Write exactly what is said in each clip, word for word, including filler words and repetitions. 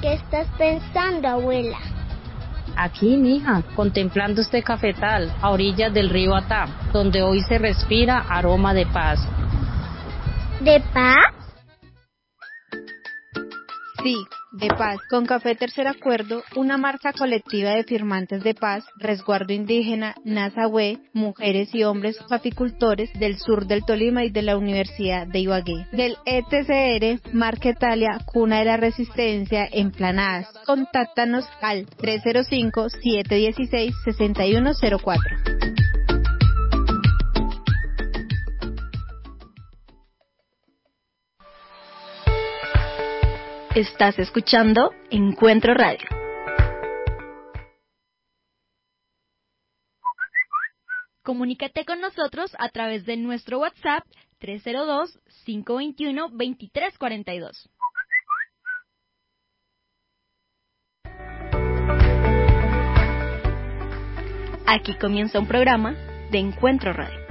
¿Qué estás pensando, abuela? Aquí, mija, contemplando este cafetal a orillas del río Atá, donde hoy se respira aroma de paz. ¿De paz? Sí, de paz. Con Café Tercer Acuerdo, una marcha colectiva de firmantes de paz, resguardo indígena, Nazahue, mujeres y hombres caficultores del sur del Tolima y de la Universidad de Ibagué. Del E T C R, Marquetalia, cuna de la resistencia, en Planadas. Contáctanos al tres cero cinco, siete uno seis, seis uno cero cuatro. Estás escuchando Encuentro Radio. Comunícate con nosotros a través de nuestro WhatsApp tres cero dos, cinco dos uno, dos tres cuatro dos. Aquí comienza un programa de Encuentro Radio.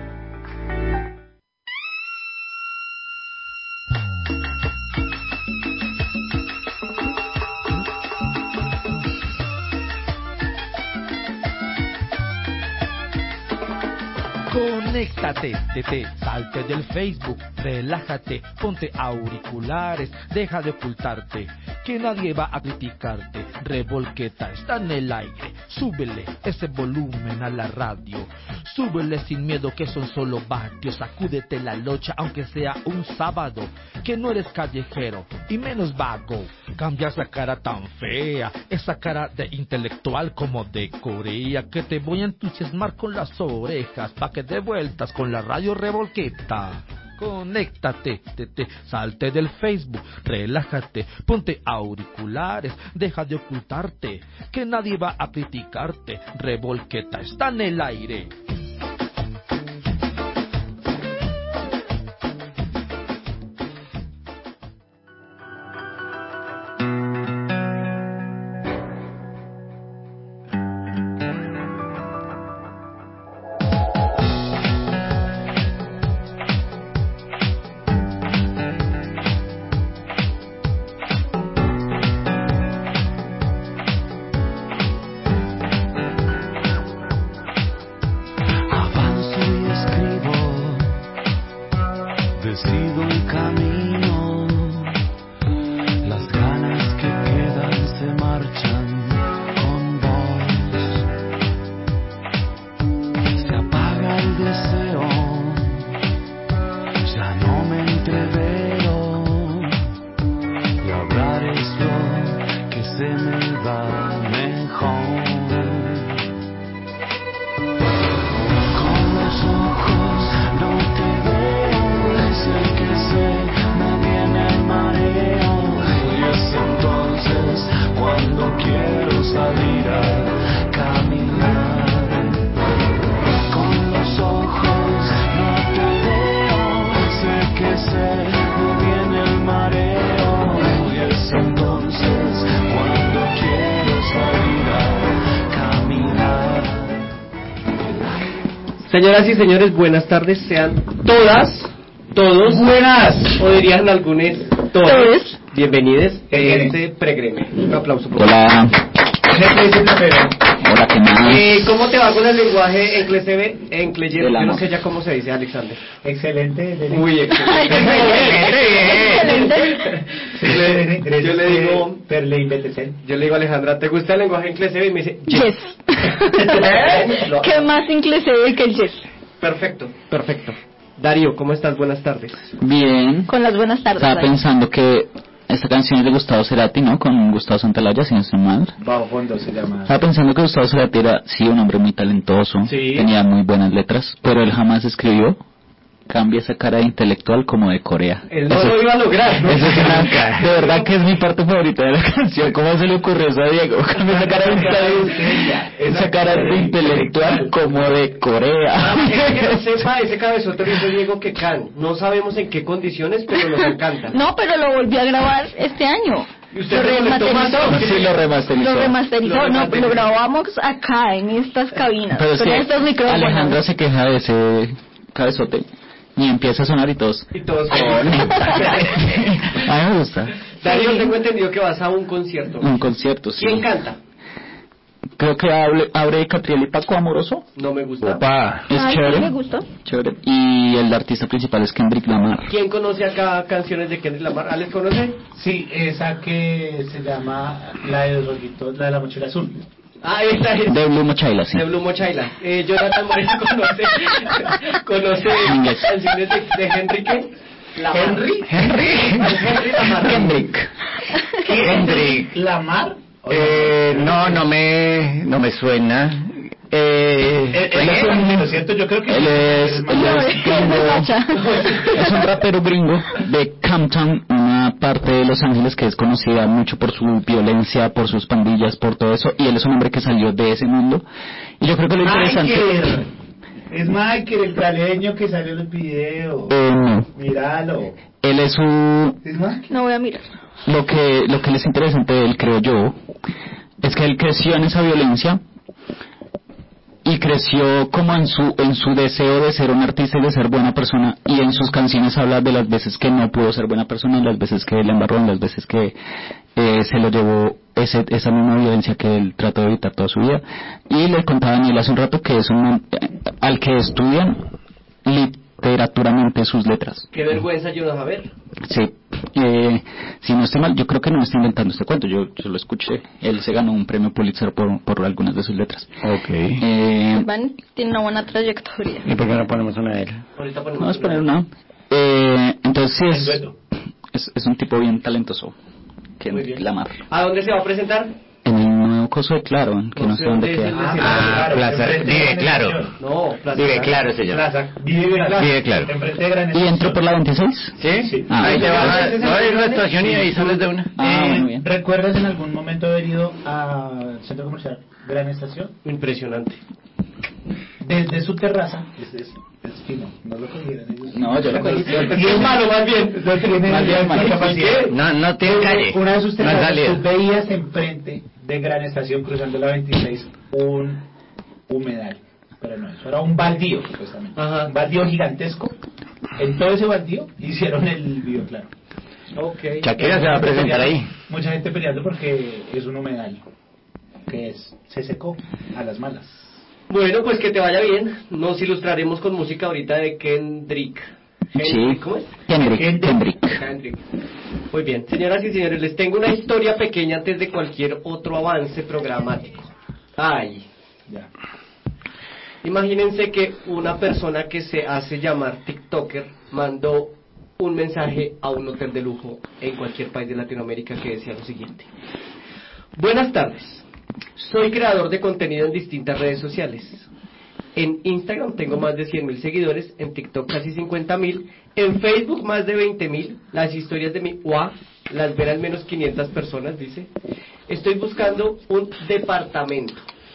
Conéctate, tete, salte del Facebook, relájate, ponte auriculares, deja de ocultarte, que nadie va a criticarte. Revolqueta está en el aire, súbele ese volumen a la radio, súbele sin miedo que son solo vatios, sacúdete la locha aunque sea un sábado, que no eres callejero y menos vago. Cambia esa cara tan fea, esa cara de intelectual como de Corea, que te voy a entusiasmar con las orejas, pa' que de vueltas con la radio Revolqueta. Conéctate, te, te, salte del Facebook, relájate, ponte auriculares, deja de ocultarte, que nadie va a criticarte. Revolqueta está en el aire. Señoras y señores, buenas tardes, sean todas, todos, buenas, o dirían algunos, todos, todos. Bienvenidos a este pregreme. Un aplauso por Hola. Hola, ¿qué más? Eh, ¿Cómo te va con el lenguaje enclesebe, encleyer? Yo no sé ya cómo se dice, Alexander. Excelente. Muy excelente. Excelente. Yo le digo, yo le digo a Alejandra, ¿te gusta el lenguaje enclesebe? Y me dice, yes. ¿Qué más enclesebe que el yes? Perfecto, perfecto. Darío, ¿cómo estás? Buenas tardes. Bien. Con las buenas tardes. Estaba Darío. pensando que esta canción es de Gustavo Cerati, ¿no? Con Gustavo Santaolalla, si no estoy mal. Bajo fondo se llama. Estaba pensando que Gustavo Cerati era, sí, un hombre muy talentoso. Sí. Tenía muy buenas letras, pero él jamás escribió Cambia esa cara de intelectual como de Corea. Él no eso lo iba a lograr, ¿no? Eso es una, de verdad que es mi parte favorita de la canción. ¿Cómo se le ocurrió eso a Diego? Cambia esa cara de intelectual, esa cara de intelectual como de Corea. Que no sepa ese cabezote que hizo Diego que can. No sabemos en qué condiciones, pero nos encanta. No, pero lo volvió a grabar este año. ¿Y usted lo remasterizó? Sí, lo remasterizó. Lo remasterizó, lo no, lo grabamos acá, en estas cabinas, pero es con que estos micrófonos. Alejandra se queja de ese cabezote. Y empieza a sonar y todos. Y todos. A mí me gusta. Darío, tengo entendido que vas a un concierto. Un concierto, sí. ¿Quién canta? Creo que abre, abre Catriel y Paco Amoroso. No me gusta. Opa, es Ay, chévere. sí me gustó. Chévere. Y el artista principal es Kendrick Lamar. ¿Quién conoce acá canciones de Kendrick Lamar? ¿Alex conoce? Sí, esa que se llama la de los ojitos, la de la mochila azul. Ah, esa es. De Blue Mochila, sí. De Blue Mochila. Eh, Jonathan Moreno conoce, conoce canciones de, de Henry ¿qué? Lamar. ¿Henry? Henry. Henry Lamar. Kendrick. Kendrick Lamar. Eh, no, no me, no me suena. Eh, Él, él es un, lo siento, yo creo que Él es, él es gringo. Es un rapero gringo de Compton, una parte de Los Ángeles que es conocida mucho por su violencia, por sus pandillas, por todo eso. Y él es un hombre que salió de ese mundo. Y yo creo que lo interesante... Michael. Es Michael, el caleño que salió en los videos. Eh, no. Míralo. Él es un... ¿Es Michael? No voy a mirar. Lo que, lo que es interesante de él, creo yo, es que él creció en esa violencia y creció como en su en su deseo de ser un artista y de ser buena persona, y en sus canciones habla de las veces que no pudo ser buena persona, las veces que le embarró, las veces que eh, se lo llevó ese, esa misma violencia que él trató de evitar toda su vida. Y le contaba a Daniel hace un rato que es un eh, al que estudian literaturamente sus letras. Qué vergüenza, yo no saber. Sí, eh, si no estoy mal, yo creo que no me estoy inventando este cuento, yo, yo lo escuché. Él se ganó un premio Pulitzer por, por algunas de sus letras. Ok. Eh, Van, tiene una buena trayectoria. ¿Y por qué no ponemos una de él? Ahorita ponemos. Vamos a poner una. Eh, entonces sí El es, dueto. es, es un tipo bien talentoso. Que Muy bien. Lamar. ¿A dónde se va a presentar? En el nuevo coso de Claro, que no, No sé sé dónde dónde es queda. el Ah, Claro, Plaza, enfrente vive de claro. Gran No, Plaza Vive Claro. claro se llama. Plaza, vive claro. Vive claro. Enfrente de Gran ¿Y entro por la veintiséis? ¿Sí? Sí. Ah, Ahí te bueno. vas, no hay una estación y ahí sales de una. Ah, Eh, muy bien. ¿Recuerdas en algún momento haber ido al centro comercial Gran Estación? Impresionante. Desde su terraza, es, es, es fino, no lo cogieron ellos. No, yo lo cogí. Es malo, más bien. No tiene Más bien, la más bien. capacidad. No, no tiene calle. Una de sus No terrazas, salida. tú veías enfrente de Gran Estación, cruzando la veintiséis, un humedal. Pero no, eso era un baldío, supuestamente. Ajá. Un baldío gigantesco. En todo ese baldío hicieron el video, claro. Ok. Shakira se va a presentar ahí. Mucha gente peleando porque es un humedal que es, se secó a las malas. Bueno, pues que te vaya bien. Nos ilustraremos con música ahorita de Kendrick. Sí. Kendrick, ¿cómo es? Kendrick, Kendrick. Kendrick. Muy bien, señoras y señores, les tengo una historia pequeña antes de cualquier otro avance programático. Ay, Ya. imagínense que una persona que se hace llamar TikToker mandó un mensaje a un hotel de lujo en cualquier país de Latinoamérica que decía lo siguiente: buenas tardes, soy creador de contenido en distintas redes sociales. En Instagram tengo más de cien mil seguidores, en TikTok casi cincuenta mil, en Facebook más de veinte mil, las historias de mi U A las ven al menos quinientas personas, dice. Estoy buscando un departamento.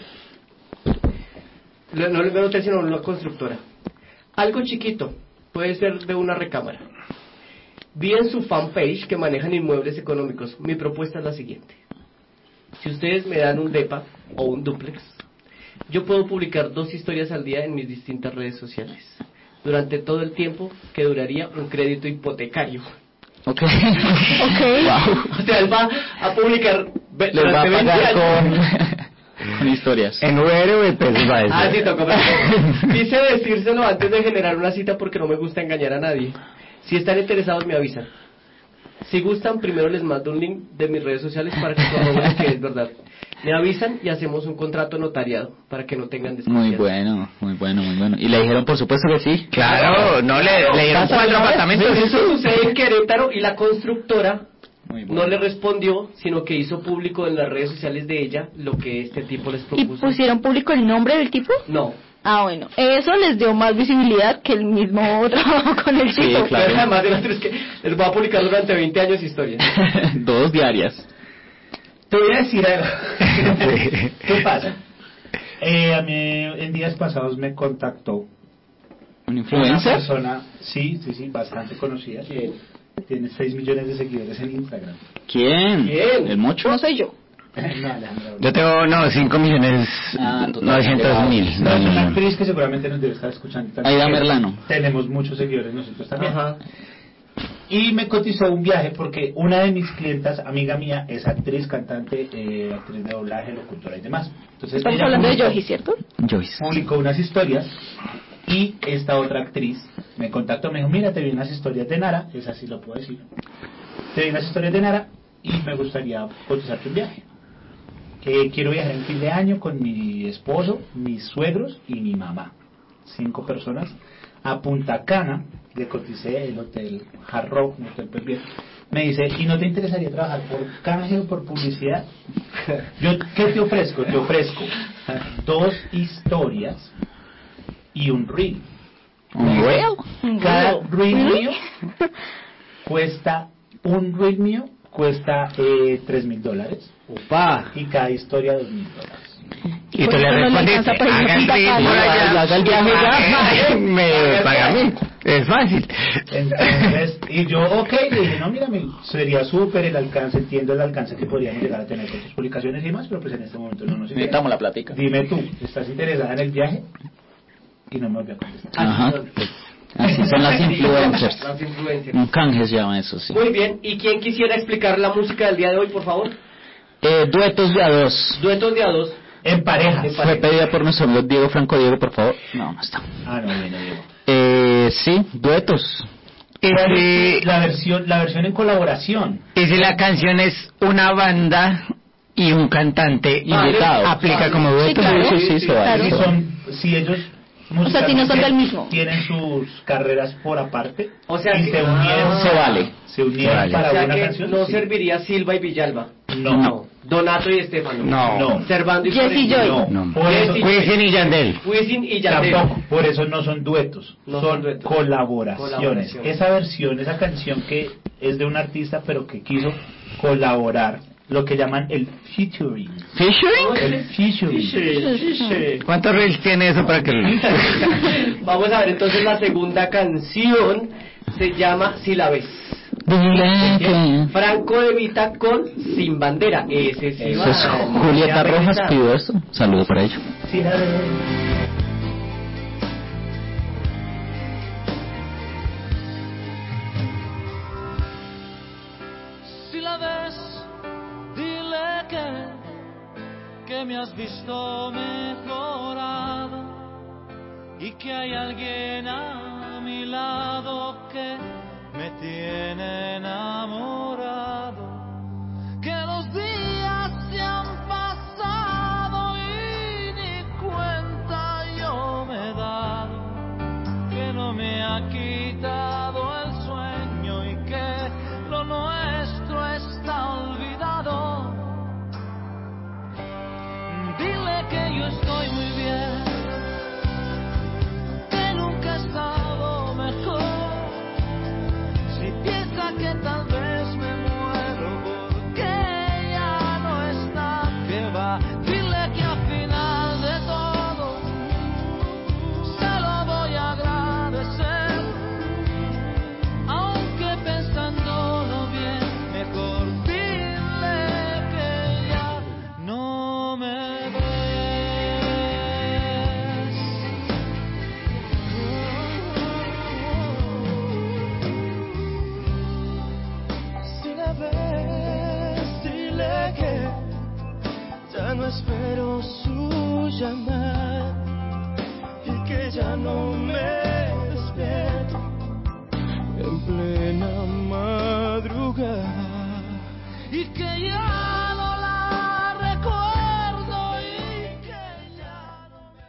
No no le veo hotel, sino una constructora. Algo chiquito, puede ser de una recámara. Vi en su fanpage que manejan inmuebles económicos. Mi propuesta es la siguiente: si ustedes me dan un depa o un dúplex, yo puedo publicar dos historias al día en mis distintas redes sociales, durante todo el tiempo que duraría un crédito hipotecario. Ok. Ok. Wow. O sea, él va a publicar ve- Les va a durante veinte pagar años. con, con historias. En U R o en pesos va a Ah, sí, decir. tocó. pero- Quise decírselo antes de generar una cita porque no me gusta engañar a nadie. Si están interesados, me avisan. Si gustan, primero les mando un link de mis redes sociales para que corroboren que es verdad. Me avisan y hacemos un contrato notariado para que no tengan desconfianza. Muy bueno, muy bueno, muy bueno. Y le dijeron, por supuesto que sí. Claro, no le, le dieron Pasa cuatro una vez, apartamentos. Eso sucede en Querétaro y la constructora Muy bueno. no le respondió, sino que hizo público en las redes sociales de ella lo que este tipo les ¿Y propuso. pusieron público el nombre del tipo? No. Ah, bueno. Eso les dio más visibilidad que el mismo trabajo con el Sí, tipo. claro. Pero además de las tres que les voy a publicar durante veinte años historias. Dos diarias. Te voy a decir algo. ¿Qué pasa? Eh, a mí en días pasados me contactó ¿Un una influencer? persona, sí, sí, sí, bastante conocida. ¿Quién? Tiene seis millones de seguidores en Instagram. ¿Quién? ¿Quién? ¿El mocho? No soy yo. No, Alejandra. Yo tengo, no, cinco millones Ah, total, novecientos mil. No, es una actriz que seguramente nos debe estar escuchando. Aida Merlano. Tenemos muchos seguidores nosotros también. Ajá. Y me cotizó un viaje porque una de mis clientas, amiga mía, es actriz, cantante, eh, actriz de doblaje, locutora y demás. Entonces, Estamos ella hablando de publicó- Yoji, ¿cierto? Joyce. publicó unas historias y esta otra actriz me contactó, me dijo, mira, te vi unas historias de Nara, es así lo puedo decir, te vi unas historias de Nara y me gustaría cotizarte un viaje. Que quiero viajar en fin de año con mi esposo, mis suegros y mi mamá. Cinco personas a Punta Cana, le coticé el hotel Hard Rock, un hotel pues bien. Me dice, ¿y no te interesaría trabajar por canje o por publicidad? Yo, ¿qué te ofrezco? Te ofrezco dos historias y un reel. ¿Un reel? Cada reel mío cuesta, un reel mío cuesta eh, tres mil dólares. Opa. Y cada historia dos mil dólares. Y tú Por le eso no le respondiste, alcanza para ir a haga el Punta ritmo Cana. por allá, Haga el viaje ya. me paga a mí, es fácil. Entonces, y yo, ok, le dije, no, mira, me- sería súper el alcance, entiendo el alcance que podríamos llegar a tener con tus publicaciones y demás, pero pues en este momento no nos interesa. Necesitamos la plática. Dime tú, ¿estás interesada en el viaje? Y no me voy a contestar. Ajá. Así son las influencers. Las influencers. Un canje se llama eso, sí. Muy bien, ¿y quién quisiera explicar la música del día de hoy, por favor? Eh, duetos de a dos. Duetos de a dos. En parejas. En Fue pedida por nuestro amigo Diego Franco. Diego, por favor. No, no está. Ah, no, bien, no digo. Eh, sí, duetos. Y si, La versión, la versión en colaboración. y si la canción es una banda y un cantante Invitado. aplica como dueto. Sí, claro. Sí, sí, se vale. Si Claro. son, si ellos O sea, si no son del mismo. tienen sus carreras por aparte, O sea y que- se unieron, ah. Se vale. se unieron Se vale. para O sea una que canción. no sí. serviría Silva y Villalba. No, No. Donato y Estefano. No. No. Servando y Jessy Florencio. Joy. no. No. Por eso, Jessy- Wisin y Yandel. Wisin y Yandel. tampoco, por eso no son duetos, No son son duetos. colaboraciones. Colaboraciones. Esa versión, esa canción que es de un artista pero que quiso colaborar, lo que llaman el featuring. ¿Featuring? El featuring. ¿Cuántos reels tiene eso para que lo... Vamos a ver entonces la segunda canción. Se llama Si la ves. Dile que... Franco de Vita con Sin Bandera. Ese sí Eso va. es Julieta Ya Rojas regresa. pidió esto. Saludos para ella. Sí, la de- Si la ves, dile que, que me has visto mejorado y que hay alguien a mi lado que me tiene enamorado, que los días se han pasado y ni cuenta yo me he dado, que no me ha quitado el sueño y que lo nuestro está olvidado. Dile que yo estoy muy bien, que nunca he estado mejor. Si piensa que tal vez me muero porque ya no está, que va. Dile que al final de todo se lo voy a agradecer, aunque pensándolo bien, mejor dile que ya no me ves. Si la ves, dile que ya no espero su llamada y que ya no me despierto en plena madrugada y que ya no la recuerdo y que ya no me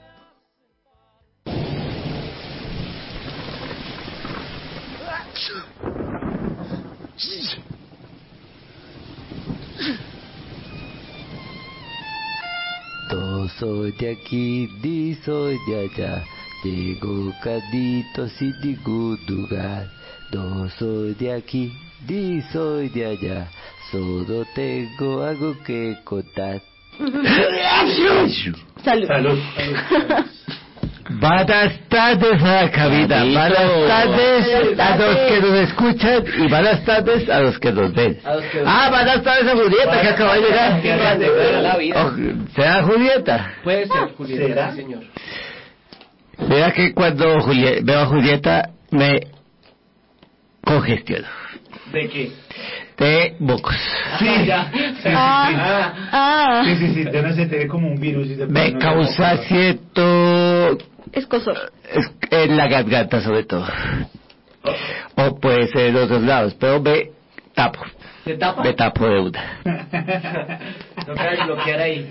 Do soy de aquí, di soy de allá. Digo cadito, si digo lugar. Do soy de aquí, di soy de allá. Solo tengo algo que contar. Salud. Salud. Buenas tardes a la cabina, buenas tardes a los que nos escuchan y buenas tardes a los que nos ven. Ah, buenas tardes a Julieta que acaba de llegar. Oh, ¿será Julieta? Puede ser Julieta, sí, señor. Mira que cuando Julieta, veo a Julieta me congestiono. ¿De qué? De mocos. Sí, ya. Sí, sí, Ah, ah. sí, sí, sí, de no se te ve como un virus. Y se Me pone causa una cierto... Escozor. es- en la garganta sobre todo. O puede ser en otros lados, pero me tapo. ¿Se tapa? Me tapo de una. Toca desbloquear ahí.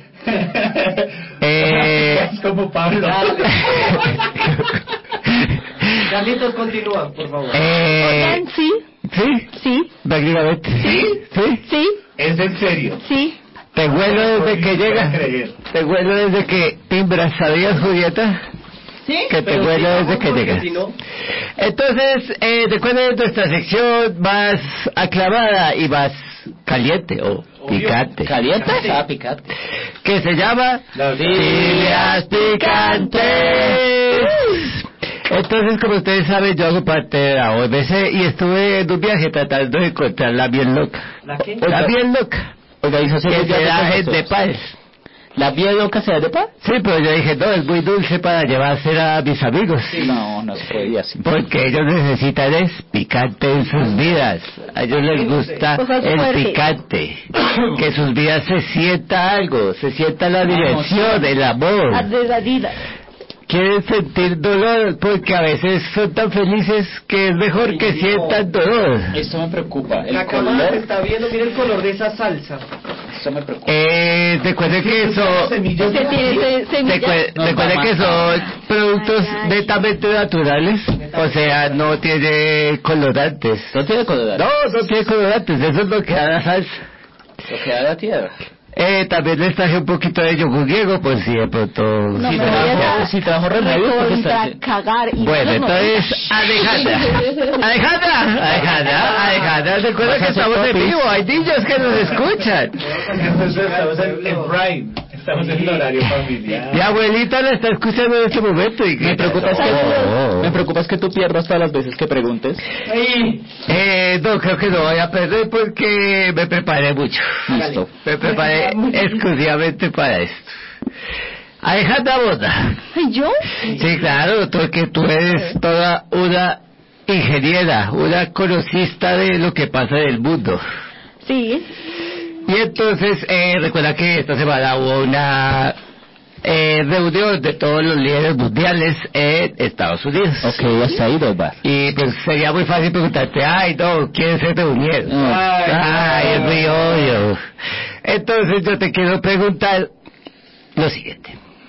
Eh... Es como Pablo. Dale. Carlitos, continúa, por favor. Eh... Oigan, sí, ¿Sí? sí, Prácticamente. Sí. ¿Sí? sí, Es en serio. sí. Te huelo desde que llega. Creer. Te huelo desde que timbras, ¿sabías, Julieta? ¿Sí? Que te Pero huelo sigamos, desde que porque llegas. si no... Entonces, eh, recuerden nuestra sección más aclamada y más caliente o Obvio. picante. ¿Caliente? Sí. Ah, picante. Que se llama Las Filias Picantes. Entonces, como ustedes saben, yo hago parte de la O M C y estuve en un viaje tratando de encontrar la bien loca. ¿La qué? La bien loca. Oiga, hizo Que se da en de paz. ¿La bien loca se da de paz? Sí, pero yo dije, no, es muy dulce para llevársela a mis amigos. No, no se podía así. Porque ellos necesitan es picante en sus vidas. A ellos les gusta Cosas el fuertes. picante. Que sus vidas se sienta algo, se sienta la diversión, el amor. Adrenalina. Quieren sentir dolor porque a veces son tan felices que es mejor que sientan dolor. Esto me preocupa. El La cámara se color, está viendo, mira el color de esa salsa. esto me preocupa. Eh, recuerden que eso... Semillas Se tiene se- semillas. Recue- No, Recuerden mamá. que son productos Ay, ay. netamente naturales, o sea, no tiene colorantes. ¿No tiene color? No, no tiene colorantes, eso es lo que da la salsa. Lo que da la tierra. Eh, también les traje un poquito de yogur griego, pues si de pronto... No si me trabajo. voy a si trabajo remedios, pues recontra está- cagar. Y Bueno, no, no. entonces, Alejandra, Alejandra, Alejandra, Alejandra, recuerda que estamos en vivo, hay niños que nos escuchan. Estamos en, en Prime. Estamos en el horario familiar. Mi abuelita la está escuchando en este momento y que... Me preocupa es que, Oh. me preocupa es que tú pierdas todas las veces que preguntes. Eh, no, creo que no voy a perder porque me preparé mucho. Listo. Me preparé exclusivamente para esto. Alejandra Boda. ¿Y yo? Sí, claro, porque tú eres toda una ingeniera, una conocista de lo que pasa en el mundo. Sí. Y entonces, eh, recuerda que esta semana hubo una eh, reunión de todos los líderes mundiales en Estados Unidos. Ok, hasta ahí nos va. Y pues sería muy fácil preguntarte, ay, no, ¿quiénes se reunieron? Ay, Ay, es muy obvio. Entonces yo te quiero preguntar lo siguiente.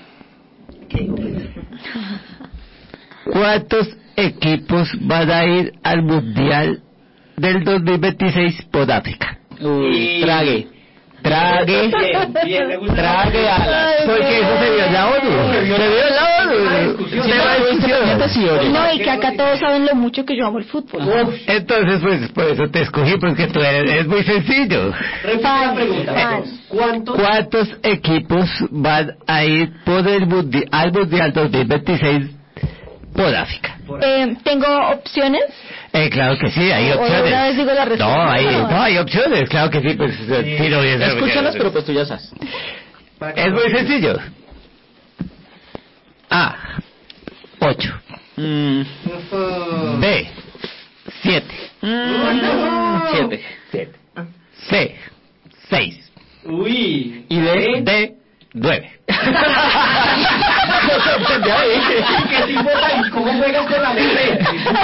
¿Cuántos equipos van a ir al Mundial del dos mil veintiséis por África? Uy, trague. Trague, Bien, bien, me gusta. trague alas. Porque eso se vio en la ONU. Se vio en la ONU. discusión. Tema de discusión. No, y que acá todos saben lo mucho que yo amo el fútbol. Entonces, pues, por eso te escogí, porque tú eres, es muy sencillo. Repita la pregunta. Fan. ¿Cuántos? ¿Cuántos equipos van a ir por el mundi- al Mundial dos mil veintiséis por África? Eh, ¿Tengo opciones? Eh, claro que sí, hay O- o opciones. una vez digo la respuesta. No, hay, No. no, hay opciones, claro que sí, pues, eh, sí, no voy a hacer- Escúchanos, pero pues tú ya sabes. Es muy sencillo. A, ocho. Mm, B, siete. siete. C, seis. Uy. Y D, D, nueve. ¿Qué tipo tan? ¿Cómo juegas con la mente?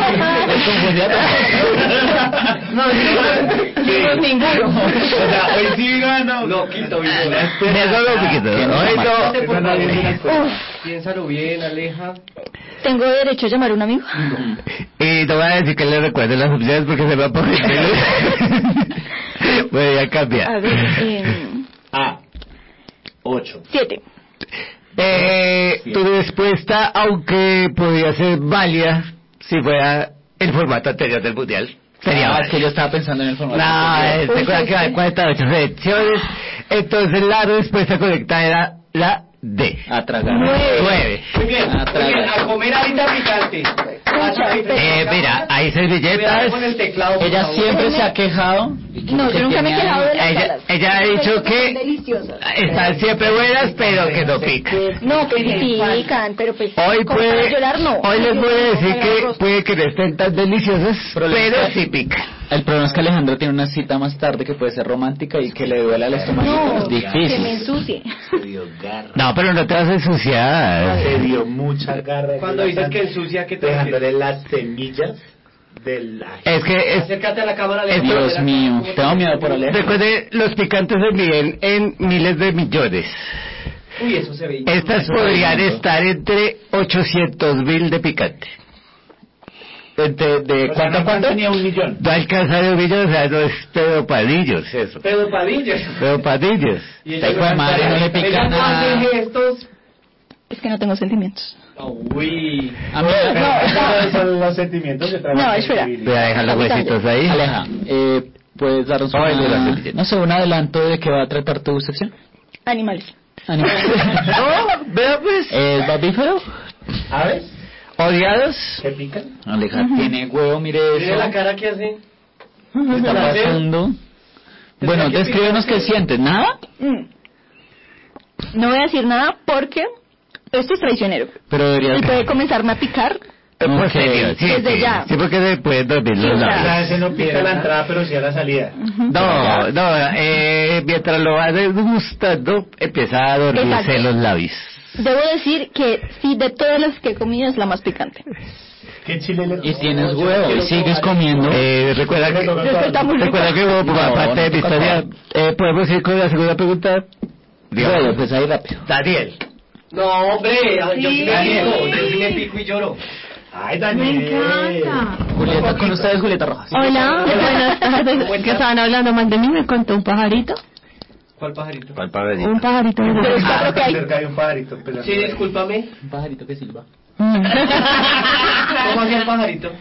No, no, ninguno. O sea, hoy sí gano. No, quito, Me solo un poquito. Hoy no. Uf, Piénsalo bien, Aleja. ¿tengo derecho a llamar a un amigo? Y no voy a decir que le recuerde las opciones porque se me va a poner. Voy a A cambiar. ver, eh, A. Ocho. siete. Eh, tu respuesta, aunque podría ser válida si fuera el formato anterior del mundial, sería Ah, es válida. que yo estaba pensando en el formato. No, es Uy, recuerda sí, que hay sí. cuarenta y ocho selecciones. Entonces la respuesta correcta era la D. A tragar. Nueve. Nueve. Muy bien, Ah, muy bien. traga. A Pachita picante. Eh, mira, hay servilletas. Con el teclado, por Ella favor. siempre se ha quejado. No, yo nunca me he quejado de las Ella, salas. ella ha dicho que Deliciosas. están siempre buenas, pero que no pican. No, que sí pican, pero pues Hoy como para puede, llorar no. hoy les voy a decir Para que arroz. puede que no estén tan deliciosas, Problema pero es que- sí pican. El problema es que Alejandro tiene una cita más tarde que puede ser romántica y que le duele al estómago. No, Es que me difícil. ensucie. Se dio garra. No, pero no te vas a ensuciar. Se dio mucha garra. Cuando dices que ensucia, ¿qué te dejándole las semillas del ají. Es que es, Acércate a la cámara. Es- Alejandro, Dios verás mío, cómo te- tengo miedo por Alejandro. recuerde, los picantes se miden en miles de millones. Uy, eso se ve. Estas Eso podrían es estar entre ochocientos mil de picante. Entre, de O sea, cuánto a no cuánto? tenía un millón. No alcanza de un millón, o sea, no es pedopadillos eso. Pero padillas. Pedopadillos. Y Esta hijo de madre no le pica ella no nada. hace gestos. Es que no tengo sentimientos. Uy. A mí, Esos son los sentimientos que traen. No, espera. Voy a dejar los huesitos ahí. Aleja, eh, ¿puedes darnos Ay, de la una, servilleta. no sé, un adelanto de qué va a tratar tu sección? Animales. Animales. No, vea pues. ¿Es mamífero? ¿Aves? Odiados. ¿Qué pican? Aleja, tiene huevo, mire Mire eso. la cara que hace. ¿Qué está pasando? Bueno, que descríbenos qué picar? sientes. ¿Nada? Mm. No voy a decir nada porque esto es traicionero. Pero deberías... Y puede comenzarme a picar. Eh, Por Ok. serio, sí, Desde sí. ya. Sí, porque después dormir Sí, los o sea, O sea, labios. ese no pica a la entrada, pero sí a la salida. No, no, eh, mientras lo va degustando, empieza a dormirse Exacto. los labios. Debo decir que sí, de todas las que he comido es la más picante. ¿Qué chile le Y tienes huevo y sigues comiendo. Eh, recuerda que, Respetamos recuerda que como No, parte de no mi toca historia, eh, podemos ir con la segunda pregunta. Bueno, pues ahí rápido. Daniel. No, hombre. Yo sí me Daniel. pico. Yo sí me pico y lloro. Ay, Daniel. Julieta, con ustedes Julieta Rojas. Hola, buenas tardes. ¿Cómo Que estás? estaban hablando mal de mí, me contó un pajarito. ¿Cuál pajarito? ¿Cuál pajarito? Un pajarito. Pero es que Ah, creo que hay... cerca hay un pajarito. pero- Sí, discúlpame. Un pajarito que silba. ¿Cómo hacía el pajarito?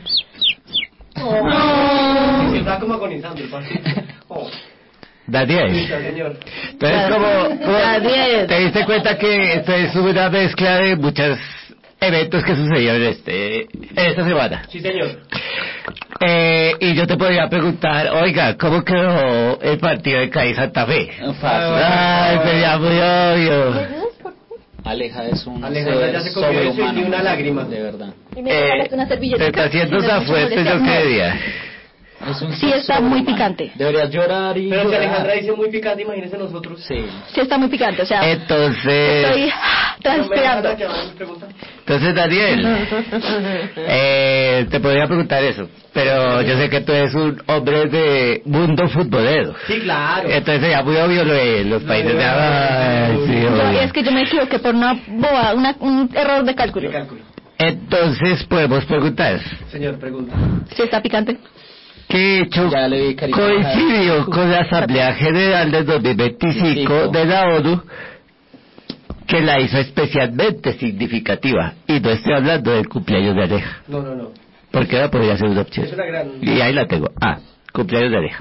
Oh. Sí, está como agonizando el pajarito. Oh, Daniel. sí, señor. Entonces, como, como Daniel. te diste cuenta que esto es una mezcla de muchos eventos que sucedieron este, esta semana. Sí, señor. Eh, y yo te podría preguntar, oiga, ¿cómo quedó el partido de Cali Santa Fe? Fácil. Ay, sería muy obvio. Aleja es un Alejandra ser ya se comió eso y sobrehumano. ni una lágrima. De verdad. Y me Eh, regalaste una servilleta. te está haciendo Si no es tan mucha fuerte, yo molestia, no. creería. Es un Sí, ser está muy sobrehumano. picante. Deberías llorar y Pero si llorar. Alejandra dice muy picante, imagínese nosotros. Sí. Sí, está muy picante, o sea, Entonces, estoy transpirando. No me dejas acabar mi pregunta. entonces Daniel, eh, te podría preguntar eso, pero yo sé que tú eres un hombre de mundo futbolero. Sí, claro. Entonces sería muy obvio lo de los países de Ay, sí, Yo- obvio. es que yo me equivoqué por una boba, una, un error de cálculo. De cálculo. Entonces podemos preguntar, Señor, pregunta. Sí, está picante. ¿qué hecho Ya le vi cariño. coincidió con la Asamblea General del dos mil veinticinco de la ONU que la hizo especialmente significativa? Y no estoy hablando del cumpleaños de Aleja, No, no, no. porque ahora podría ser una opción. Es una gran... Y ahí la tengo. Ah, cumpleaños de Aleja.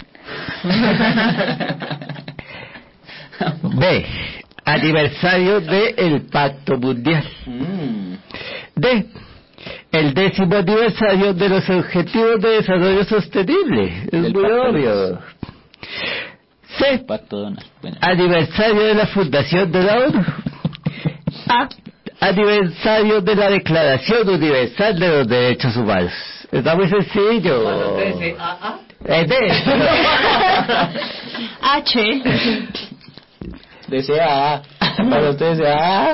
B, aniversario del Pacto Mundial. Mm. D, el décimo aniversario de los Objetivos de Desarrollo Sostenible. Es Del muy Pacto. obvio. C, Pacto Donald. Bueno. aniversario de la fundación de la ONU. A, aniversario de la Declaración Universal de los Derechos Humanos. Está muy sencillo. Cuando usted dice A, A, Es D. H. Desea. Para usted desea.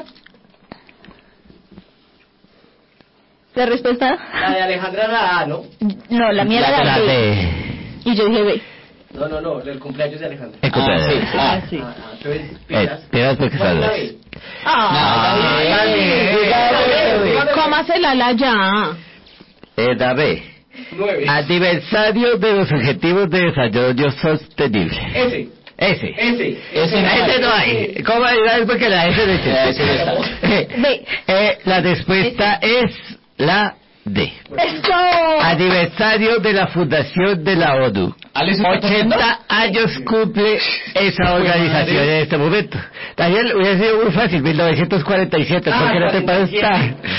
La respuesta, la de Alejandra era A, ¿no? no, la mía era La B. D. Y yo dije B. No, no, no, el cumpleaños de Alejandra. El cumpleaños. sí. Ah, sí. Ah, ah, entonces, Eh, pilas. pilas porque ¿Cuál es la sabes. B? Ah, Ay, cómasela la ya. Es la B. Nueve. Aniversario de los Objetivos de Desarrollo Sostenible. S. Ese. S. Ese no Ese no hay. ¿Cómo es? Porque la S no Eh, ese no está. existe. B. Eh, la respuesta es la D. ¡Eso! Aniversario de la fundación de la ONU. ¿Alex está comiendo? ochenta años cumple esa organización en este momento. Daniel, hubiera sido muy fácil, mil novecientos cuarenta y siete, ¿por Ah, qué no te cuarenta y siete. pasa?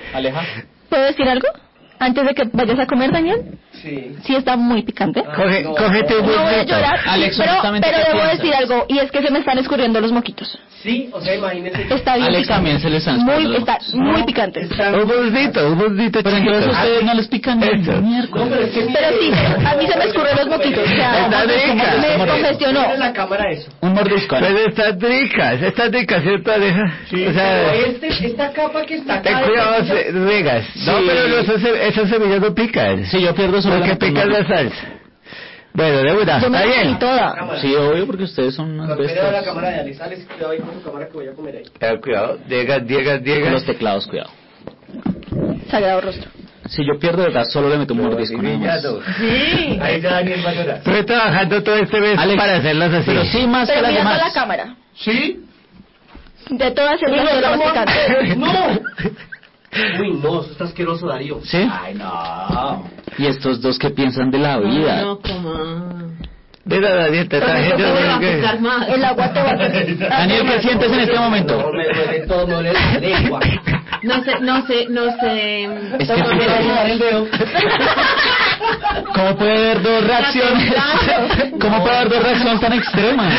Aleja. ¿Puedo decir algo? Antes de que vayas a comer, Daniel. Sí. Sí, está muy picante. Ah, Coge, no, cógete un No voy a burrito. llorar, Alex, pero, honestamente, pero ¿qué debo piensas? decir algo, y es que se me están escurriendo los moquitos. Sí, o sea, imagínense. Está bien Alex picante. también se le están Muy, escurriendo está los muy picante. Un burrito, un burrito Pero entonces chiquito. ustedes no les pican ni Eso. miércoles. No, pero es que Pero sí, a mí se me escurren los moquitos, o sea, Está rica. me congestionó. en la cámara eso. Un mordisco. ¿no? Pero están ricas, están ricas, ¿cierto, Aleja? Sí, o sea, pero este, esta capa que está ten acá. cuidado, esta- se- regas. No, Sí. pero no, esas, esas semillas no pican. Si yo pierdo solo Porque la pican la salsa. Bueno, de una, Yo me está la comí bien. toda. Cámara. Sí, obvio, porque ustedes son unas Cuidado la bestias. cámara de Alex. Alex, cuidado ahí con tu cámara que voy a comer ahí. Ten cuidado, Diegas, Diegas, Con Diegas. los teclados, cuidado. Sagrado rostro. Si yo pierdo de verdad, solo le meto un mordisco nada más. Sí. Ahí ya Daniel va a llorar. Estoy trabajando todo este mes Alex, para hacerlas así. Pero sí más que Pero las mirando a la demás. cámara. ¿Sí? De todas es la más picante. ¡No! Uy, no, eso está asqueroso, Darío. ¿Sí? Ay, no. Y estos dos que piensan de la vida. No, como... Mira, Daniel, te traje Pero yo. me va a ¿qué? picar más. El agua te va a... Daniel, ¿qué sientes en este No, momento? me duele todo, me duele la lengua. No sé, no sé, no sé... Es que no tú sé. sabes el dedo. ¿Cómo puede haber dos reacciones? ¿Cómo puede haber dos reacciones tan extremas?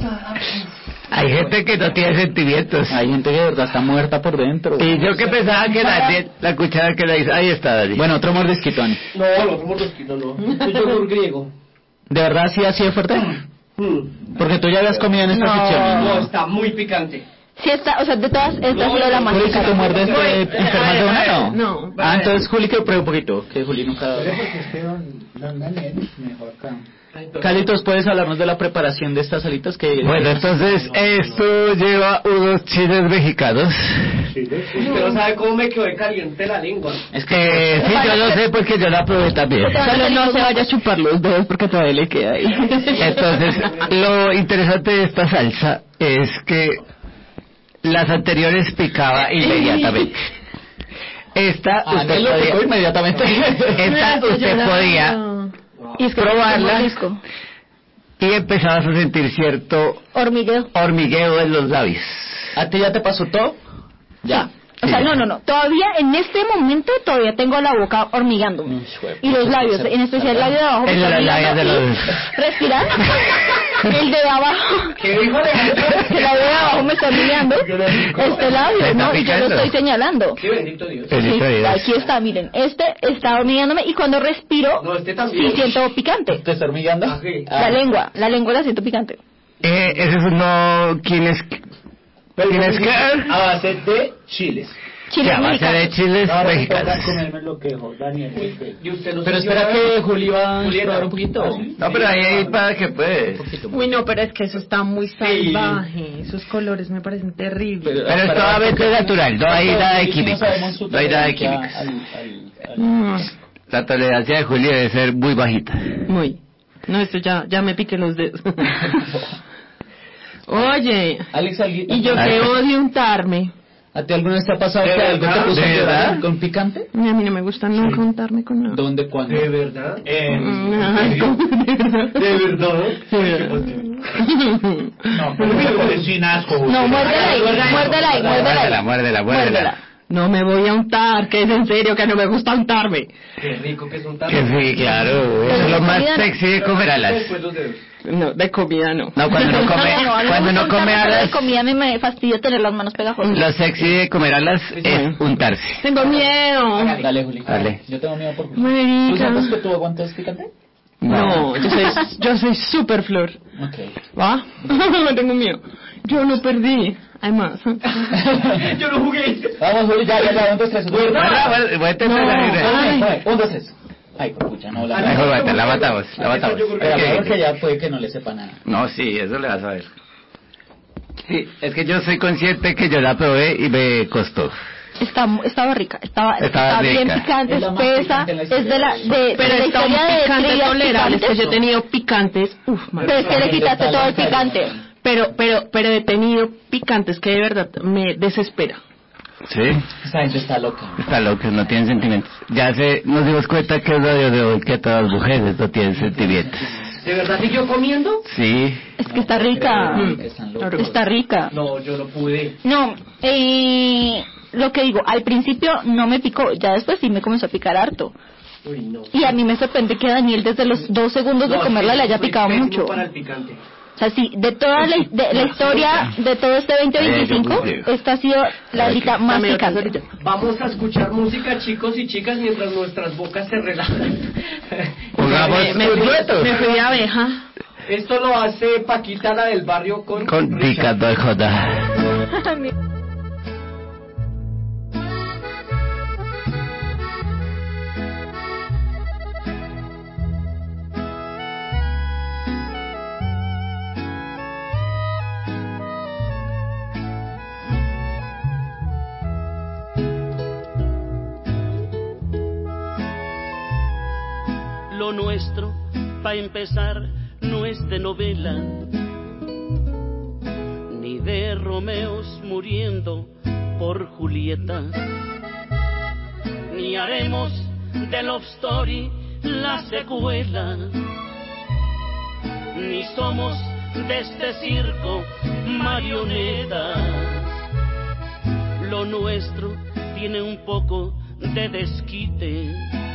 Hay gente que no tiene sentimientos. Hay gente que de verdad está muerta por dentro. Y yo que pensaba que Daniel, la cuchara que la hizo, ahí está, Daniel. Bueno, otro mordisquito, Ani. No, los mordisquitos no. Es yogur griego. ¿De verdad sí así de fuerte? Mm. Porque tú ya habías comido en esta No. sección. No, está muy picante. Sí, está, o sea, de todas, esta No, es la no, más Juli, si te picante. muerdes, te enfermas de una, ¿no? No. Ah, entonces Juli que pruebe un poquito, que Juli nunca... Pero porque es que don, don Daniel es mejor acá. Calitos, ¿puedes hablarnos de la preparación de estas alitas que... Bueno, entonces esto lleva unos chiles mexicanos. Usted no sabe cómo me quedó de caliente la lengua. Es que sí, yo lo sé porque yo la probé también. Solo no se vaya a chupar los dedos porque todavía le queda ahí. Entonces, lo interesante de esta salsa es que las anteriores picaba inmediatamente. Esta Ah, usted él lo picó podía, inmediatamente. esta usted podía Y es que probarla mordisco. y empezabas a sentir cierto Hormigueo. hormigueo en los labios. ¿A ti ya te pasó todo? Ya. O sea, no, no, no. Todavía, en este momento, todavía tengo la boca hormigándome. Y los labios, en especial el labio de abajo. me En está los labios de hormigando. los... Y Respirar. El de abajo. ¿Qué dijo Alejandro? El labio de abajo me está hormigueando. Este labio, Está ¿no? Y yo lo picando. estoy señalando. Sí, bendito Dios. Bendito Sí, Dios. aquí está, miren. Este está hormigueándome y cuando respiro, No, este también. sí siento picante. ¿Te está hormigando? Ah, sí. La lengua, la lengua la siento picante. Eh, ese es uno... ¿Quién es? ¿Quién es qué? A base de chiles. Chiles Ya, base de mexicanos. chiles Ahora me toca mexicanos. comerme lo que dejó Daniel. este. Y usted no Pero sintió espera nada? que Juli va a Julieta. probar un poquito. No, pero ahí hay para que puedes. Uy, no, pero es que eso está muy salvaje. Esos colores me parecen terribles. Pero es totalmente natural, no hay nada de químicos. No hay nada de químicos. Mm, La tolerancia de Julio debe ser muy bajita. Muy. No, esto ya, ya me piqué los dedos. Oye, Alex, ¿alguien- y yo que odio untarme. ¿A ti alguna vez te ha pasado ¿De que algo te verdad? puso a ¿De llorar verdad? con picante? A mí no me gusta nunca untarme con nada. ¿Dónde, cuándo? ¿De verdad? Mm, ay, ¿cómo de verdad? ¿De verdad? De verdad. No, pero me pone sin asco. No, muérdela ahí, muérdela ahí, muérdela Muérdela, ahí. muérdela, muérdela. No me voy a untar, que es en serio, que no me gusta untarme. Qué rico que es un Que sí, claro. Eso es lo más sexy de comer alas. Después los dedos. No, de comida no. No, cuando uno come, No, no, a mí cuando me uno gusta come untarme, pero de alas, comida me, me fastidia tener las manos pegajosas. lo sexy de comer alas es untarse. Tengo miedo. Dale, Juli. Dale. Yo tengo miedo por Juli. Marica. ¿Tú sientes que tú aguantas picante? No, yo soy, yo soy super flor. Ok. ¿Va? No tengo miedo. Yo no perdí. Además. Yo no jugué. Vamos, Juli, ya, ya, ya, un, dos, tres. Bueno, bueno, voy a intentar No, la idea. ay. Un, dos, tres. Ay, pucha, no, la... Mejor mata, la matamos, la matamos. Pero porque ya puede que no le sepa nada. No, sí, eso le vas a ver. Sí, es que yo soy consciente que yo la probé y me costó. Está, estaba rica, estaba, Estaba estaba bien rica. picante, Es la más espesa, picante en la es de la, de, Pero de la está un historia de picante trivias tolerable. Es que picantes. yo he tenido picantes. Uf, madre. Pero es que le quitaste todo el picante. Pero, pero, pero he tenido picantes que de verdad me desespera. Sí, Esa gente está loca. está loco, no tienen sentimientos. Ya se, nos dimos cuenta que es lo de hoy, que todas las mujeres no tienen sentimientos. ¿De verdad siguió comiendo? Sí. Es que está rica. Mm. Está rica. No, yo no pude. No, eh, lo que digo, al principio no me picó, ya después sí me comenzó a picar harto. Uy, no. Y a mí me sorprende que Daniel desde los dos segundos de No, comerla sí, le haya soy picado pésimo mucho. para el picante. O sea, sí, de toda la, de, la historia de todo este veinte veinticinco, esta ha sido la alita más picante. Vamos a escuchar música, chicos y chicas, mientras nuestras bocas se relajan. Jugamos me, me, fui, me fui de abeja. Esto lo hace Paquita, la del barrio, con, Con picando de joda. Lo nuestro, pa' empezar, no es de novela, ni de Romeos muriendo por Julieta, ni haremos de Love Story la secuela, ni somos de este circo marionetas. Lo nuestro tiene un poco de desquite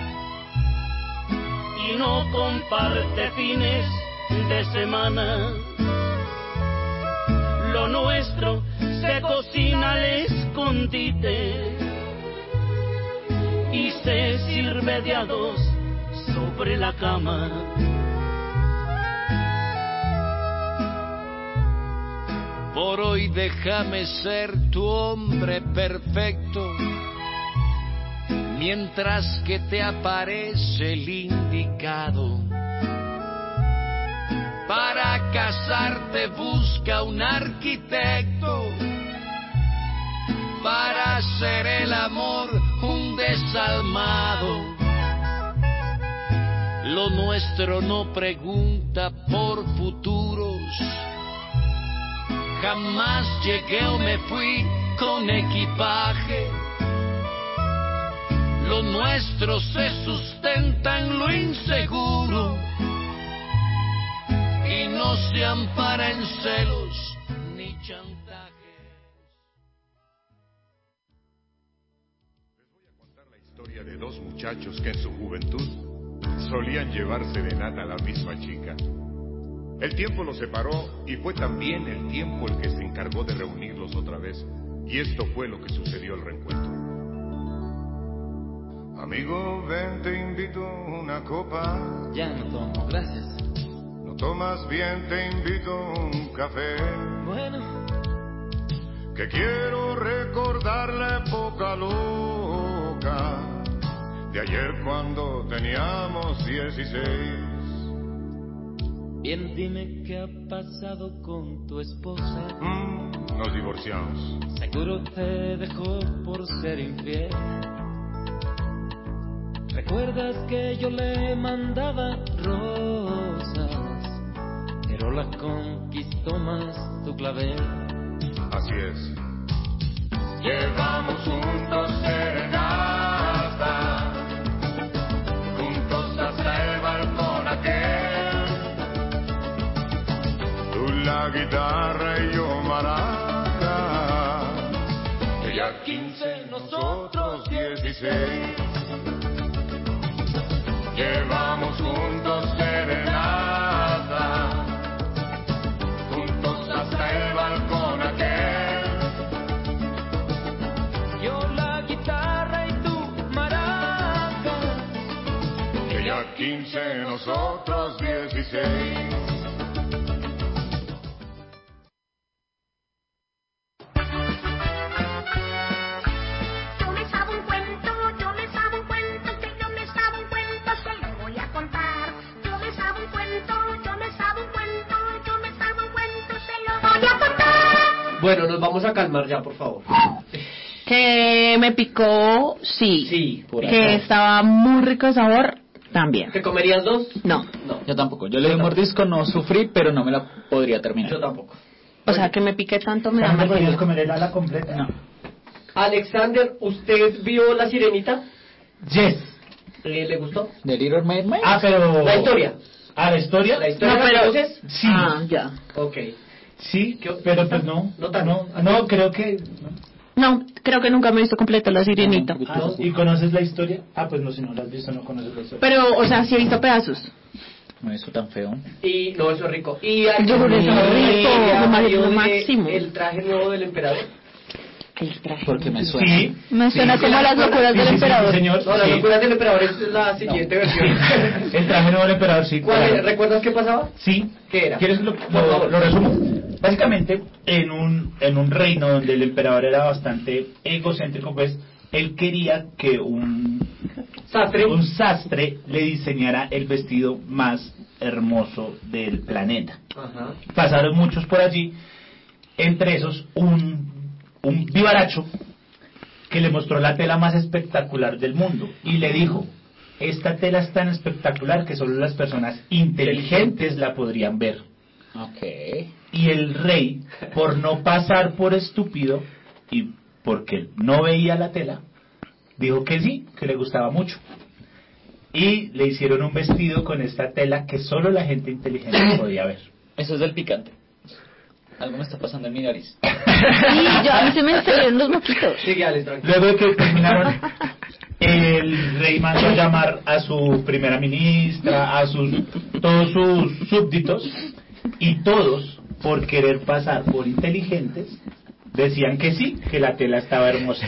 y no comparte fines de semana. Lo nuestro se cocina al escondite y se sirve de a dos sobre la cama. Por hoy déjame ser tu hombre perfecto, mientras que te aparece el indicado. Para casarte busca un arquitecto, para hacer el amor un desalmado. Lo nuestro no pregunta por futuros, jamás llegué o me fui con equipaje. Lo nuestro se sustenta en lo inseguro y no se ampara en celos ni chantaje. Les voy a contar la historia de dos muchachos que en su juventud solían llevarse de nata a la misma chica. El tiempo los separó y fue también el tiempo el que se encargó de reunirlos otra vez. Y esto fue lo que sucedió al reencuentro. Amigo, ven, te invito a una copa. Ya no tomo, gracias. No tomas bien, te invito a un café. Bueno. Que quiero recordar la época loca de ayer cuando teníamos dieciséis. Bien, dime qué ha pasado con tu esposa. Mm, nos divorciamos. Seguro te dejó por ser infiel. ¿Recuerdas que yo le mandaba rosas, pero la conquistó más tu clavel? Así es. Llevamos juntos serenata, juntos hasta el balcón aquel. Tú la guitarra y yo maraca. Ella quince, nosotros dieciséis. Llevamos juntos serenata, juntos hasta el balcón aquel. Yo la guitarra y tú maraca. Ella quince, nosotros dieciséis. Bueno, nos vamos a calmar ya, por favor. Que me picó, sí. Sí, por Que acá. estaba muy rico de sabor, también. ¿Te comerías dos? No. No. Yo tampoco. Yo le di un mordisco, no sufrí, pero no me la podría terminar. Yo tampoco. O sea, que me pique tanto me da ¿No mal podrías genio. comer el ala completa? No. Alexander, ¿usted vio La Sirenita? Yes. Eh, ¿Le gustó? ¿De Little Mermaid? Ah, pero... La historia. ¿A la historia? ¿La historia No, la pero- conoces? Sí. Ah, ya. Ok. Sí, pero pues no. No tan- No, no, creo que... No, creo que nunca me he visto completa La Sirenita. Ah, ¿y conoces la historia? Ah, pues no, si no la has visto, no conoces la historia. Pero, o sea, sí he visto pedazos. No, eso tan feo. Y no, eso es rico. Y hay Yo creo que eso es rico, lo ma- lo el, máximo. el traje nuevo del emperador. El traje. Porque me suena. Sí. Me suena Sí, como sí, las sí, locuras sí, del sí, sí, emperador. señor. No, las Sí. locuras del emperador es la siguiente versión. El traje nuevo del emperador, sí. ¿Cuál claro. es? ¿Recuerdas qué pasaba? Sí. ¿Qué era? ¿Quieres que lo, Por lo, favor. lo resumo? Básicamente, en un, en un reino donde el emperador era bastante egocéntrico, pues, él quería que un Sastre. un sastre le diseñara el vestido más hermoso del planeta. Ajá. Pasaron muchos por allí, entre esos un, un vivaracho que le mostró la tela más espectacular del mundo y le dijo: esta tela es tan espectacular que solo las personas inteligentes la podrían ver. Ok. Y el rey, por no pasar por estúpido y porque no veía la tela, dijo que sí, que le gustaba mucho. Y le hicieron un vestido con esta tela que solo la gente inteligente podía ver. Eso es del picante. Algo me está pasando en mi nariz. Sí, yo, a mí se me salieron los moquitos. Sigue, Alex, tranquilo. Luego de que terminaron, el rey mandó a llamar a su primera ministra, a sus todos sus súbditos, y todos, por querer pasar por inteligentes, decían que sí, que la tela estaba hermosa.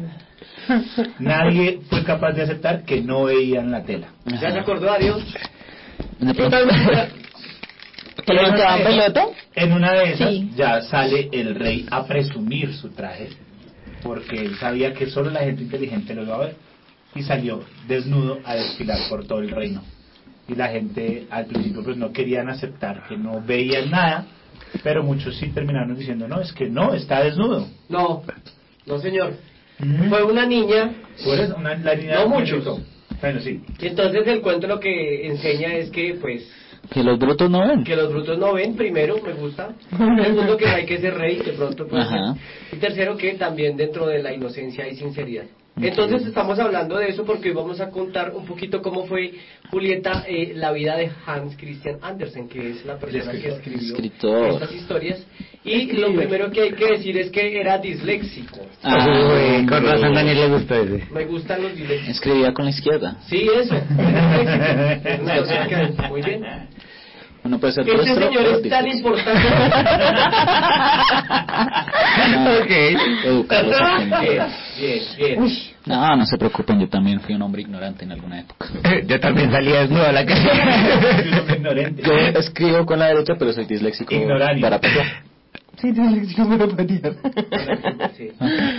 Nadie fue capaz de aceptar que no veían la tela. ¿Ya se acordó? Adiós. ¿Que le quedaba pelota? En una de esas Sí. ya sale el rey a presumir su traje, porque él sabía que solo la gente inteligente lo iba a ver, y salió desnudo a desfilar por todo el reino. Y la gente al principio pues no querían aceptar que no veían nada, pero muchos sí terminaron diciendo: no, es que no, está desnudo. No, no señor. Fue una niña. Tú eres una, la niña. No muchos. Bueno, sí. Y entonces el cuento lo que enseña es que, pues, Que los brutos no ven. que los brutos no ven, primero, me gusta. Segundo, que no hay que ser rey, de pronto puede Ajá. ser. Y tercero, que también dentro de la inocencia hay sinceridad. Entonces estamos hablando de eso porque hoy vamos a contar un poquito cómo fue, Julieta, eh, la vida de Hans Christian Andersen, que es la persona que escribió Escritor. estas historias. Y lo primero que hay que decir es que era disléxico. Ah, Uy, con razón Daniel le gustó ese. Me gustan los disléxicos. Escribía con la izquierda. Sí, eso. Es una cosa que- Muy bien. Uno puede ser Este diestro señor o es tan disléxico. importante. Ok. Educarlos a Bien, aprender. bien, bien. No, no se preocupen, yo también fui un hombre ignorante en alguna época. Yo también salía desnudo a la calle. Yo escribo con la derecha, pero soy disléxico Ignorario. para pegar. Sí, disléxico para patear. Sí.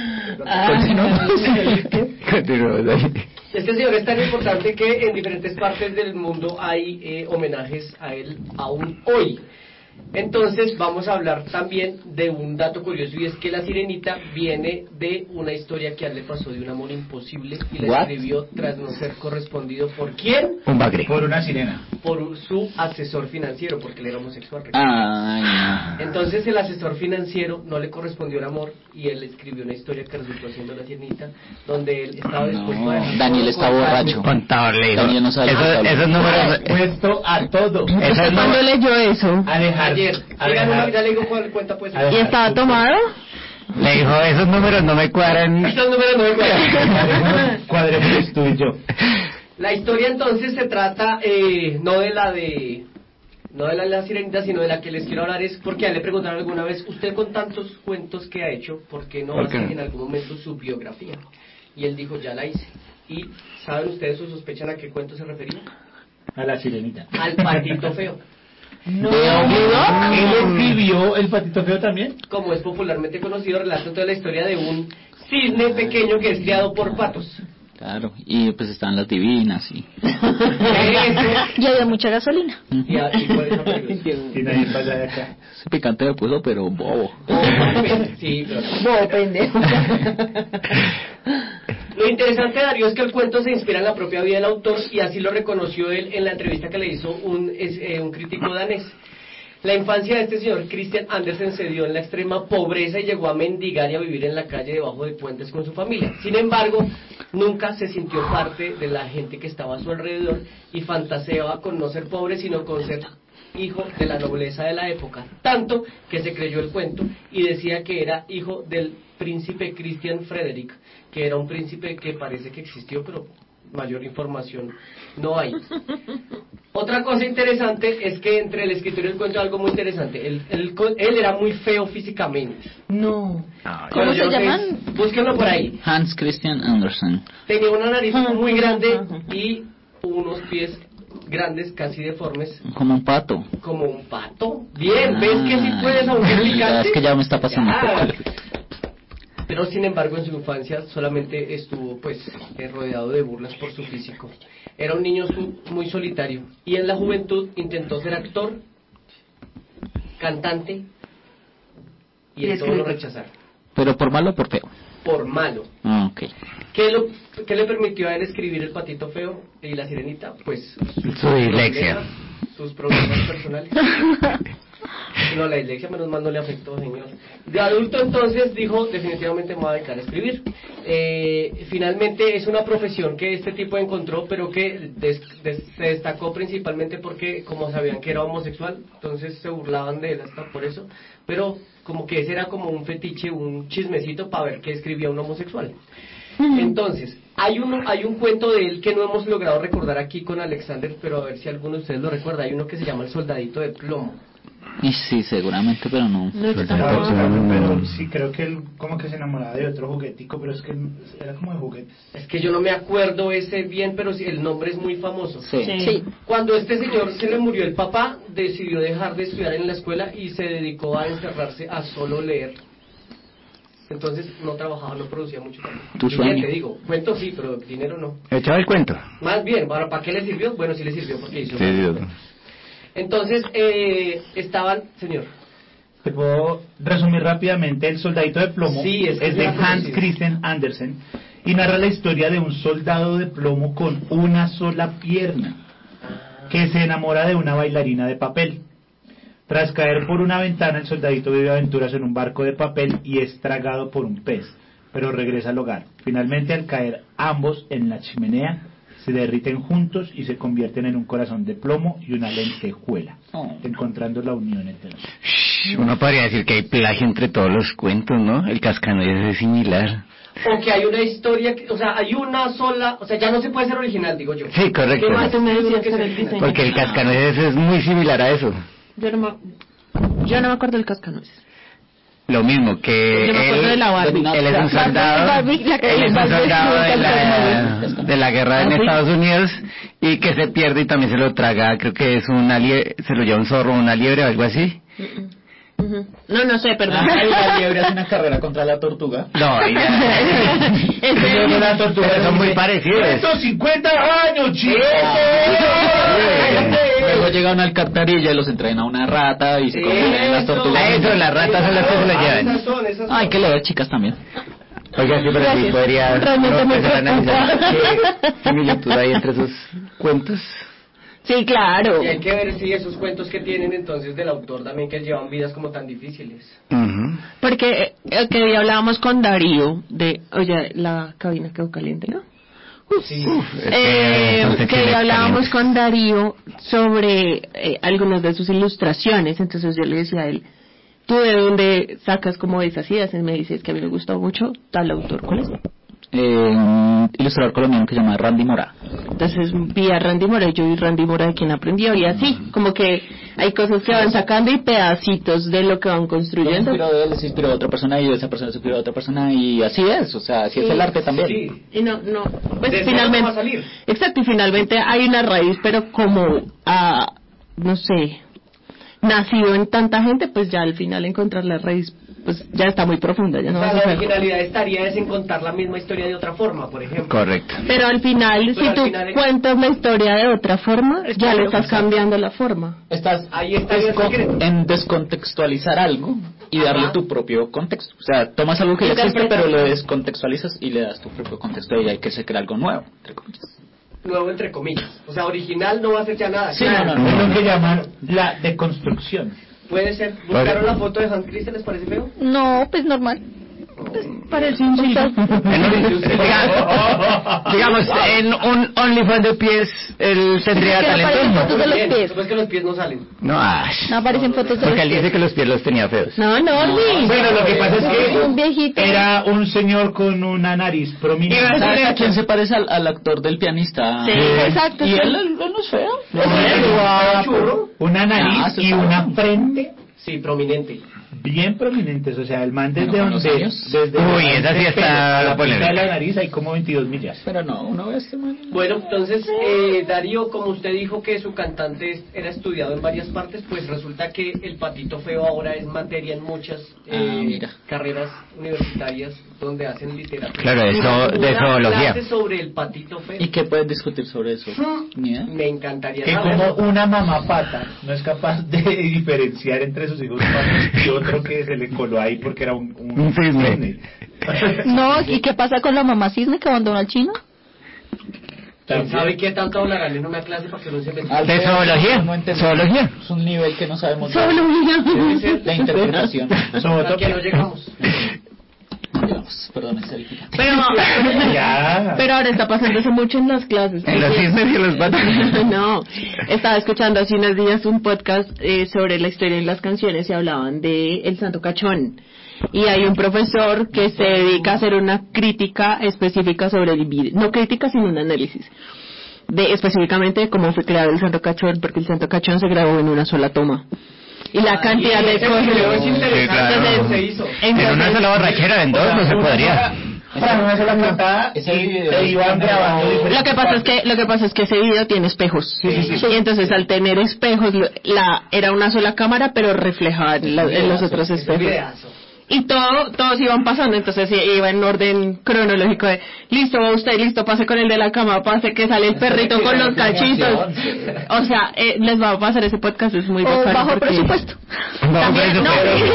Continuamos ahí. Este señor es tan importante que en diferentes partes del mundo hay eh, homenajes a él aún hoy. Entonces vamos a hablar también de un dato curioso, y es que La Sirenita viene de una historia que a él le pasó de un amor imposible y la What? escribió tras no ser correspondido por quién, Un bagre. Por una sirena. por su asesor financiero, porque él era homosexual. Ay, no. Entonces el asesor financiero no le correspondió el amor y él escribió una historia que resultó siendo La Sirenita, donde él estaba dispuesto a dejar No, Daniel todo está con tal- borracho. Contador le dijo. Daniel no sabe lo que Esos, está esos números. Puesto a todo. Esos ¿Cuándo números. leyó eso? A dejar. Ayer. a Digan dejar- una- ya le digo cuál cuenta pues. a dejar ¿Y estaba su- tomado? Le dijo, esos números no me cuadran. Estos números no me cuadran. Cuadremos tú y yo. La historia entonces se trata eh, no de la de no de la de la Sirenita, sino de la que les quiero hablar, es porque a él le preguntaron alguna vez: usted con tantos cuentos que ha hecho, ¿por qué no ¿Por qué hace no? en algún momento su biografía? Y él dijo: ya la hice. ¿Y saben ustedes o sospechan a qué cuento se refería? A la sirenita. Al patito feo. No. ¿Él escribió El patito feo también? Como es popularmente conocido, relata toda la historia de un cisne pequeño que es criado por patos. Claro, y pues están las divinas y... Y había mucha gasolina. Y, a- y por eso peligroso. Y nadie pasa de acá. Ese picante me puso, pero bobo. Sí, pero... Bobo pendejo. Lo interesante, Darío, es que el cuento se inspira en la propia vida del autor, y así lo reconoció él en la entrevista que le hizo un, es, eh, un crítico danés. La infancia de este señor Christian Andersen se dio en la extrema pobreza y llegó a mendigar y a vivir en la calle debajo de puentes con su familia. Sin embargo, nunca se sintió parte de la gente que estaba a su alrededor y fantaseaba con no ser pobre, sino con ser hijo de la nobleza de la época, tanto que se creyó el cuento y decía que era hijo del príncipe Christian Frederick, que era un príncipe que parece que existió, pero mayor información no hay. Otra cosa interesante es que entre el escritor y el cuento hay algo muy interesante. Él, él, él era muy feo físicamente. No. ¿Cómo se llaman? Sé, búsquenlo por ahí. Hans Christian Andersen. Tenía una nariz muy grande y unos pies grandes, casi deformes. Como un pato. Como un pato. Bien, ah, ¿ves que si puedes autenticar? Es que ya me está pasando. Pero sin embargo en su infancia solamente estuvo pues eh, rodeado de burlas por su físico. Era un niño su, muy solitario y en la juventud intentó ser actor, cantante y, y en todo lo rechazaron. ¿Pero por malo o por feo? Por malo. Ah, ok. ¿Qué, lo, ¿Qué le permitió a él escribir El patito feo y La sirenita? Pues su dislexia, sus problemas personales. No, la dislexia menos mal no le afectó, señor. De adulto entonces dijo, definitivamente me voy a dedicar a escribir. Eh, finalmente es una profesión que este tipo encontró, pero que des, des, se destacó principalmente porque como sabían que era homosexual, entonces se burlaban de él hasta por eso, pero como que ese era como un fetiche, un chismecito para ver qué escribía un homosexual. Entonces, hay uno, hay un cuento de él que no hemos logrado recordar aquí con Alexander, pero a ver si alguno de ustedes lo recuerda. Hay uno que se llama El soldadito de plomo. Y sí, seguramente, pero no. no pues claro, claro, pero sí, creo que él como que se enamoraba de otro juguetico, pero es que era como de juguetes. Es que yo no me acuerdo ese bien, pero sí, el nombre es muy famoso. Sí. Sí. Cuando este señor se le murió el papá, decidió dejar de estudiar en la escuela y se dedicó a encerrarse a solo leer. Entonces no trabajaba, no producía mucho también. ¿Tu sueño? Te digo, cuento sí, pero dinero no. ¿Echaba el cuento? Más bien, ¿para, ¿para qué le sirvió? Bueno, sí le sirvió porque hizo. Sí, Dios. Entonces, eh, estaban, señor. Te puedo resumir rápidamente. El soldadito de plomo sí, es, es de Hans Christian Andersen y narra la historia de un soldado de plomo con una sola pierna que se enamora de una bailarina de papel. Tras caer por una ventana, el soldadito vive aventuras en un barco de papel y es tragado por un pez, pero regresa al hogar. Finalmente, al caer ambos en la chimenea, se derriten juntos y se convierten en un corazón de plomo y una lentejuela, oh. encontrando la unión entre los dos. Uno podría decir que hay plagio entre todos los cuentos, ¿no? El Cascanueces es similar. O que hay una historia, que, o sea, hay una sola, o sea, ya no se puede ser original, digo yo. Sí, correcto. ¿Qué más me decías que el Porque el Cascanueces es muy similar a eso. Yo no me, yo no me acuerdo del Cascanueces. Lo mismo que yo me acuerdo él, de la Barbie. él es un soldado, Barbie, la él es un soldado de la, de la guerra en ¿Ah, sí? Estados Unidos y que se pierde y también se lo traga, creo que es una liebre, se lo lleva un zorro o una liebre o algo así. Uh-uh. Uh-huh. No, no sé, perdón. Ah, la liebre hace una carrera contra la tortuga. No, ella... es la tortuga son muy parecidos. ciento cincuenta años, chicos. Luego llega una alcantarilla y los entrena a una rata y se convierten las tortugas. A eso, las ratas son las que se lo llevan. Esas son, esas son. Ah, hay que leer, chicas, también. Oiga, sí, pero sí podría realmente no, muy empezar a analizar qué similitud hay entre esos cuentos. Sí, claro. Y hay que ver si esos cuentos que tienen entonces del autor también que llevan vidas como tan difíciles. Uh-huh. Porque eh, que día hablábamos con Darío de, oye, la cabina quedó caliente, ¿no? Sí. Uf, eh, que día hablábamos con Darío sobre eh, algunas de sus ilustraciones, entonces yo le decía a él, ¿tú de dónde sacas como esas ideas? Y me dice, es que a mí me gustó mucho tal autor, ¿cuál es? Eh, un ilustrador colombiano que se llama Randy Mora. Entonces vi a Randy Mora y yo vi Randy Mora de quien aprendió y así, como que hay cosas que van sacando y pedacitos de lo que van construyendo. Se inspiró de él, se inspiró de otra persona y de esa persona se inspiró de otra persona y así es, o sea, así sí, es el arte también. Sí. Y no, no, pues ¿De finalmente, va a salir? Exacto, y finalmente hay una raíz, pero como, ah, no sé, nacido en tanta gente, pues ya al final encontrar la raíz pues ya está muy profunda, ya no o sea, vas a la hacer. originalidad estaría es en contar la misma historia de otra forma, por ejemplo. Correcto. Pero al final, Pero si al tú final es... cuentas la historia de otra forma, es ya claro, le estás exacto. cambiando la forma. Estás ahí está el descon- secreto. en descontextualizar algo y darle Ajá. tu propio contexto. O sea, tomas algo que ya existe, pero lo descontextualizas y le das tu propio contexto y hay que se crea algo nuevo, entre comillas. Nuevo entre comillas. O sea, original no va a ser ya nada. Sí, claro. no, no, no. Es lo que llaman la deconstrucción. Puede ser. ¿Buscaron la foto de Hans Christian? ¿Les parece feo? No, pues normal. Pues parece un Digamos, en un OnlyFans de pies, él tendría talento. Aparecen fotos de los pies. Pues que los pies no salen. No, ay. No aparecen fotos de los pies. Porque él dice que los pies los tenía feos. No, no, Luis. Bueno, lo que pasa es que un viejito. era un señor con una nariz prominente. ¿Sabes a quién se parece al, al actor del pianista? Sí, exacto. ¿Y sí. él, él no es feo? No, es guapo, una nariz Ah, y una frente Sí, prominente. bien prominentes, o sea, el man desde Bueno, donde, años. desde Uy, la esa sí frente está a la punta polémica. de la nariz hay como veintidós millas. Pero no, uno ve a este man. Bueno, entonces, eh, Darío, como usted dijo que su cantante era estudiado en varias partes, pues resulta que el patito feo ahora es materia en muchas eh, Ah, mira. carreras universitarias donde hacen literatura. Claro, de zo- de Una zoología. clase sobre el patito feo. ¿Y qué puedes discutir sobre eso? Ni idea. Me encantaría Que saberlo. como una mamá pata no es capaz de diferenciar entre sus hijos patos y otro que se le coló ahí porque era un, un, Un cisne. No, ¿y qué pasa con la mamá cisne que abandonó al chino? ¿Quién sabe qué tanto hablarán en una clase para que no se me... Al ¿De feo, zoología? no entendemos. ¿Zoología? Es un nivel que no sabemos. Zoología. Debe ser La interpretación. a que no llegamos. Digamos, perdón, es el picante. Pero, Ya. pero ahora está pasando eso mucho en las clases. En los cisnes y en los patos. No, estaba escuchando hace unos días un podcast eh, sobre la historia de las canciones y hablaban de El Santo Cachón. Y hay un profesor que se dedica a hacer una crítica específica sobre el video. No crítica, sino un análisis. De específicamente de cómo fue creado el Santo Cachón, porque el Santo Cachón se grabó en una sola toma. Y la cantidad de cosas. Sí, claro. Entonces, En una sola borrachera, en dos no se podría. Para una sola cantada y se iban grabando diferentes Lo que pasa es que lo que pasa es que ese video tiene espejos. Sí, sí, sí. Y entonces al tener espejos lo- la era una sola cámara pero reflejaba en, la- en los otros espejos. Y todo todos iban pasando, entonces iba en orden cronológico de listo, va usted, listo, pase con el de la cama, pase que sale el perrito con los cachitos. O sea, eh, les va a pasar ese podcast, es muy O bacano bajo porque- presupuesto. También, no,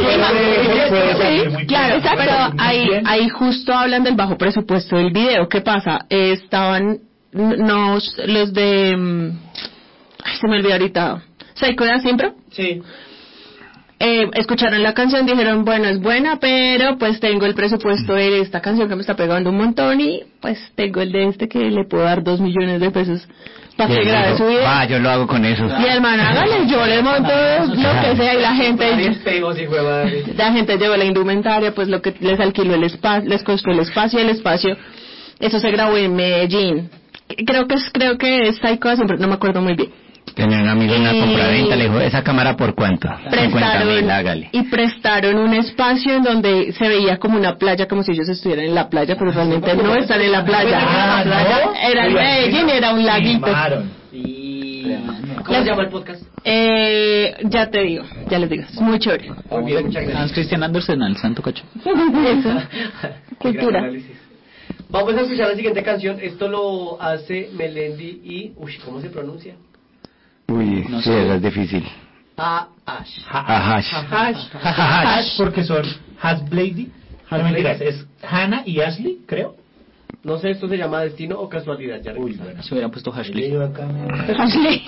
Pero- sí, claro, Exacto. pero ahí, ahí justo hablan del bajo presupuesto del video. ¿Qué pasa? Eh, estaban n- nos, los de... mm, Ay, se me olvidó ahorita. ¿Psycho de siempre? Sí. Eh, escucharon la canción, dijeron, bueno, es buena, pero pues tengo el presupuesto de esta canción que me está pegando un montón y pues tengo el de este que le puedo dar dos millones de pesos para Y que él grabe dijo, su video. va, yo lo hago con eso. Y el man, hágale, yo le monto lo que sea y la gente... espejos y huevas. La gente llevó la indumentaria, pues lo que les alquiló el espacio, les costó el espacio, el espacio. Eso se grabó en Medellín. Creo que es, creo que es Psycho, siempre no me acuerdo muy bien. Tenía un amigo en una Y- compraventa, le dijo, ¿esa cámara por cuánto? cincuenta mil, hágale. y prestaron un espacio en donde se veía como una playa, como si ellos estuvieran en la playa, pero realmente no están en la playa. Ah, La playa ¿no? era en Medellín, era un laguito. Filmaron. Y... ¿Cómo se llama el podcast? Eh, ya te digo, ya les digo, es muy chévere. Muy bien, muchas gracias. Hans Christian Andersen, al Santo Cachón. Eso. Qué gran Cultura. análisis. Vamos a escuchar la siguiente canción. Esto lo hace Melendi y... Uy, ¿cómo se pronuncia? Uy, No sí, sé. eso es difícil. A Ash. Ahash. Hash, Hash, porque son Hasblady. No mentiras, es Hannah y Ashley, creo. No sé, esto se llama destino o casualidad. Ya Uy, regresamos. bueno. Se hubieran puesto Ashley. Leído acá. Ashley.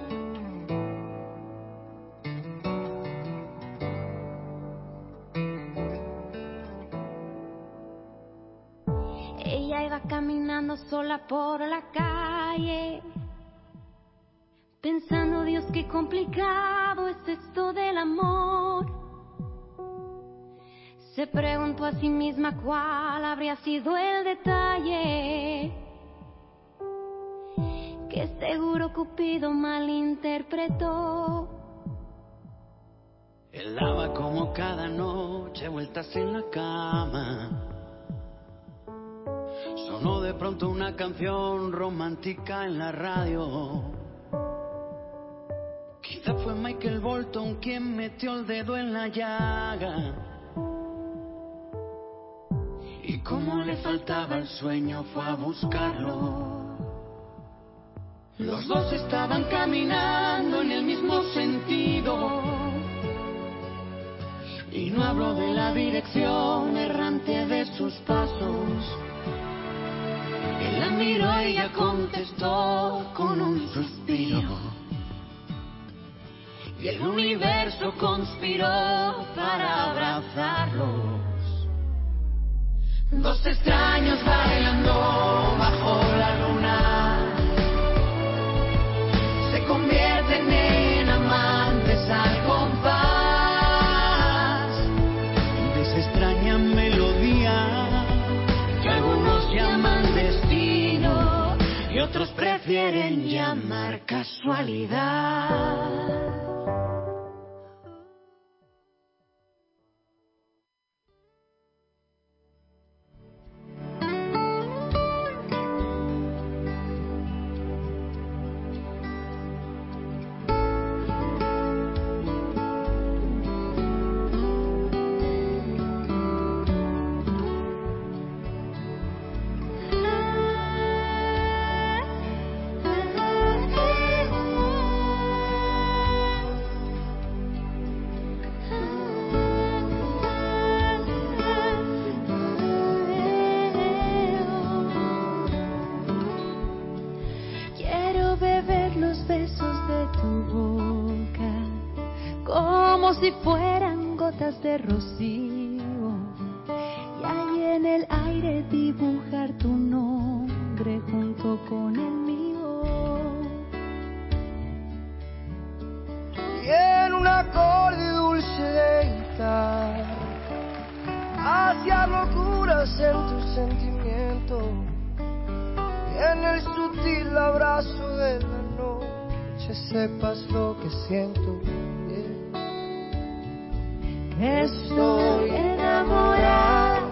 Ella iba caminando sola por la calle, pensando, Dios, qué complicado es esto del amor. Se preguntó a sí misma cuál habría sido el detalle que seguro Cupido malinterpretó. Él daba como cada noche vueltas en la cama. Sonó de pronto una canción romántica en la radio. Quizá fue Michael Bolton quien metió el dedo en la llaga. Y como le faltaba el sueño fue a buscarlo. Los dos estaban caminando en el mismo sentido. Y no hablo de la dirección errante de sus pasos. Él la miró y ella contestó con un suspiro. Y y el universo conspiró para abrazarlos. Dos extraños bailando bajo la luna se convierten en amantes al compás de esa extraña melodía que algunos llaman destino y otros prefieren llamar casualidad. Si fueran gotas de rocío y ahí en el aire dibujar tu nombre junto con el mío y en un acorde dulce de guitarra hacia locuras en tu sentimiento y en el sutil abrazo de la noche sepas lo que siento. Estoy enamorada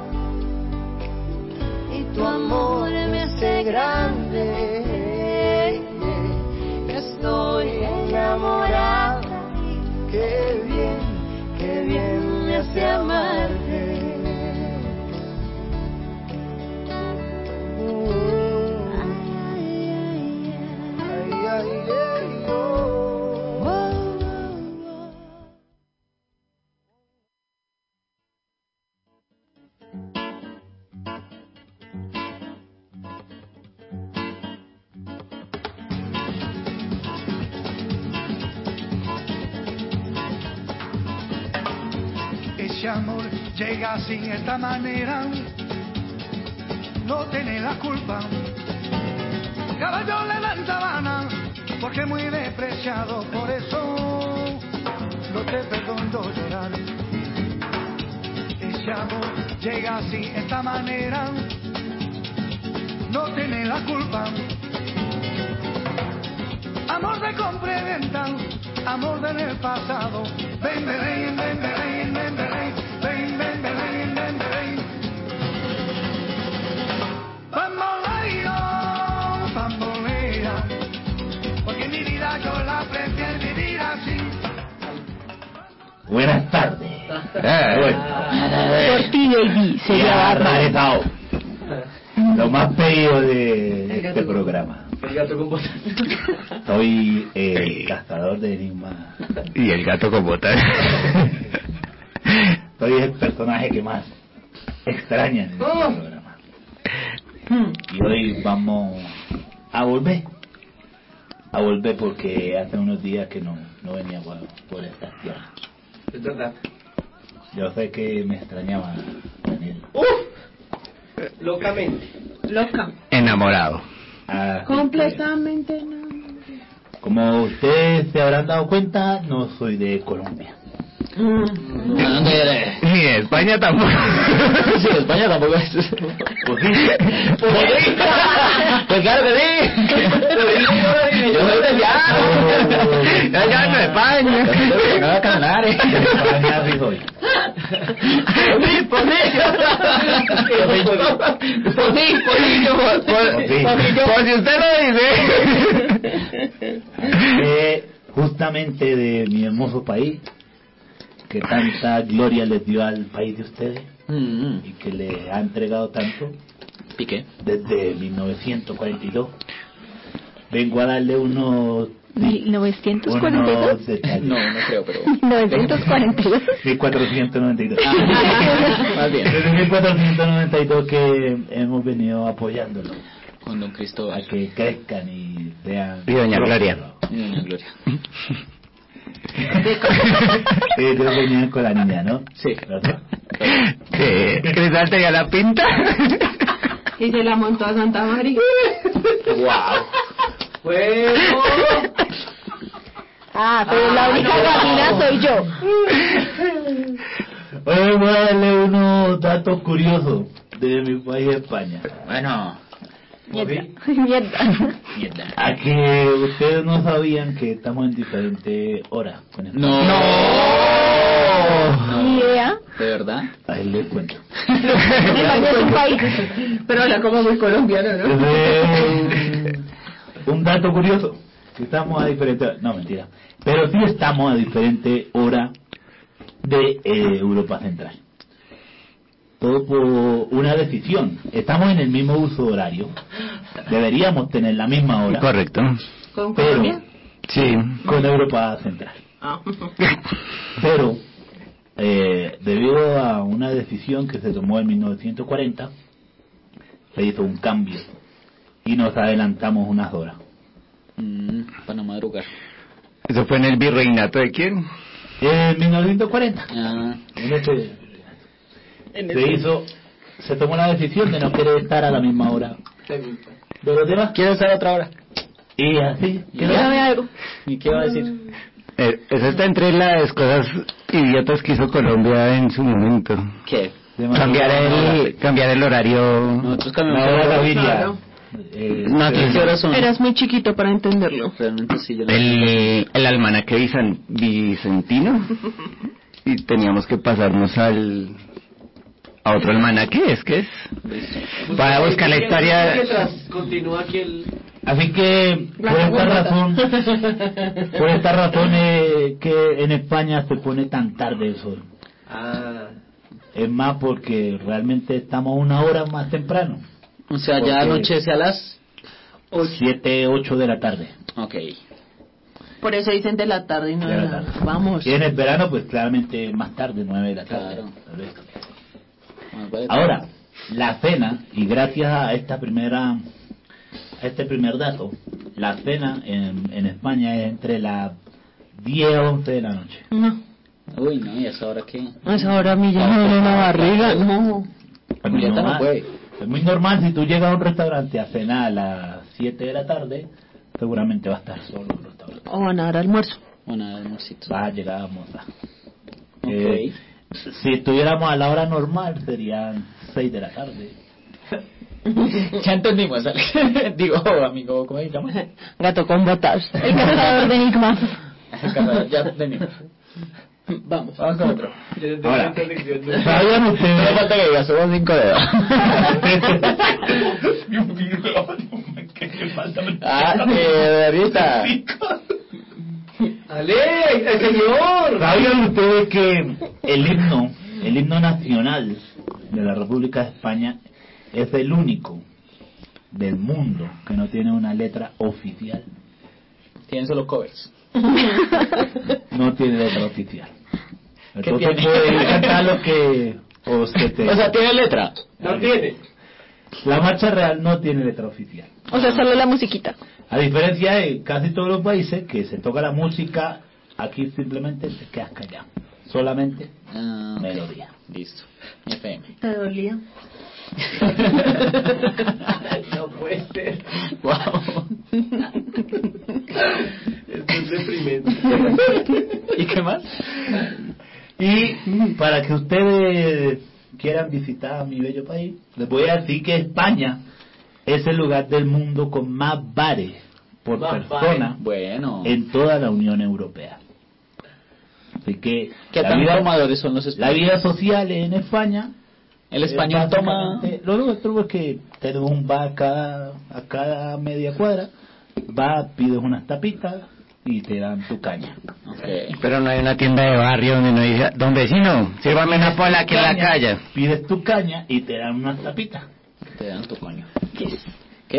y tu amor me hace grande. Estoy enamorada y qué bien, qué bien me hace amarte. Ay, ay, ay, ay, oh. Ese amor llega así, de esta manera, no tiene la culpa. Caballo le dan sabana, porque es muy despreciado, por eso no te perdono llorar. Ese amor llega así, de esta manera, no tiene la culpa. Amor de compra y venta, amor del pasado. Ven, ven, ven, ven, ven, ven, ven, ven, ven, ven, ven, ven, ven. Bamboleo, bambolea, porque mi vida yo la prefiero vivir así. Buenas tardes. Ah, bueno. Por ti, baby, se ya ha llama. regresado lo más pedido de este programa. El gato con botas. Soy el cazador de enigmas. Y el gato con botas. Soy el personaje que más extraña en este oh. programa. Y hoy vamos a volver. A volver porque hace unos días que no, no venía por, por esta tierra. Es verdad. Yo sé que me extrañaba Daniel. ¡Uf! Locamente. Loca. Enamorado. Ah, Completamente no. Como ustedes se habrán dado cuenta, no soy de Colombia. Mm. ¿De dónde eres? Ni de España tampoco. Sí, de España tampoco es. Pues sí. Pues sí. Pues claro que sí. Yo soy de allá. Yo ya no de España. No de Canarias. De España sí soy. Sí, pues sí. Pues sí, pues sí. Por si usted lo dice. Eh, justamente de mi hermoso país, que tanta gloria les dio al país de ustedes mm-hmm. y que le ha entregado tanto. ¿Piqué? Desde mil novecientos cuarenta y dos vengo a darle unos mil novecientos cuarenta y dos unos detalles. No, no creo, pero mil novecientos cuarenta y dos mil cuatrocientos noventa y dos Ah, más bien. Desde mil cuatrocientos noventa y dos que hemos venido apoyándolo con Don Cristóbal a que crezcan y sean y Doña Gloria y Doña Gloria Ellos venían con la niña, ¿no? Sí. ¿Verdad? Sí. Cristal tenía la pinta. Y se la montó a Santa María. ¡Wow! ¡Bueno! Ah, pero la única guajira soy yo. Oye, voy a darle unos datos curiosos de mi país, España. Bueno. Mierda. Mierda. Mierda. A que ustedes no sabían que estamos en diferentes horas. Con España. No. No. Ni idea. ¿De verdad? Ahí les cuento. España es un país. Pero habla como muy colombiano, ¿no? Eh, un dato curioso. Que estamos a diferentes... No, mentira. Pero sí estamos a diferente hora de eh, Europa Central. Todo por una decisión. Estamos en el mismo uso horario. Deberíamos tener la misma hora. Correcto. ¿Con pero, Colombia? Sí, con Europa Central. Ah. Pero, eh, debido a una decisión que se tomó en mil novecientos cuarenta, se hizo un cambio y nos adelantamos unas horas. Mm, para no madrugar. ¿Eso fue en el virreinato de quién? En mil novecientos cuarenta. Ah. En ese, se hizo, se tomó la decisión de no querer estar a la misma hora de los demás. Quiero estar a otra hora. Y así. Dígame algo. ¿Y qué va a decir? Eh, eso está entre las cosas idiotas que hizo Colombia en su momento. ¿Qué? Cambiar el, cambiar el horario. Nosotros cambiamos La hora el horario. Gaviria. Eh, No, ¿Qué que- horas son? Eras muy chiquito para entenderlo. Realmente sí, yo no- el, el almanaque vicen- vicentino y teníamos que pasarnos al a otro almanaque, es que es para buscar la historia. Mientras continúa aquí el... Así que por esta razón, por esta razón eh, que en España se pone tan tarde el sol. Ah, Es más porque realmente estamos una hora más temprano. O sea, ya Porque- anochece a las... siete, ocho de la tarde. Ok. Por eso dicen de la tarde y no De de la la tarde. Vamos. Y en el verano pues claramente más tarde, nueve de la tarde. Claro. tal vez. Bueno, puede- Ahora, la cena, y gracias a esta primera a este primer dato, la cena en, en España es entre las diez y once de la noche. No. Uy, no, ¿y esa hora qué? A esa hora a mí ya me duele la barriga. No. Es muy, Julieta no normal, puede. es muy normal si tú llegas a un restaurante a cenar a las siete de la tarde, seguramente va a estar solo el restaurante. O van a dar almuerzo. Una almuercito. Va a llegar a almorzar. Ok. Eh, si estuviéramos a la hora normal serían seis de la tarde. Ya entendimos. Digo, amigo, ¿cómo se llama? Gato con botas. El cazador de enigmas. Ya entendimos. Vamos, vamos con otro. Ahora, ¿sabían No ustedes? falta que diga, somos cinco dedos. Ah, eh, ahorita. ¡Ale! ¡El señor! ¿Sabían ustedes que el himno, el himno nacional de la República de España es el único del mundo que no tiene una letra oficial? Tienen solo covers. No tiene letra oficial. ¿Qué Entonces tiene? puedes cantar lo que... O, se te- O sea, tiene letra. No tiene. La marcha real no tiene letra oficial. O sea, solo la musiquita. A diferencia de casi todos los países que se toca la música, aquí simplemente te quedas callado. Solamente Ah, ok. melodía. Listo. F M. ¿Te dolía? No puede ser. Wow. Esto es deprimente. ¿Y qué más? Y para que ustedes quieran visitar mi bello país, les voy a decir que España es el lugar del mundo con más bares por Más persona Bueno. en toda la Unión Europea. Así que ¿Qué la tan vida, tomadores son los la españoles? vida social en España, El español es toma... básicamente- Lo nuestro es que tenemos un bar cada, a cada media cuadra, va, pides unas tapitas y te dan tu caña. Okay. Pero no hay una tienda de barrio donde no diga, don vecino, sírvame una pola aquí en la Caña, calle. Pides tu caña y te dan unas tapitas. Te dan tu coño. ¿Qué?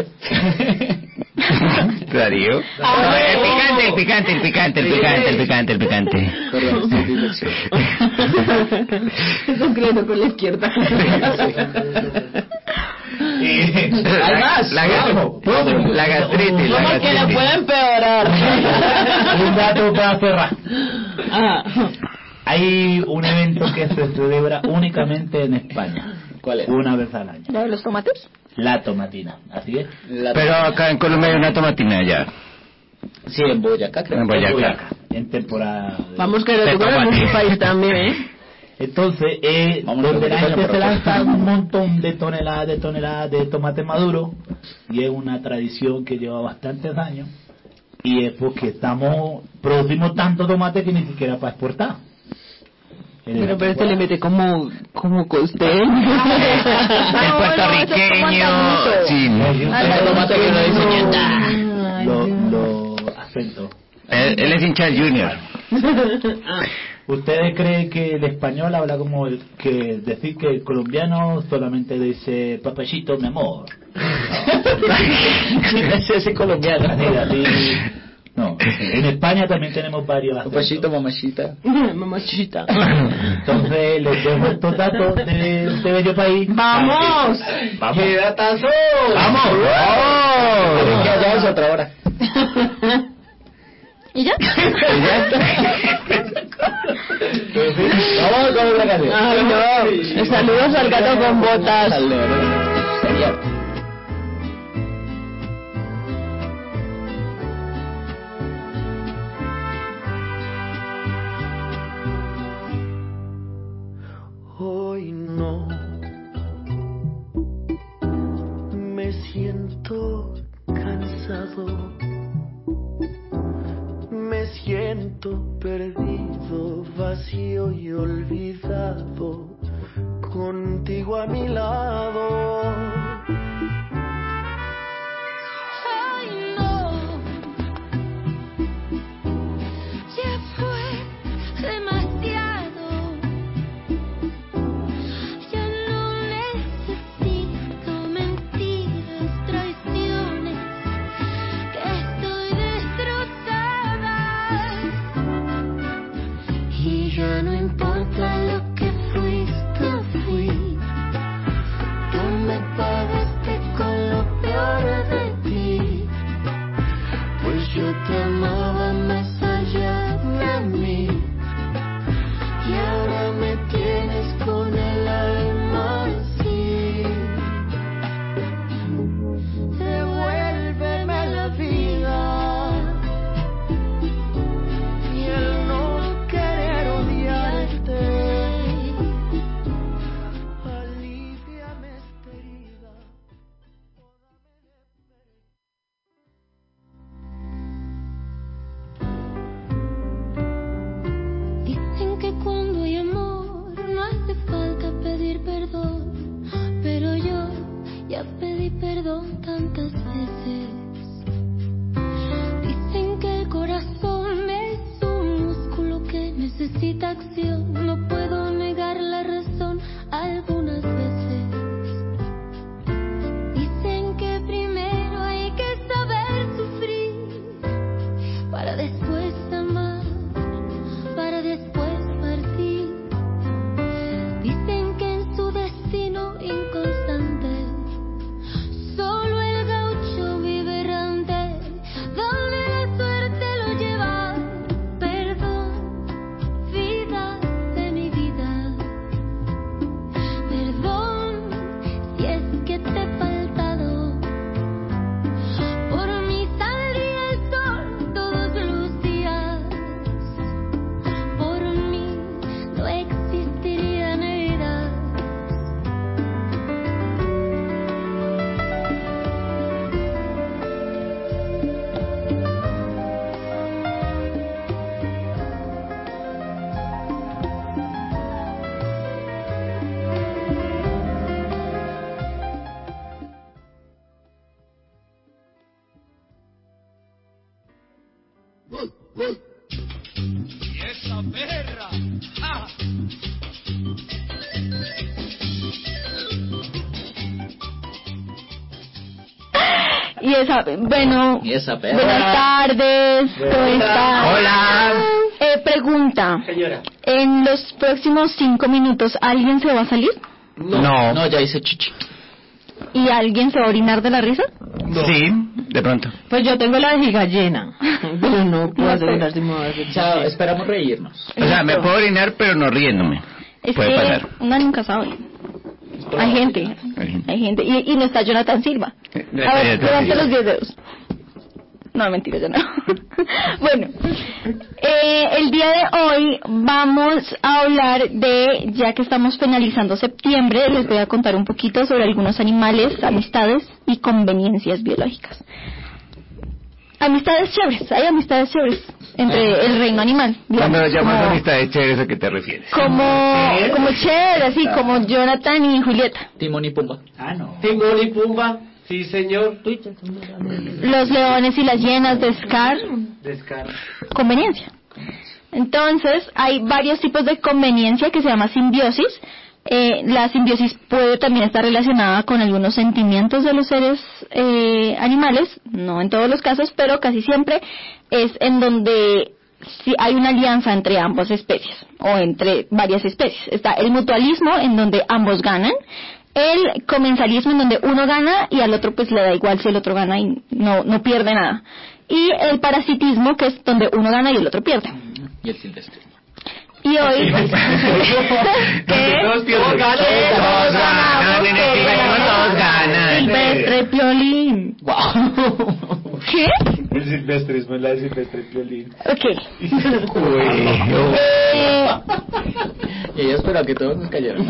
Darío. Ah, No, el picante, el picante, el picante, el picante, el picante, el picante. Perdón, estoy diversión. Eso creo con la izquierda. Hay más. La, la, la gastritis. ¿Cómo que le puede empeorar? Un dato para cerrar. Ah. Hay un evento que se celebra únicamente en España. ¿Cuál es? Una vez al año. ¿La de los tomates? La tomatina, así es. La Pero acá en Colombia hay una tomatina ya. Sí, en Boyacá, creo. En Boyacá. En, Boyacá, en temporada. De... Vamos que lo en mi país también, ¿eh? Entonces, eh, donde la gente se lanza un montón de toneladas, de toneladas de tomate maduro, y es una tradición que lleva bastantes años, y es porque estamos, producimos tanto tomate que ni siquiera para exportar. Pero, pero este le mete como, como costeño. El puertorriqueño. Sí. El tomate que uno dice Lo, lo acento. Él, él es hincha del Junior. ¿Ustedes creen que el español habla como el que decir que el colombiano solamente dice papachito, mi amor? Ese es colombiano. No, en España también tenemos varios acentos. Papachito, mamachita. Mamachita. Entonces les dejo estos datos de este bello país. ¡Vamos! ¡Vamos! ¡Qué datazo! ¡Vamos! ¡Vamos! Que allá es otra hora. ¿Y ya? ¿Y ya? Vamos con otra canción. Ay, no. Saludos al gato con botas. Sería. Hoy no me siento cansado, me siento perdido, vacío y olvidado, contigo a mi lado. Ay, no, ya fue demasiado. Ya no importa lo que fuiste o fui, tú me pagaste con lo peor de ti, pues yo te amaba más allá de mí, y ahora me tienes con el alma así. Devuélveme la vida y el no cuando hay amor no hace falta pedir perdón, pero yo ya pedí perdón tantas veces. Dicen que el corazón es un músculo que necesita acción, no puedo negar la razón algunas veces. Dicen que primero hay que saber sufrir para después amar, para después inconstante, solo el gaucho vive errante, donde la suerte lo lleva. Perdón, vida de mi vida, perdón si es que te he faltado. Por mí saldría el sol todos los días, por mí no existirían heridas. Y esa perra. ¡Ah! Y esa, bueno, Y esa perra. buenas tardes, ¿cómo están? Hola. Eh, pregunta, Señora. ¿en los próximos cinco minutos alguien se va a salir? No, No. no, ya hice chichi. ¿Y alguien se va a orinar de la risa? No. Sí, de pronto. Pues yo tengo la vejiga llena, pero no puedo asegurar si me voy a hacer. Chao, esperamos reírnos. O sea, me puedo orinar, pero no riéndome. Es Puede que pasar. uno nunca sabe. Hay gente, Hay gente. hay gente. Y, y no está Jonathan Silva. A ver, levante los diez dedos. No, mentira, ya no. Bueno, eh, el día de hoy vamos a hablar de, ya que estamos finalizando septiembre, les voy a contar un poquito sobre algunos animales, amistades y conveniencias biológicas. Amistades chéveres, hay amistades chéveres entre el reino animal. Digamos, Cuando llamas como, amistades chéveres, ¿a qué te refieres? como, como chévere, así como Jonathan y Julieta. Timón y Pumba. Ah, no. Timón y Pumba, sí señor. Los leones y las hienas de Scar. Descarga. Conveniencia. Entonces, hay varios tipos de conveniencia que se llama simbiosis. Eh, la simbiosis puede también estar relacionada con algunos sentimientos de los seres eh, animales, no en todos los casos, pero casi siempre es en donde si hay una alianza entre ambas especies o entre varias especies. Está el mutualismo, en donde ambos ganan. El comensalismo, en donde uno gana y al otro pues le da igual si el otro gana y no, no pierde nada. Y el parasitismo, que es donde uno gana y el otro pierde. Y el silvestre. Y hoy que todos pierden. ganan, Todos ganan, en el silvestre todos ganan. Silvestre Piolín. Wow. ¿Qué? El silvestrismo es la de silvestre Piolín. Ok. Eh, y ella esperó que todos nos calláramos.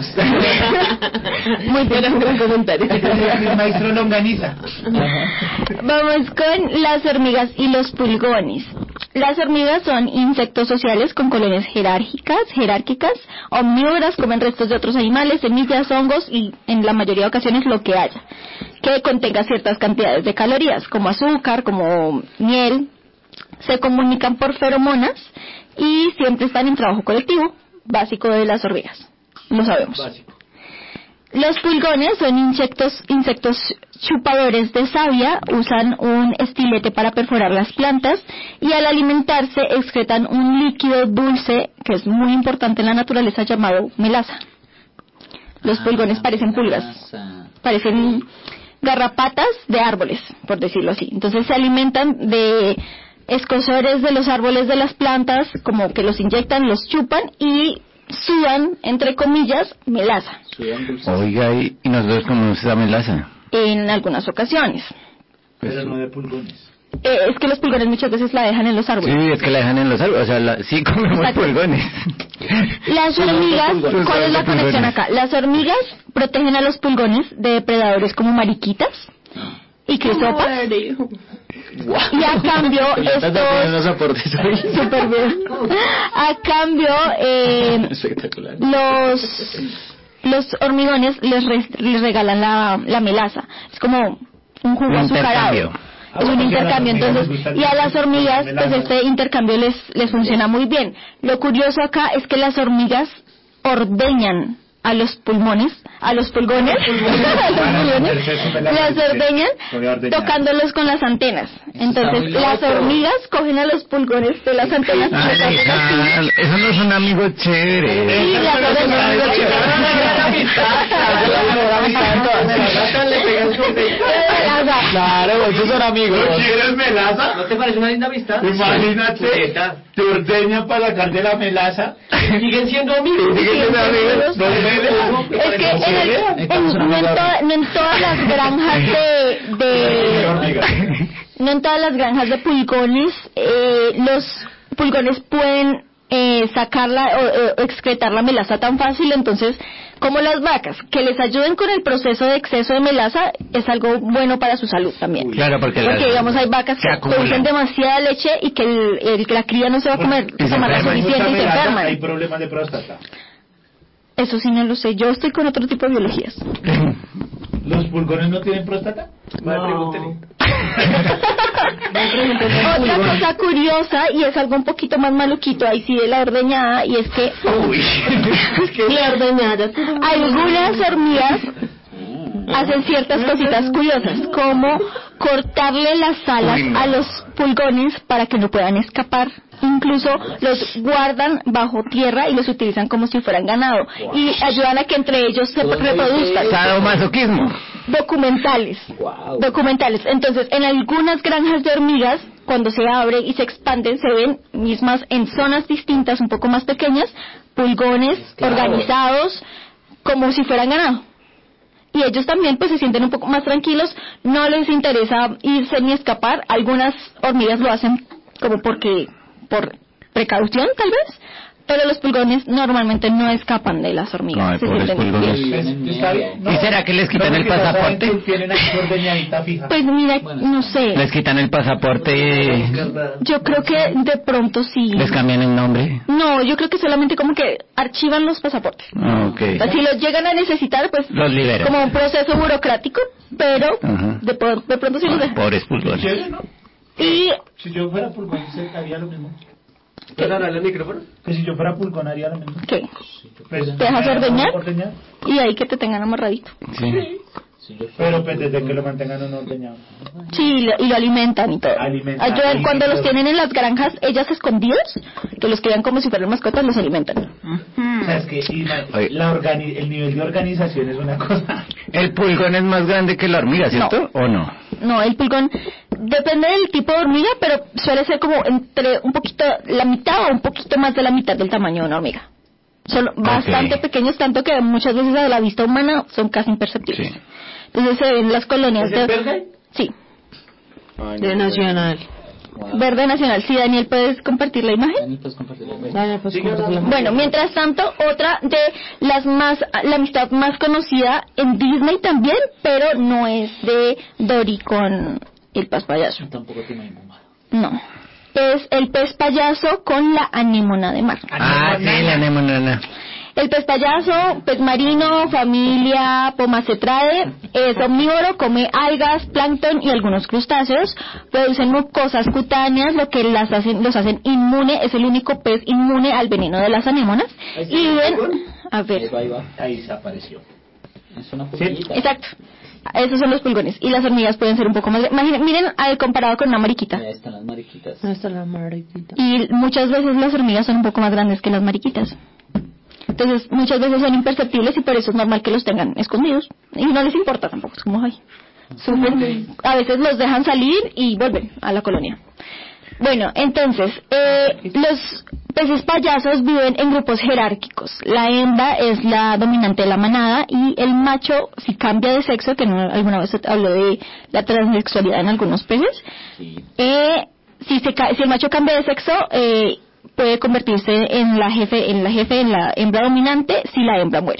Muy bien, gran comentario. El maestro Longaniza. Vamos con las hormigas y los pulgones. Las hormigas son insectos sociales con colonias jerárquicas, jerárquicas, omnívoras, comen restos de otros animales, semillas, hongos y en la mayoría de ocasiones lo que haya, que contenga ciertas cantidades de calorías, como azúcar, como miel. Se comunican por feromonas y siempre están en trabajo colectivo, básico de las hormigas, lo sabemos. Básico. Los pulgones son insectos, insectos chupadores de savia, usan un estilete para perforar las plantas y al alimentarse excretan un líquido dulce que es muy importante en la naturaleza llamado melaza. Los pulgones parecen pulgas, parecen garrapatas de árboles, por decirlo así. Entonces se alimentan de escosores de los árboles de las plantas, como que los inyectan, los chupan y sudan, entre comillas, melaza. Oiga, ¿y, y nosotros comemos esa melaza? En algunas ocasiones. Pero no de pulgones. Eh, es que los pulgones muchas veces la dejan en los árboles. Sí, es que la dejan en los árboles, o sea, la, sí comemos Exacto. pulgones. Las hormigas, ¿cuál es la conexión acá? Las hormigas protegen a los pulgones de depredadores como mariquitas y crisopas. Y a cambio estos super bien. A cambio eh, los los hormigones les, re, les regalan la, la melaza. Es como un jugo Un azucarado. intercambio. Es un intercambio, entonces, y a las hormigas, pues este intercambio les, les funciona muy bien. Lo curioso acá es que las hormigas ordeñan a los pulmones, a los pulgones, a los pulgones, las ordeñan tocándolos con las antenas. Entonces, las hormigas cogen a los pulgones de las antenas. Ay, hija, eso no es un amigo chévere. Sí, las Claro, esos son amigos. ¿No quieres melaza? ¿No te parece una linda amistad? Imagínate, te ordeñan para sacar de la melaza. Siguen siendo amigos. Siguen siendo amigos. No Es que en el, en, no, en toda, no en todas las granjas de, de no en todas las granjas de pulgones eh, los pulgones pueden eh, sacarla o, o excretar la melaza tan fácil. Entonces, como las vacas, que les ayuden con el proceso de exceso de melaza es algo bueno para su salud también. Claro, porque, porque las, digamos hay vacas que producen demasiada leche y que el, el, la cría no se va a comer, tomar la suficiente y se enferman. Hay problemas de próstata. Eso sí no lo sé, yo estoy con otro tipo de biologías. ¿Los pulgones no tienen próstata? No. Otra cosa curiosa, y es algo un poquito más maluquito, ahí sí de la ordeñada, y es que, Uy. Es que la ordeñada. algunas hormigas hacen ciertas cositas curiosas, como cortarle las alas Uy, no. a los pulgones para que no puedan escapar. Incluso los guardan bajo tierra y los utilizan como si fueran ganado. Y ayudan a que entre ellos se reproduzcan. Sadomasoquismo. Documentales. Wow. Documentales. Entonces, en algunas granjas de hormigas, cuando se abren y se expanden, se ven mismas en zonas distintas, un poco más pequeñas, pulgones Esclavos. organizados como si fueran ganado. Y ellos también pues se sienten un poco más tranquilos, no les interesa irse ni escapar. Algunas hormigas lo hacen como porque por precaución tal vez, pero los pulgones normalmente no escapan de las hormigas. Ay, se pobres sienten pulgones. bien. Está bien. ¿Y será que les quitan el pasaporte? Tienen aquí ordeñadita fija. Pues mira, no sé. Les quitan el pasaporte, Yo creo que de pronto sí. les cambian el nombre. No, yo creo que solamente como que archivan los pasaportes. Ah, ok. O sea, si los llegan a necesitar, pues Los liberan. como un proceso burocrático, pero Ajá. de, po- de pronto sí los dejan. Pobres pulgones. Chévere, ¿no? Y Si yo fuera pulgón, se haría lo mismo. ¿Puedes hablarle al micrófono? Que si yo fuera pulgón, haría lo mismo. ¿qué? Pues, ¿Te dejas ordeñar? ordeñar. Y ahí que te tengan amarradito. Sí. Pero pues desde que lo mantengan uno ordeñado. Sí, y lo, y lo alimentan y todo. Alimentan. Ayudan, cuando Y los todo. tienen en las granjas, ellas escondidos, que los crían como si fueran mascotas, los alimentan. O sea, es que y, ma- la organi- el nivel de organización es una cosa. El pulgón es más grande que la hormiga, ¿cierto? ¿O no? No, el pulgón depende del tipo de hormiga, pero suele ser como entre un poquito, la mitad o un poquito más de la mitad del tamaño de una hormiga. Son bastante pequeños, tanto que muchas veces a la vista humana son casi imperceptibles. Sí. Entonces se ven las colonias ¿Es de... el verde? Sí, De Nacional. verde nacional. Sí, Daniel, ¿puedes compartir la imagen? Dani, ¿puedes compartir la imagen? Dale, pues, compártela. Bueno, mientras tanto, otra de las más, la amistad más conocida en Disney también, pero no es de Dory con el pez payaso. Tampoco tiene mi mamá. No. Es el pez payaso con la anémona de mar. Ah, sí, la anémona. El pez payaso, pez marino, familia Pomacetrae, es omnívoro, come algas, plancton y algunos crustáceos. Producen mucosas cutáneas, lo que las hacen, los hacen inmune. Es el único pez inmune al veneno de las anémonas. Y viven, a ver, Ahí va, ahí va. Ahí se apareció. Es una pulguita. exacto. Esos son los pulgones. Y las hormigas pueden ser un poco más. Imaginen, miren, al comparado con una mariquita. Ahí están las mariquitas. Ahí está la mariquita. Y muchas veces las hormigas son un poco más grandes que las mariquitas. Entonces, muchas veces son imperceptibles y por eso es normal que los tengan escondidos. Y no les importa tampoco, es como, ay, suben. A veces los dejan salir y vuelven a la colonia. Bueno, entonces, eh, los peces payasos viven en grupos jerárquicos. La hembra es la dominante de la manada y el macho, si cambia de sexo, que no, alguna vez habló de la transexualidad en algunos peces, eh, si, se, ca- si el macho cambia de sexo, eh, puede convertirse en la jefe, en la jefe, en la hembra dominante si la hembra muere.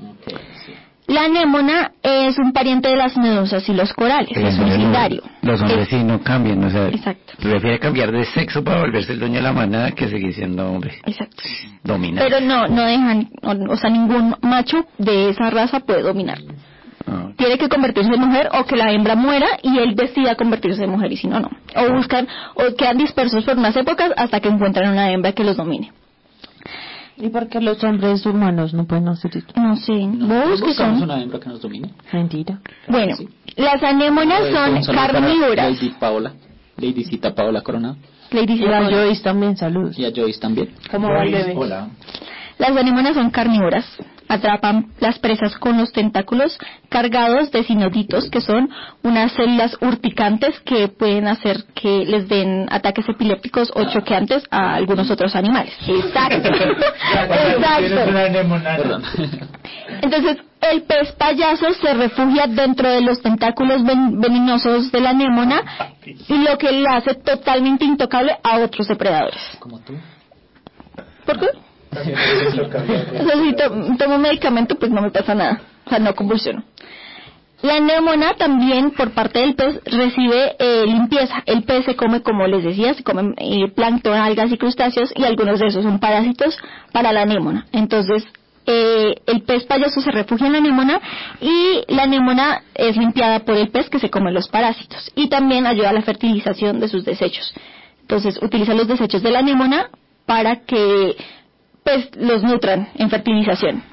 La anémona es un pariente de las medusas y los corales, Pero es un entonces cnidario. Los hombres Es- sí no cambian, o sea, Exacto. prefiere cambiar de sexo para volverse el dueño de la manada que seguir siendo hombre. Exacto. Dominante. Pero no, no dejan, o, o sea, ningún macho de esa raza puede dominar. Ah. Tiene que convertirse en mujer o que la hembra muera y él decida convertirse en mujer y si no, no. O buscan, o quedan dispersos por unas épocas hasta que encuentran una hembra que los domine. ¿Y por qué los hombres humanos no pueden hacer esto? No sé, vos que Buscamos son... una hembra que nos domine. Mentira. Bueno, las anémonas Un son saludo para carnívoras. Lady Paola. Ladycita Paola Corona. Lady Y a Paola. Joyce también, saludos. Y a Joyce también. ¿Cómo va el Joyce, bebé? hola. Las anémonas son carnívoras. Atrapan las presas con los tentáculos cargados de cinoditos, que son unas células urticantes que pueden hacer que les den ataques epilépticos o choqueantes a algunos otros animales. Exacto. Tienes una Exacto. anémona. Perdón. Entonces, el pez payaso se refugia dentro de los tentáculos ven- venenosos de la anémona y lo que le hace totalmente intocable a otros depredadores. Como tú. ¿Por qué? O sea, si to- tomo medicamento, pues no me pasa nada. O sea, no convulsiono. La anémona también, por parte del pez, recibe eh, limpieza. El pez se come, como les decía, se comen eh, plancton, algas y crustáceos, y algunos de esos son parásitos para la anémona. Entonces, eh, el pez payaso se refugia en la anémona y la anémona es limpiada por el pez que se come los parásitos. Y también ayuda a la fertilización de sus desechos. Entonces, utiliza los desechos de la anémona para que pues los nutran en fertilización.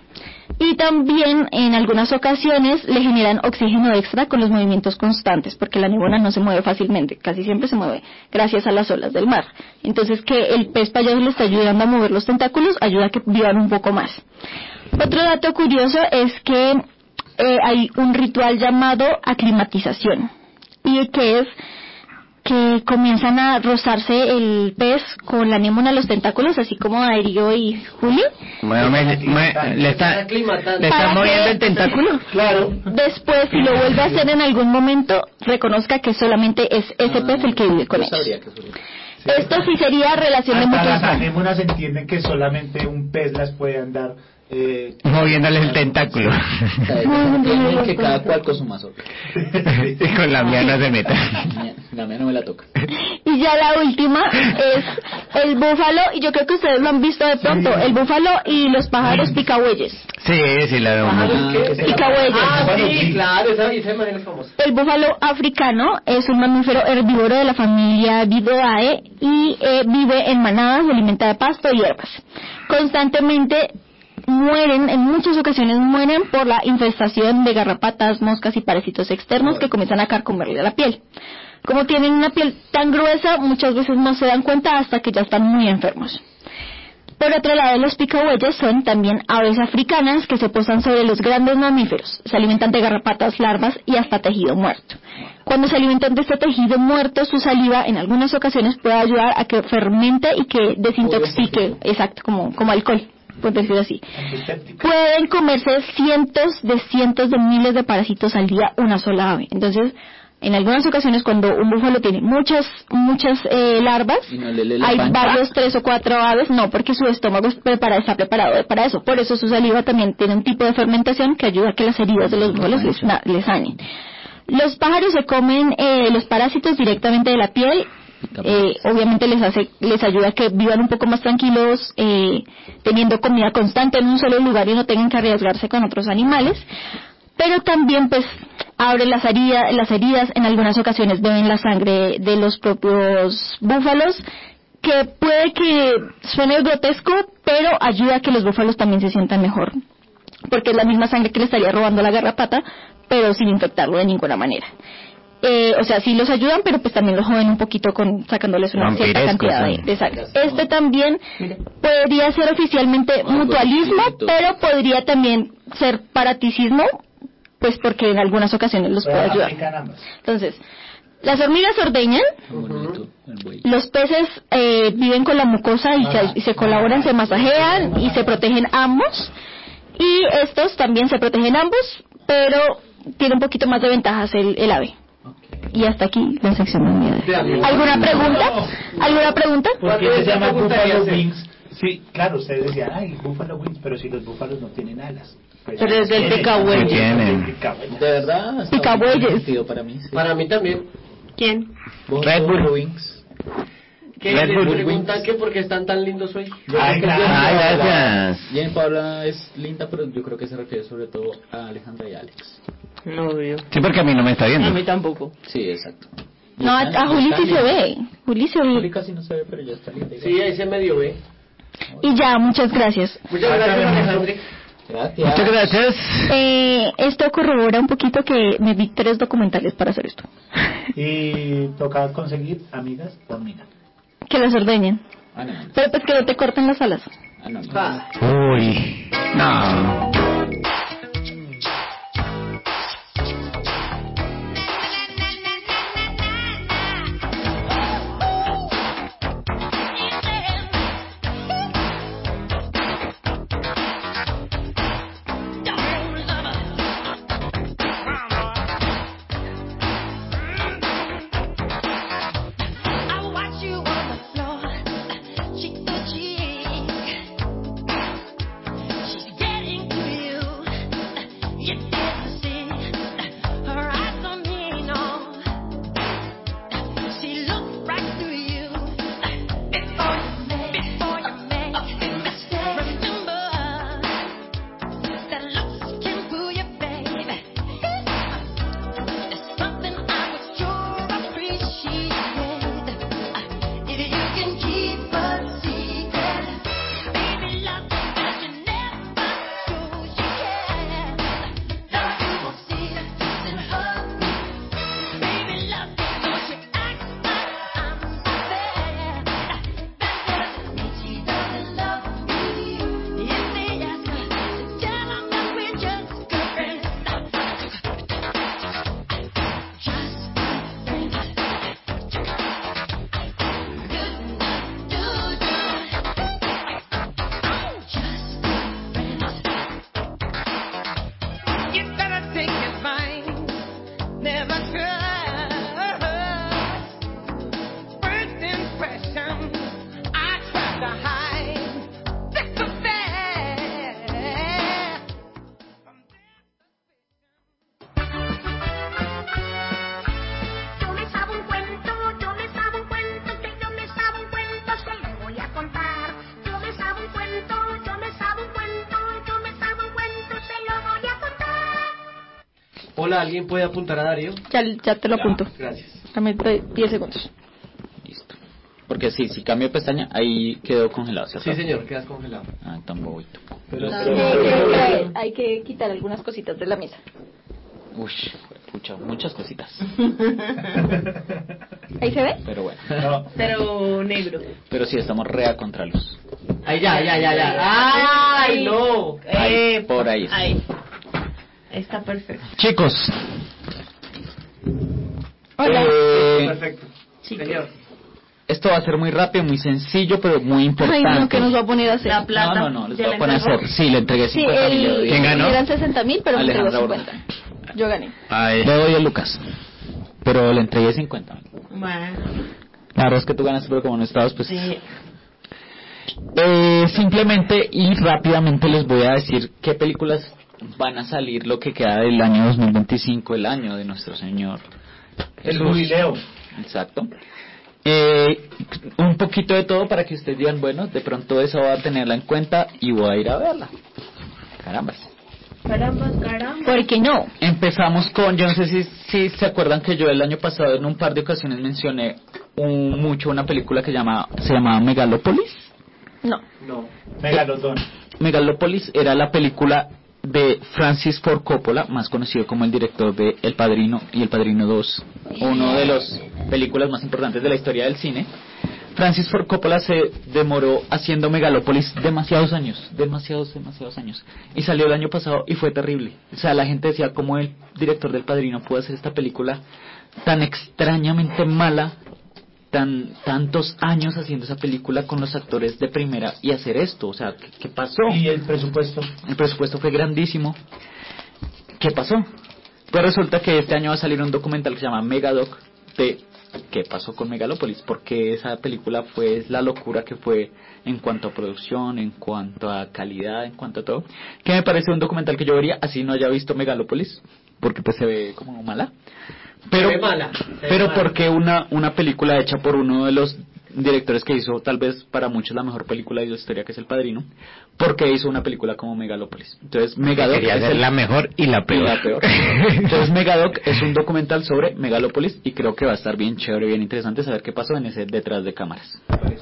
Y también en algunas ocasiones le generan oxígeno extra con los movimientos constantes, porque la nebona no se mueve fácilmente, casi siempre se mueve gracias a las olas del mar. Entonces que el pez payaso le está ayudando a mover los tentáculos ayuda a que vivan un poco más. Otro dato curioso es que eh, hay un ritual llamado aclimatización, y que es que comienzan a rozarse el pez con la anémona los tentáculos, así como Darío y Juli. Bueno, me, me, le está, le está moviendo el tentáculo. Claro. Después, si lo vuelve a hacer en algún momento, reconozca que solamente es ese ah, pez el que vive con ellos. Esto sí sería relación de mutuos. Las anémonas entienden que solamente un pez las puede andar Eh, moviéndoles el tentáculo. Entienden que cada cual con su mazorca. Y con la mía no se meta. La mía no me la toca. Y ya la última es el búfalo, y yo creo que ustedes lo han visto de pronto, sí. El búfalo y los pájaros picabueyes. Sí, sí, la vemos. Ah, picabueyes. Ah, sí, claro, esa, esa imagen es famosa. El búfalo africano es un mamífero herbívoro de la familia Vidoae y eh, vive en manadas, se alimenta de pasto y hierbas. Constantemente mueren, en muchas ocasiones mueren por la infestación de garrapatas, moscas y parásitos externos que comienzan a carcomerle la piel. Como tienen una piel tan gruesa, muchas veces no se dan cuenta hasta que ya están muy enfermos. Por otro lado, los picabueyes son también aves africanas que se posan sobre los grandes mamíferos. Se alimentan de garrapatas, larvas y hasta tejido muerto. Cuando se alimentan de este tejido muerto, su saliva en algunas ocasiones puede ayudar a que fermente y que desintoxique, exacto, como, como alcohol. Por decirlo así. Pueden comerse cientos de cientos de miles de parásitos al día una sola ave. Entonces, en algunas ocasiones cuando un búfalo tiene muchas muchas eh, larvas, no le lee la hay pancha. Varios tres o cuatro aves, no, porque su estómago es prepara, está preparado para eso. Por eso su saliva también tiene un tipo de fermentación que ayuda a que las heridas de los búfalos les, les sanen. Los pájaros se comen eh, los parásitos directamente de la piel. Eh, obviamente les hace, les ayuda a que vivan un poco más tranquilos, eh, teniendo comida constante en un solo lugar y no tengan que arriesgarse con otros animales. Pero también pues abren las heridas, las heridas en algunas ocasiones beben la sangre de los propios búfalos, que puede que suene grotesco, pero ayuda a que los búfalos también se sientan mejor, porque es la misma sangre que le estaría robando la garrapata, pero sin infectarlo de ninguna manera. Eh, o sea, sí los ayudan, pero pues también los joden un poquito con sacándoles una cierta cantidad de, de sangre. Este también podría ser oficialmente mutualismo, pero podría también ser paraticismo, pues porque en algunas ocasiones los puede ayudar. Entonces, las hormigas ordeñan, los peces eh, viven con la mucosa y se, y se colaboran, se masajean y se protegen ambos, y estos también se protegen ambos, pero tiene un poquito más de ventajas el, el ave. Y hasta aquí la sección de unidades. ¿Alguna pregunta? ¿Alguna pregunta? ¿Por qué se llama Buffalo Wings? Sí, claro, ustedes decían, ay, Buffalo Wings, pero si los búfalos no tienen alas. Pues pero es del picabueyes. De verdad, picabueyes. Para mí, sí. Para mí también. ¿Quién? Red Bull Wings. ¿Qué les preguntan que por qué están tan lindos hoy? Ay, gracias. Jen Paula es linda, pero yo creo que se refiere sobre todo a Alejandra y Alex. No veo. Sí, porque a mí no me está viendo. A mí tampoco. Sí, exacto. No, a, a Juli sí se ve. Juli se ve. Juli casi no se ve, pero ya está linda. Sí, ahí se medio ve. Y ya, muchas gracias. Muchas gracias, Alejandra. Gracias. Muchas gracias. Eh, esto corrobora un poquito que me vi tres documentales para hacer esto. Y toca conseguir amigas por mina. Que las ordeñen. Ah, no. Pero pues que no te corten las alas. Ah, no, no. Ah. Uy, no. Cheek to cheek, she's getting to you. Hola, ¿alguien puede apuntar a Darío? Ya, ya te lo apunto. Gracias. Dame diez segundos. Porque sí, si cambio de pestaña, ahí quedó congelado, ¿cierto? Sí, señor, quedas congelado. Ah, tan bobito. Pero, No, pero- sí, creo que hay, hay que quitar algunas cositas de la mesa. Uy, escucha, muchas cositas. ¿Ahí se ve? Pero bueno. No. Pero negro. Pero sí, estamos re a contraluz. Ahí ya, ya, ya, ya. ¡Ay, no! Ahí, por ahí. Ahí. Está perfecto. Chicos. Hola. Eh, Perfecto. Señor. Esto va a ser muy rápido, muy sencillo, pero muy importante. Ay, no, ¿qué nos va a poner a hacer? La plata. No, no, no, les ¿Ya voy a le poner a entregó? hacer. Sí, le entregué Sí, cincuenta mil. el, ¿Quién ganó? eran sesenta mil, pero me entregó Alejandra cincuenta. Yo gané. Le doy a Lucas. Pero le entregué cincuenta mil. Bueno. La verdad es que tú ganaste, pero como no estabas, pues... Sí. Eh, simplemente y rápidamente les voy a decir qué películas van a salir lo que queda del año dos mil veinticinco, el año de nuestro Señor El Jesús. jubileo. Exacto. Eh, un poquito de todo para que ustedes digan, bueno, de pronto eso va a tenerla en cuenta y voy a ir a verla. Carambas. Caramba, caramba. ¿Por qué no? Empezamos con, yo no sé si, si se acuerdan que yo el año pasado en un par de ocasiones mencioné un, mucho una película que llama, se llamaba Megalópolis. No. No. Megalodón. Megalópolis era la película de Francis Ford Coppola, más conocido como el director de El Padrino y El Padrino dos, uno de las películas más importantes de la historia del cine. Francis Ford Coppola se demoró haciendo Megalópolis demasiados años, demasiados, demasiados años, y salió el año pasado y fue terrible. O sea, la gente decía cómo el director del Padrino pudo hacer esta película tan extrañamente mala, tan tantos años haciendo esa película con los actores de primera y hacer esto. O sea, ¿qué, qué pasó? ¿Y el presupuesto? El presupuesto fue grandísimo. ¿Qué pasó? Pues resulta que este año va a salir un documental que se llama Megadoc de qué pasó con Megalópolis, porque esa película fue la locura que fue en cuanto a producción, en cuanto a calidad, en cuanto a todo, que me parece un documental que yo vería así no haya visto Megalópolis, porque pues se ve como mala, pero Se ve mala, se ve pero mala. porque una una película hecha por uno de los directores que hizo tal vez para muchos la mejor película de la historia, que es El Padrino, porque hizo una película como Megalópolis. Entonces Megadoc Quería es ser el- la mejor y la peor. y la peor. Entonces Megadoc es un documental sobre Megalópolis y creo que va a estar bien chévere, bien interesante saber qué pasó en ese detrás de cámaras.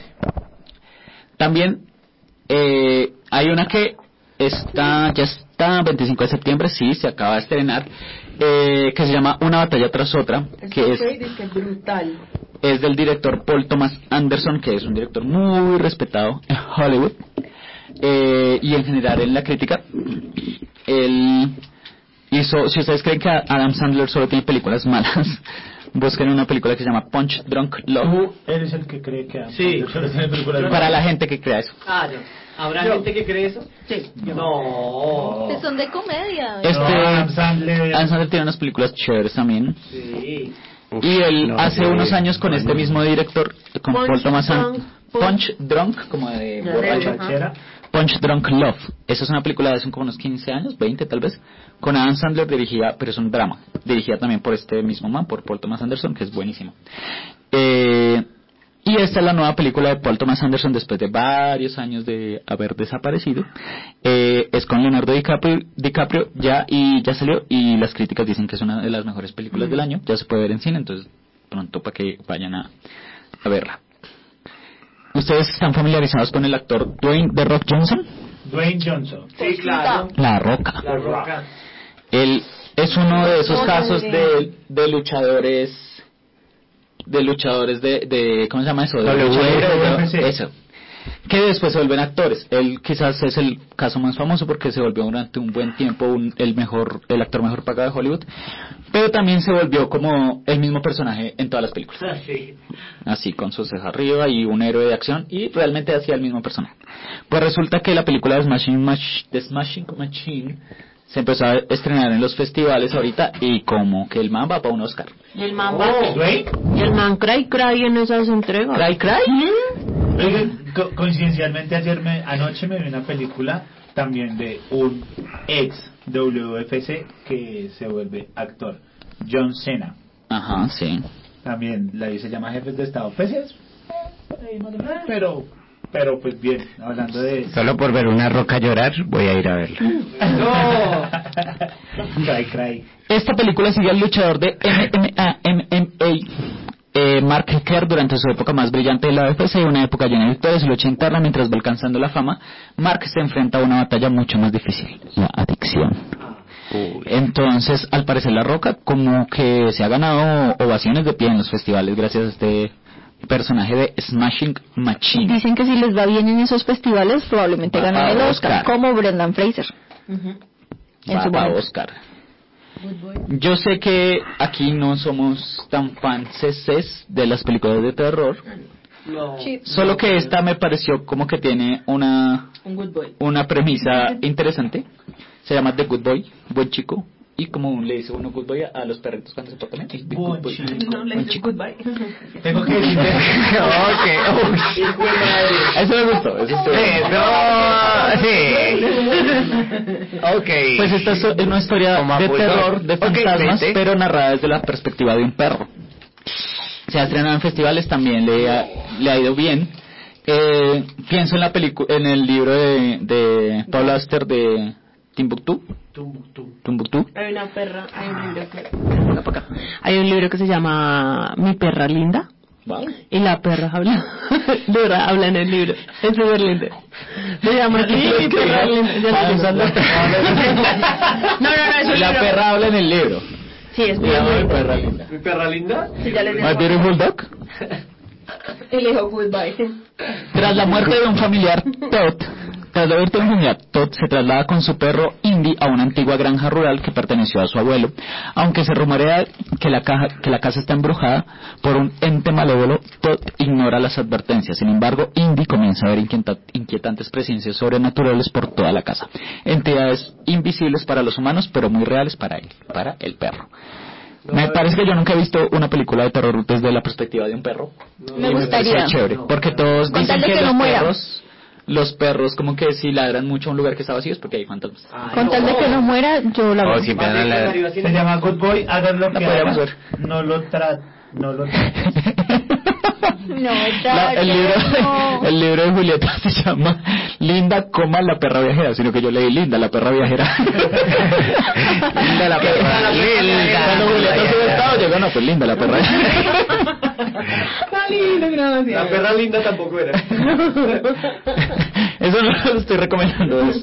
También eh, hay una que está ya está veinticinco de septiembre, sí, se acaba de estrenar, eh, que se llama Una batalla tras otra, que es que es brutal. es del director Paul Thomas Anderson, que es un director muy respetado en Hollywood eh, y en general en la crítica. Él hizo, si ustedes creen que Adam Sandler solo tiene películas malas, busquen una película que se llama Punch Drunk Love. Tú eres el que cree que Sí. solo tiene películas Para la gente que crea eso. Ah, no. ¿Habrá Yo. gente que cree eso? Sí. No. Que son de comedia. Este, Adam Sandler. Adam Sandler tiene unas películas chéveres también. Sí. Uf, Y él no, hace sí, unos años con no, este no. mismo director, con Punch Paul Thomas Drunk, Anderson, Punch Drunk, como de Ya, borracho. Borrachera. Punch Drunk Love. Esa es una película de hace como unos quince años, veinte tal vez, con Adam Sandler dirigida, pero es un drama, dirigida también por este mismo man, por Paul Thomas Anderson, que es buenísimo. Eh, y esta es la nueva película de Paul Thomas Anderson después de varios años de haber desaparecido. Eh, es con Leonardo DiCaprio, DiCaprio ya y ya salió y las críticas dicen que es una de las mejores películas del año. Ya se puede ver en cine, entonces pronto para que vayan a, a verla. ¿Ustedes están familiarizados con el actor Dwayne The Rock Johnson? Dwayne Johnson. Sí, claro. La Roca. La Roca. Él es uno de esos No, casos no, de, de luchadores de luchadores de, de ¿cómo se llama eso? De W luchadores F C. de- eso. Que después se vuelven actores. Él quizás es el caso más famoso porque se volvió durante un buen tiempo un, el mejor el actor mejor pagado de Hollywood, pero también se volvió como el mismo personaje en todas las películas. Ah, sí. Así con su ceja arriba y un héroe de acción y realmente hacía el mismo personaje. Pues resulta que la película de Smashing, Mach- de Smashing Machine se empezó a estrenar en los festivales ahorita y como que el man va para un Oscar. Y el man va. Oh, Dwayne. Y el man cry cry en esas entregas. ¿Cry cry? Oigan, co- coincidencialmente ayer me, anoche me vi una película también de un ex W F C que se vuelve actor, John Cena. Ajá, sí. También la se llama Jefes de Estado. Pues es, eh, por ahí más o menos, pero pero pues bien, hablando de... Solo por ver una roca llorar, voy a ir a verla. ¡No! Cry, cry. Esta película sigue al luchador de M M A, M M A, eh, Mark Kerr, durante su época más brillante de la U F C, una época llena de victorias y lucha interna. Mientras va alcanzando la fama, Mark se enfrenta a una batalla mucho más difícil, la adicción. Entonces, al parecer, La Roca como que se ha ganado ovaciones de pie en los festivales gracias a este personaje de Smashing Machine. Dicen que si les va bien en esos festivales, probablemente Va ganen a el Oscar, Oscar. como Brendan Fraser. Uh-huh. En Va su para momento. Oscar. Yo sé que aquí no somos tan fanses de las películas de terror, No. solo que esta me pareció como que tiene una Un good boy. una premisa interesante. Se llama The Good Boy, buen chico. Y como le dice uno good boy a, a los perritos cuando se portan bien, The Good Boy. No, le Buen dices chico. goodbye. Tengo que decirte... Ok, eso me gustó, eso estuvo Eh, no, sí. Ok. Pues esta es es una historia Como de Bulldog. terror, de Ok, fantasmas, vente. pero narrada desde la perspectiva de un perro. Se ha estrenado en festivales, también le ha, le ha ido bien. Eh, pienso en la película, en el libro de, de Paul Auster de Timbuktu. Timbuktu. Hay una perra, hay un libro que... Hay un libro que se llama Mi perra linda. Wow. Y la perra habla, de verdad, habla en el libro. Es súper lindo. Se llama así, Mi perra linda. Ya Ah, lo esa digo. es la- No, no, no, es un La libro. perra habla en el libro. Sí, es Se muy llama Mi lindo. perra linda. ¿Mi perra linda? Sí, ya les digo. My Beautiful Dog. Y le dijo goodbye. Tras la muerte de un familiar, Todd, tras la muerte de un familiar, Todd se traslada con su perro Indy a una antigua granja rural que perteneció a su abuelo. Aunque se rumorea que la, caja, que la casa está embrujada por un ente malévolo, Todd ignora las advertencias. Sin embargo, Indy comienza a ver inquieta, inquietantes presencias sobrenaturales por toda la casa. Entidades invisibles para los humanos, pero muy reales para él, para el perro. Me parece que yo nunca he visto una película de terror desde la perspectiva de un perro. Me Y gustaría. parece chévere, porque todos Con dicen tal de que, que los no muera. perros, los perros como que si ladran mucho a un lugar que está vacío es porque hay fantasmas. Con tal de que no muera, yo la Oh, veo. siempre van a la... Se llama Good Boy, hagan lo La que podríamos hagan. ver. No lo tra... No lo tra... No, La- el, libro, no. el libro de Julieta se llama Linda, coma la perra viajera, sino que yo leí Linda, la perra viajera. Linda la perra, linda. Cuando Julieta se había estado, llegó, no, pues Linda, la perra viajera. La perra linda tampoco era. Eso no lo estoy recomendando. es-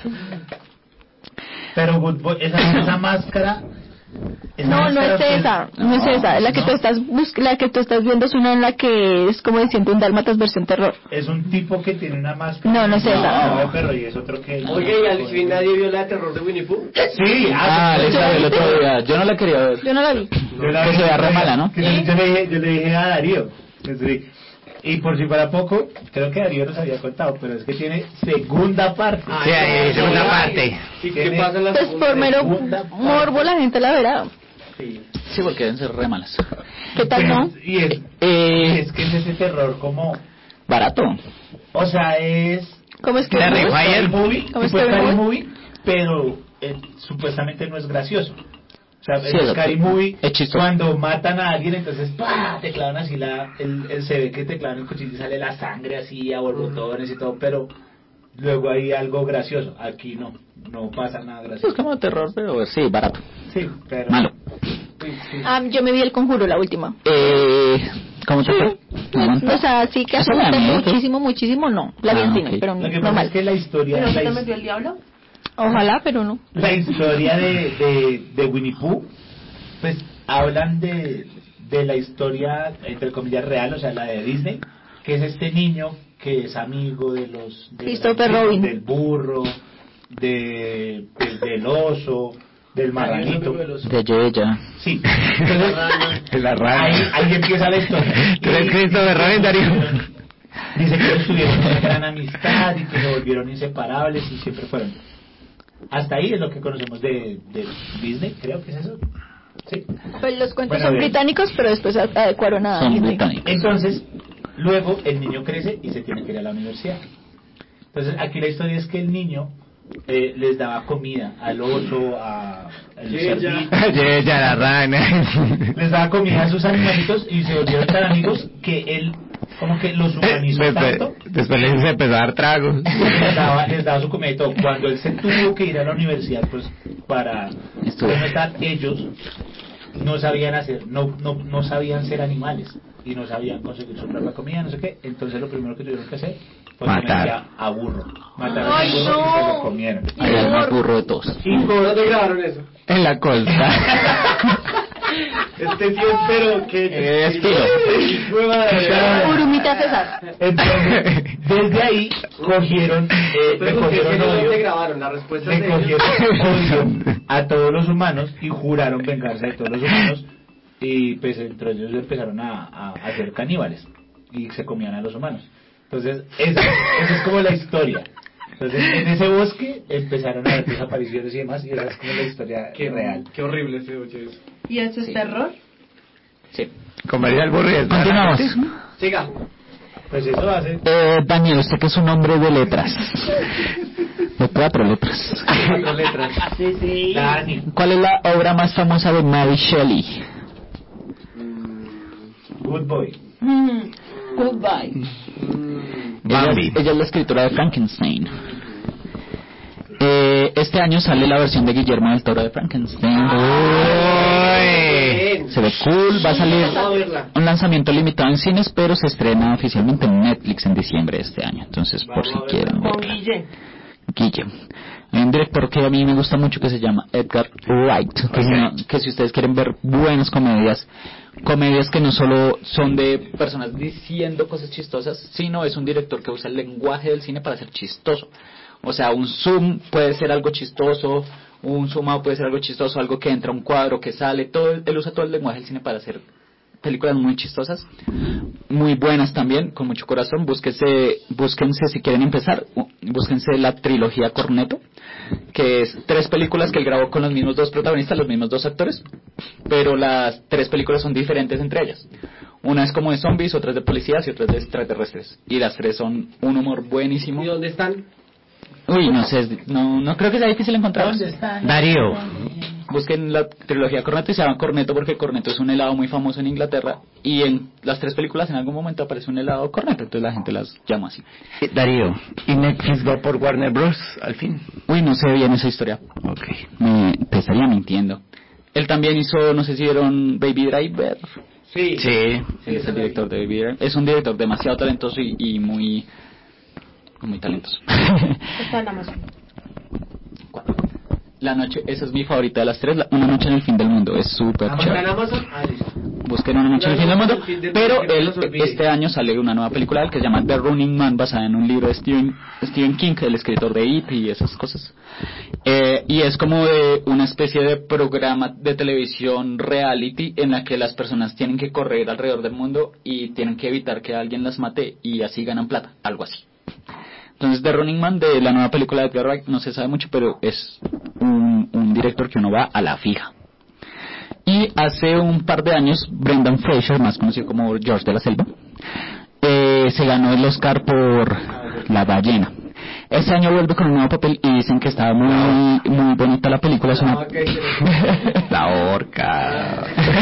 Pero Good Boy, esa, esa máscara... esa No, no máscara es que- esa, no es esa. La que no. tú estás bus- la que tú estás viendo es una en la que es como diciendo un dálmatas versión terror. Es un tipo que tiene una máscara. No, no es esa. No, pero y es otro que... Oye, ¿y al fin nadie vio la de terror de Winnie Pooh? Sí, Ah, ah, le yo- sabe el otro día. Yo no la quería ver. Yo no la vi. yo la que vi- se vea re mala, ¿no? que yo, yo le dije, yo le dije a Darío. que sí. Y por si fuera poco, creo que Darío nos había contado, pero es que tiene segunda parte. Sí, hay segunda parte. ¿Y qué pasa en la Pues segunda? por mero segunda parte. morbo la gente la verá. Sí. Sí, porque deben ser re malas. ¿Qué tal no? Y es, Eh, es que es ese terror como... barato. O sea, es... ¿Cómo es que Terry no? Fire. Scary movie, ¿Cómo es tipo Scary Scary movie? movie, pero eh, supuestamente no es gracioso. O sea, Sí, el es Scary gracioso. movie, Es chistoso. cuando matan a alguien, entonces ¡pah! Te clavan así la... El, el- se ve que te clavan el cuchillo y sale la sangre así a borbotones y todo, pero luego hay algo gracioso. Aquí no, no pasa nada Es gracioso. como terror, pero sí, barato. Sí, pero... Malo. Sí, sí. Ah, yo me vi El Conjuro, la última. Eh, ¿Cómo te fue? ¿No aguanta? O sea, sí que Eso me da asusta miedo. muchísimo, muchísimo, no. La vi Ah, en cine, ok. pero Lo que pasa normal. es que la historia... ¿Pero la se te his- metió el diablo? Ojalá, pero no. la historia de, de, de Winnie Pooh, pues hablan de, de la historia, entre comillas, real, o sea, la de Disney, que es este niño que es amigo de los... de Christopher los- Robin. Del burro, de, del- del oso, del marranito. De Yeya. Sí. Entonces, La rana. ahí, ahí empieza la historia. ¿Tú eres Y- Christopher Robin, Darío? Dice que ellos tuvieron una gran amistad y que se volvieron inseparables y siempre fueron. Hasta ahí es lo que conocemos de, de Disney, creo que es eso. Sí. Pues los cuentos Bueno, son bien. británicos, pero después a- adecuaron a Son Disney. británicos. Entonces, luego el niño crece y se tiene que ir a la universidad. Entonces, aquí la historia es que el niño eh, les daba comida al oso, a al Yeya. cerdito. Yeya, la rana. Les daba comida a sus animalitos y se volvieron tan amigos que él como que los humanizó Después, tanto. después les empezó a dar tragos. Les daba, les daba su comida y todo. Cuando él se tuvo que ir a la universidad, pues para estar ellos no sabían hacer, no, no, no sabían ser animales y no sabían conseguir su propia comida, no sé qué. Entonces lo primero que tuvieron que hacer fue Matar a burro. Mataron a burro no. y se lo comieron. Ay, el más burro de todos. ¿Y dónde grabaron eso? En la costa. Este sí espero que... Es tío. Urumita César. Entonces, desde ahí cogieron, eh, le cogieron odio, ¿dónde grabaron? La respuesta le de cogieron odio a todos los humanos y juraron vengarse de todos los humanos y pues entre ellos empezaron a, a, a ser caníbales y se comían a los humanos. Entonces, esa, esa es como la historia. Entonces, en ese bosque empezaron a haber desapariciones y demás, y esa es como la historia qué real. Qué horrible ese oye eso. ¿Y eso es Sí. terror? Sí. Comería el burro y el Continuamos. Siga. Pues eso hace. Eh, Daniel, usted que es un hombre de letras. De cuatro letras. Cuatro letras. Sí, sí. Dani. ¿Cuál es la obra más famosa de Mary Shelley? Good boy. Mm. Goodbye. Ella Bambi. es, ella es la escritora de Frankenstein. Eh, este año sale la versión de Guillermo del Toro de Frankenstein. Uy. Se ve cool, va a salir A verla. un lanzamiento limitado en cines, pero se estrena oficialmente en Netflix en diciembre de este año. Entonces, por si quieren Con verla. Guille. Guille. Hay un director que a mí me gusta mucho que se llama Edgar Wright, que, si, no- que si ustedes quieren ver buenas comedias, comedias que no solo son de personas diciendo cosas chistosas, sino es un director que usa el lenguaje del cine para ser chistoso. O sea, un zoom puede ser algo chistoso, un zoom out puede ser algo chistoso, algo que entra, un cuadro que sale, todo, él usa todo el lenguaje del cine para hacer películas muy chistosas, muy buenas también, con mucho corazón. Búsquense, búsquense si quieren empezar, búsquense la trilogía Cornetto, que es tres películas que él grabó con los mismos dos protagonistas, los mismos dos actores, pero las tres películas son diferentes entre ellas. Una es como de zombies, otra es de policías y otra es de extraterrestres. Y las tres son un humor buenísimo. ¿Y dónde están? Uy, no sé, no, no creo que sea difícil encontrarlas. ¿Dónde están? Darío. Busquen la trilogía Cornetto y se llama Cornetto porque Cornetto es un helado muy famoso en Inglaterra y en las tres películas en algún momento aparece un helado Cornetto, entonces la gente las llama así. Darío. ¿Y Netflix va por Warner Bros. Al fin? Uy, no sé bien esa historia. Ok. Me te estaría mintiendo. Él también hizo, no sé si vieron Baby Driver. Sí. Sí. Él es el director de Baby Driver. Es un director demasiado talentoso y, y muy muy talentoso. Está en Amazon. La noche, esa es mi favorita de las tres, la- Una noche en el fin del mundo, es súper ¿Está chévere. en Amazon? Ah, listo. Busquen Una noche en el fin del mundo, pero él, este año sale una nueva película de él que se llama The Running Man, basada en un libro de Stephen, Stephen King, el escritor de It y esas cosas. Eh, y es como de una especie de programa de televisión reality en la que las personas tienen que correr alrededor del mundo y tienen que evitar que alguien las mate y así ganan plata, algo así. Entonces, The Running Man, de la nueva película de Edgar Wright, no se sabe mucho, pero es un, un director que uno va a la fija. Y hace un par de años, Brendan Fraser, más conocido como George de la Selva, eh, se ganó el Oscar por La ballena. Este año vuelve con un nuevo papel y dicen que estaba muy muy bonita la película. Es una... La orca.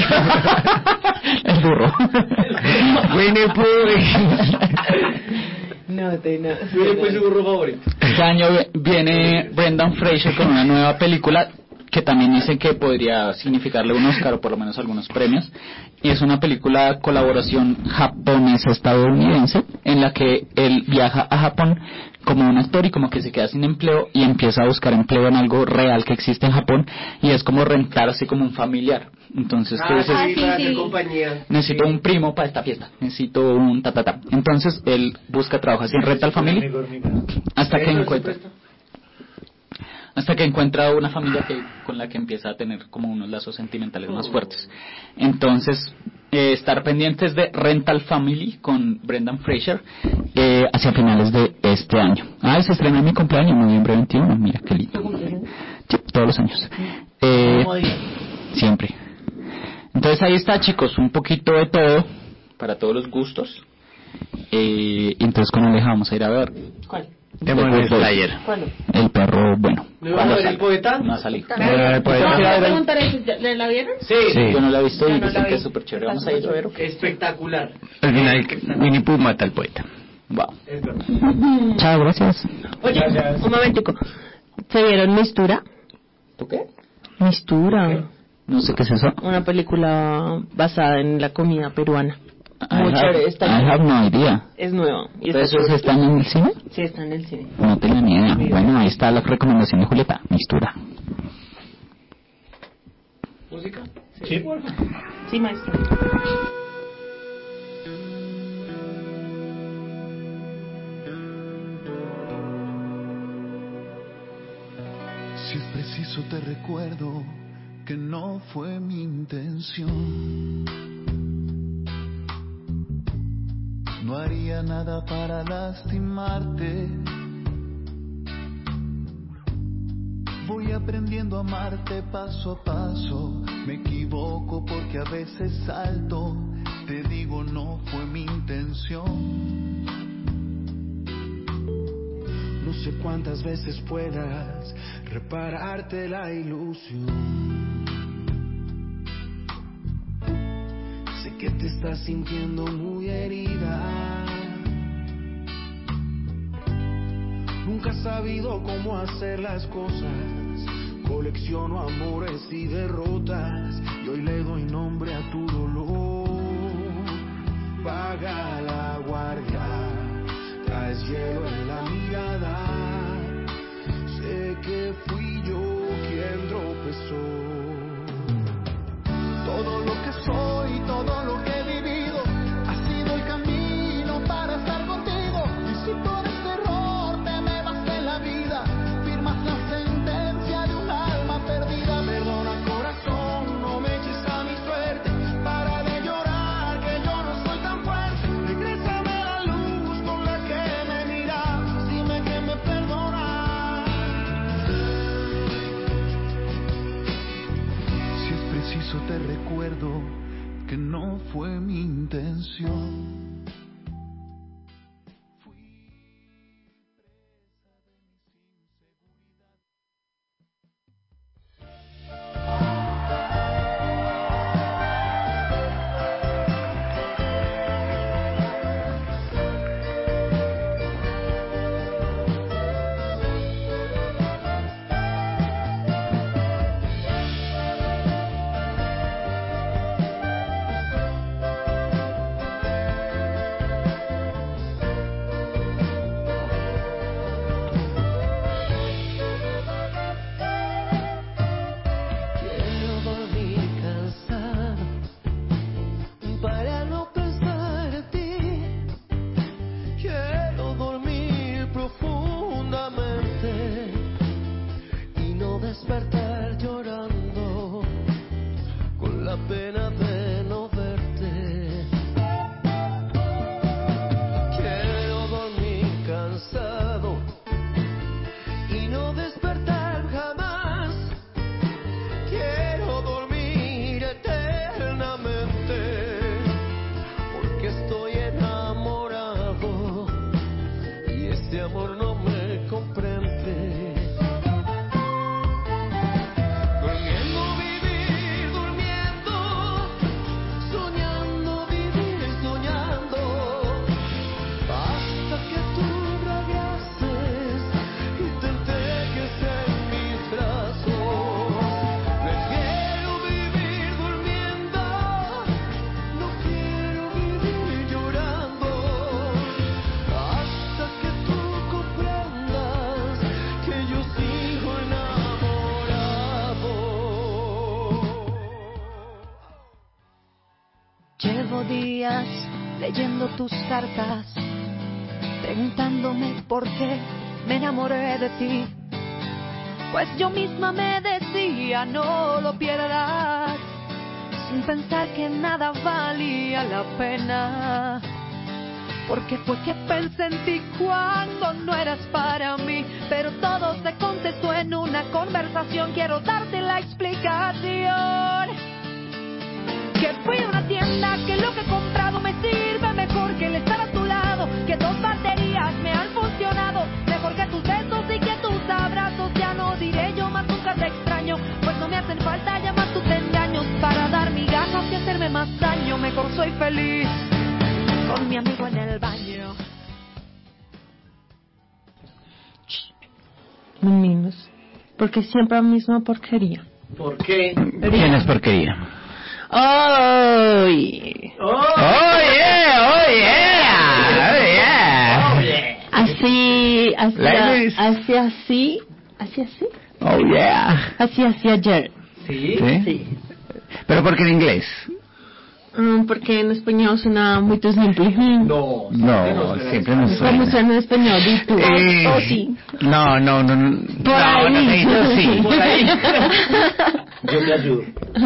El burro. Winnie Pooh. No, te no. ¿Cuál fue su burro favorito? Este año viene Brendan Fraser con una nueva película que también dicen que podría significarle un Oscar o por lo menos algunos premios. Y es una película colaboración japonesa-estadounidense en la que él viaja a Japón como un actor y como que se queda sin empleo y empieza a buscar empleo en algo real que existe en Japón y es como rentarse como un familiar. Entonces tú Ah, dices, sí, para hacer compañía. necesito un primo para esta fiesta, necesito un ta ta ta. Entonces él busca trabajo así en Rental Family hasta que encuentra hasta que encuentra una familia que con la que empieza a tener como unos lazos sentimentales más fuertes. Entonces eh, estar pendientes de Rental Family con Brendan Fraser eh, hacia finales de este año. Ah, se estrena en mi cumpleaños, noviembre veintiuno. Mira qué lindo. Sí, todos los años. Eh, siempre. Entonces ahí está, chicos, un poquito de todo para todos los gustos. Eh, entonces con Aleja vamos a ir a ver ¿Cuál? Demon Slayer. ¿Cuándo? El perro bueno. ¿No vamos a ver el poeta? No ha salido. Eh, el poeta. ¿Te voy a preguntar eso? ¿Ya- ¿La vieron? Sí. Sí. Yo no la he visto Yo y no dicen la que vi. es súper chévere. Vamos a ir a ver. Espectacular. Al final, Winnie Pooh mata al poeta. Wow. Es verdad. Chao, gracias. Oye, Gracias. un momentico. ¿Se vieron Mistura? ¿Tú qué? Mistura. No sé qué es eso. Una película basada en la comida peruana. Muy I have, chévere. Está I have no idea. Es nueva. Y está ¿Esos chévere. están en el cine? Sí, está en el cine. No tenía ni idea. Bueno, ahí está la recomendación de Julieta. Mistura. ¿Música? Sí. Sí, maestro. Si es preciso te recuerdo que no fue mi intención. No haría nada para lastimarte. Voy aprendiendo a amarte paso a paso. Me equivoco porque a veces salto. Te digo no fue mi intención. No sé cuántas veces puedas repararte la ilusión. Sé que te estás sintiendo muy herida. Nunca has sabido cómo hacer las cosas. Colecciono amores y derrotas y hoy le doy nombre a tu dolor. Paga la guardia. Traes hielo en la mirada. Sé que fui yo quien tropezó. Todo lo que soy, todo lo que he vivido ha sido el camino para estar contigo. Y si por este error te me vas de la vida, firmas la sentencia de un alma perdida. Perdona corazón, no me eches a mi suerte. Para de llorar que yo no soy tan fuerte. Regrésame la luz con la que me miras. Dime que me perdonas. Si es preciso te recuerdo que no fue mi intención. Quiero dormir cansado para no pensar en ti. Quiero dormir profundamente y no despertar llorando con la pena de no verte. Quiero dormir cansado y no despertar jamás. Quiero dormir eternamente porque estoy enamorado y este amor no me comprende. Durmiendo vivir, durmiendo, soñando vivir, soñando, hasta que tú regreses y te entregues en mis brazos. Prefiero vivir durmiendo, no quiero vivir llorando, hasta que tú comprendas que yo sigo enamorado. Llevo días leyendo tus cartas, preguntándome por qué me enamoré de ti. Pues yo misma me decía no lo pierdas, sin pensar que nada valía la pena. Porque fue que pensé en ti cuando no eras para mí, pero todo se contestó en una conversación. Quiero darte la explicación. Que fui a una tienda, que lo que he comprado me sirve mejor que el estar a tu lado, que dos baterías me han funcionado mejor soy feliz con mi amigo en el baño. Meninos, porque siempre la misma porquería. ¿Por qué? ¿Quién es porquería? ¡Oh! ¡Oh, yeah! ¡Oh, yeah! ¡Oh, yeah! Así, así, Ladies. así, así, así, así. ¡Oh, yeah! Así, así ayer. ¿Sí? ¿Sí? ¿Pero por qué en inglés? Um, porque en español suena muy simple. No, No, siempre no ¿Cómo suena. suena en español? Di tú. Eh, Oh, sí. No, no, no. no. Por no, ahí. no necesito sí. Por ahí. Yo te ayudo.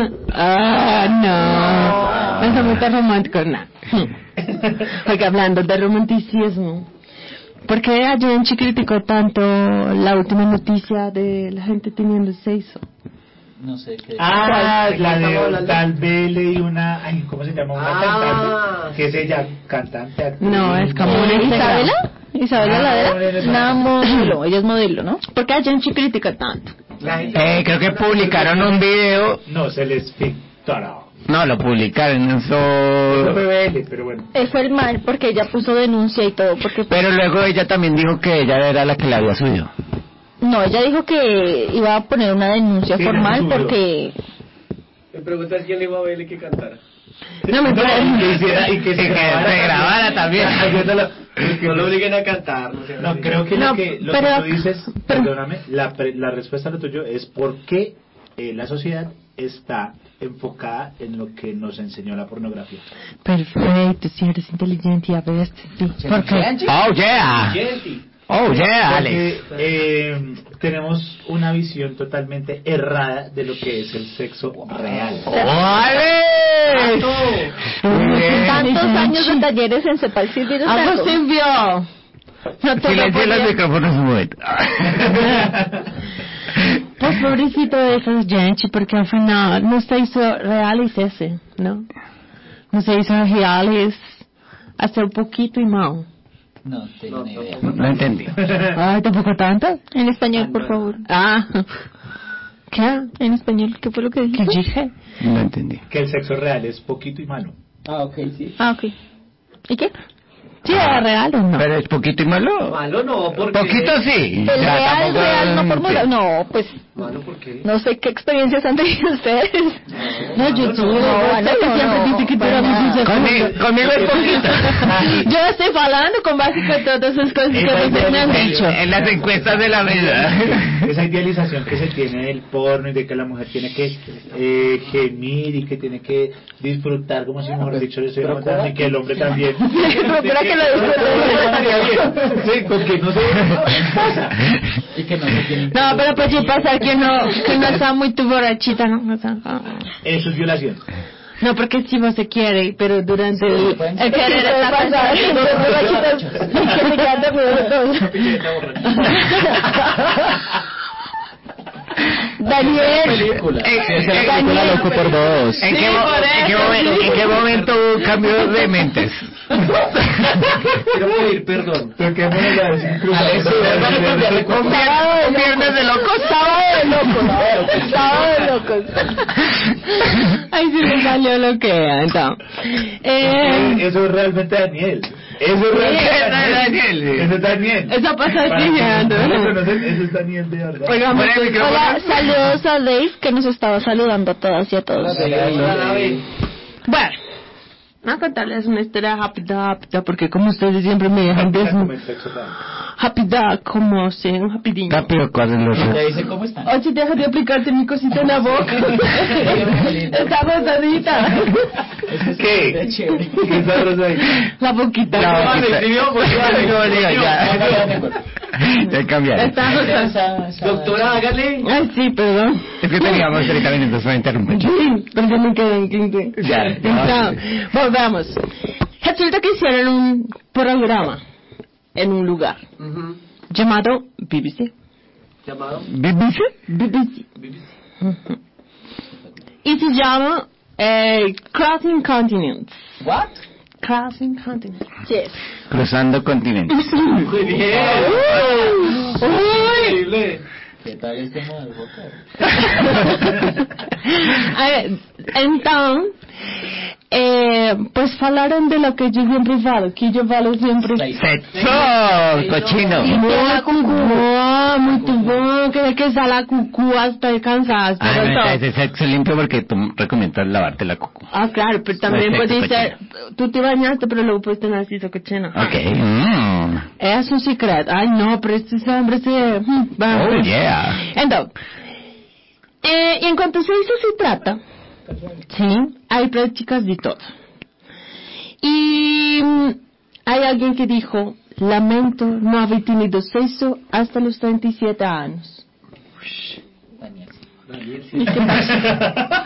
Ah, no. No somos tan románticos, no. Porque hablando de romanticismo, ¿por qué Ayenchi criticó tanto la última noticia de la gente teniendo sexo? No sé qué. Ah, ¿Cuál? la ¿De qué estamos de hablando? tal vez leí una, ay, ¿cómo se llama? Una Ah. cantante, que es ella, cantante, actriz. No, es como una ¿Isabela? ¿Isabela Ah, Ladera? no, no, no, no. Una modelo, ella es modelo, ¿no? ¿Por qué Ayenchi critica tanto? Eh, creo que publicaron un video. No, se les filtró. No, lo publicaron, Eso fue eso. B L, pero bueno. Él fue el mal porque ella puso denuncia y todo, porque Pero luego ella también dijo que ella era la que la había subido. no, ella dijo que iba a poner una denuncia Sí, formal no subió. porque Me preguntas quién le iba a verle que cantara. No me No, y que hiciera, y que Y se que grabara, se grabara también. Haciéndolo- No lo obliguen a cantar. No, sean No, así. creo que No, lo que, lo pero- que tú dices, perdóname, la, pre- la respuesta a lo tuyo es por qué eh, la sociedad está enfocada en lo que nos enseñó la pornografía. Perfecto, si eres inteligente, ya ves, sí. ¿Por qué? Oh, yeah. Gente. Oh, yeah, Alex. Porque eh, tenemos una visión totalmente errada de lo que es el sexo real. ¡Oh, Alex! Muy bien. tantos años de talleres en Cepal Silvio Algo sirvió. No te lo Silencia los podía- micrófonos un momento. Pues pobrecito de esas gente, porque al final no se hizo reales ese, ¿no? No se hizo reales hace un poquito y mal. No tengo ni idea. No entendí. Ay, ¿tampoco tanto? En español, por favor. Ah. ¿Qué? En español, ¿qué fue lo que ¿Qué dijo? dije? No entendí. Que el sexo real es poquito y malo. Ah, ok, sí. Ah, ok. ¿Y qué? ¿Sí era real o no? Pero es poquito y malo. Malo no, porque... Poquito sí. El Ya real, tampoco- real, no por sí. moda. No, pues, Malo, ¿por qué? no sé qué experiencias han tenido ustedes. No, yo tuve. no, No, no, siempre no, dice que tú para eras nada. muy Conmigo, conmigo es poquito. Yo estoy hablando con básicamente todas esas cosas que Esa ustedes me han idealización- dicho. En las encuestas de la vida. Esa idealización que se tiene del porno y de que la mujer tiene que eh, gemir y que tiene que disfrutar como si, mejor dicho, yo soy una matana y que el hombre también. Procura que lo disfruten. Sí, con que no se pasa. Y que no se tienen. No, pero puede pasar que no, que no está muy tu borrachita, ¿no? O sea, ah. Eso es violación. No, porque si vos se quiere, pero durante el, el querer puede está pasar. pasando. Dos borrachitas que se quedan dormidos los dos. Daniel, Película. Eh, Sí, esa es eh, la película Daniel, Loco por dos. ¿En, Sí, qué, mo- por en, qué eso, momento, sí. ¿En qué momento hubo cambio de mentes? Quiero pedir perdón. Pero que me la incluso. ¿Un vier- un viernes de locos? sábado de locos, ¿no? Sábado de locos. Ay, sí me salió lo que era, entonces. Eh, Eso es realmente Daniel. Eso es Sí, realmente eso es Daniel, sí. Eso es Daniel. Eso pasa Para aquí, que ya, ¿no? no lo conocen, eso es Daniel de verdad. Oigan, Pon el micrófono. Hola, saludos a Dave que nos estaba saludando a todas y a todos. bueno, voy a contarles una historia rápida, rápida, porque como ustedes siempre me dejan Como desnudo. el sexo real. Rápida, como si un rapidinho. Rápido, ¿cuál es lo Te dice cómo están. Oye, deja de aplicarte mi cosita en la boca. Está rosadita. ¿Qué? Es chévere. ¿Qué está rosadito? La boquita. La Vale, boquita. sí, yo, pues, Vale, no, diga, ya. Ya cambiaron. Está rosada. Doctora, hágale. Ay, sí, perdón. Es que teníamos treinta minutos para interrumpir. Sí, pero ya me quedé en quince. Ya. Entonces, volvamos. Resulta que hicieron un programa en un lugar Ujú. llamado B B C. ¿Llamado? ¿B B C? B B C. Ujú. Y se llama eh, Crossing Continents. What? Crossing Continents. Yes. Cruzando continentes. Muy bien. Uy. Increíble. ¿Qué tal este modo de boca? A ver, entonces, Eh, pues falaron de lo que yo siempre falo, que yo falo siempre. Sexo, cochino. Muy bom, muito bom, que que sala cucú hasta cansada. Ah, no, entonces es sexo limpio porque tú recomiendas lavarte la cucú. Ah, claro, pero también No es puede sexo ser, tú te bañaste, pero luego puedes tener así cochino. Ok. Mm. Es un secreto. Ay, no, pero este hombre se... hmm, va. Oh, yeah. Entonces, eh, y en cuanto a sexo se trata, sí, hay prácticas de todo. Y mm, hay alguien que dijo, lamento no haber tenido sexo hasta los treinta y siete años. ¿Y qué pasa?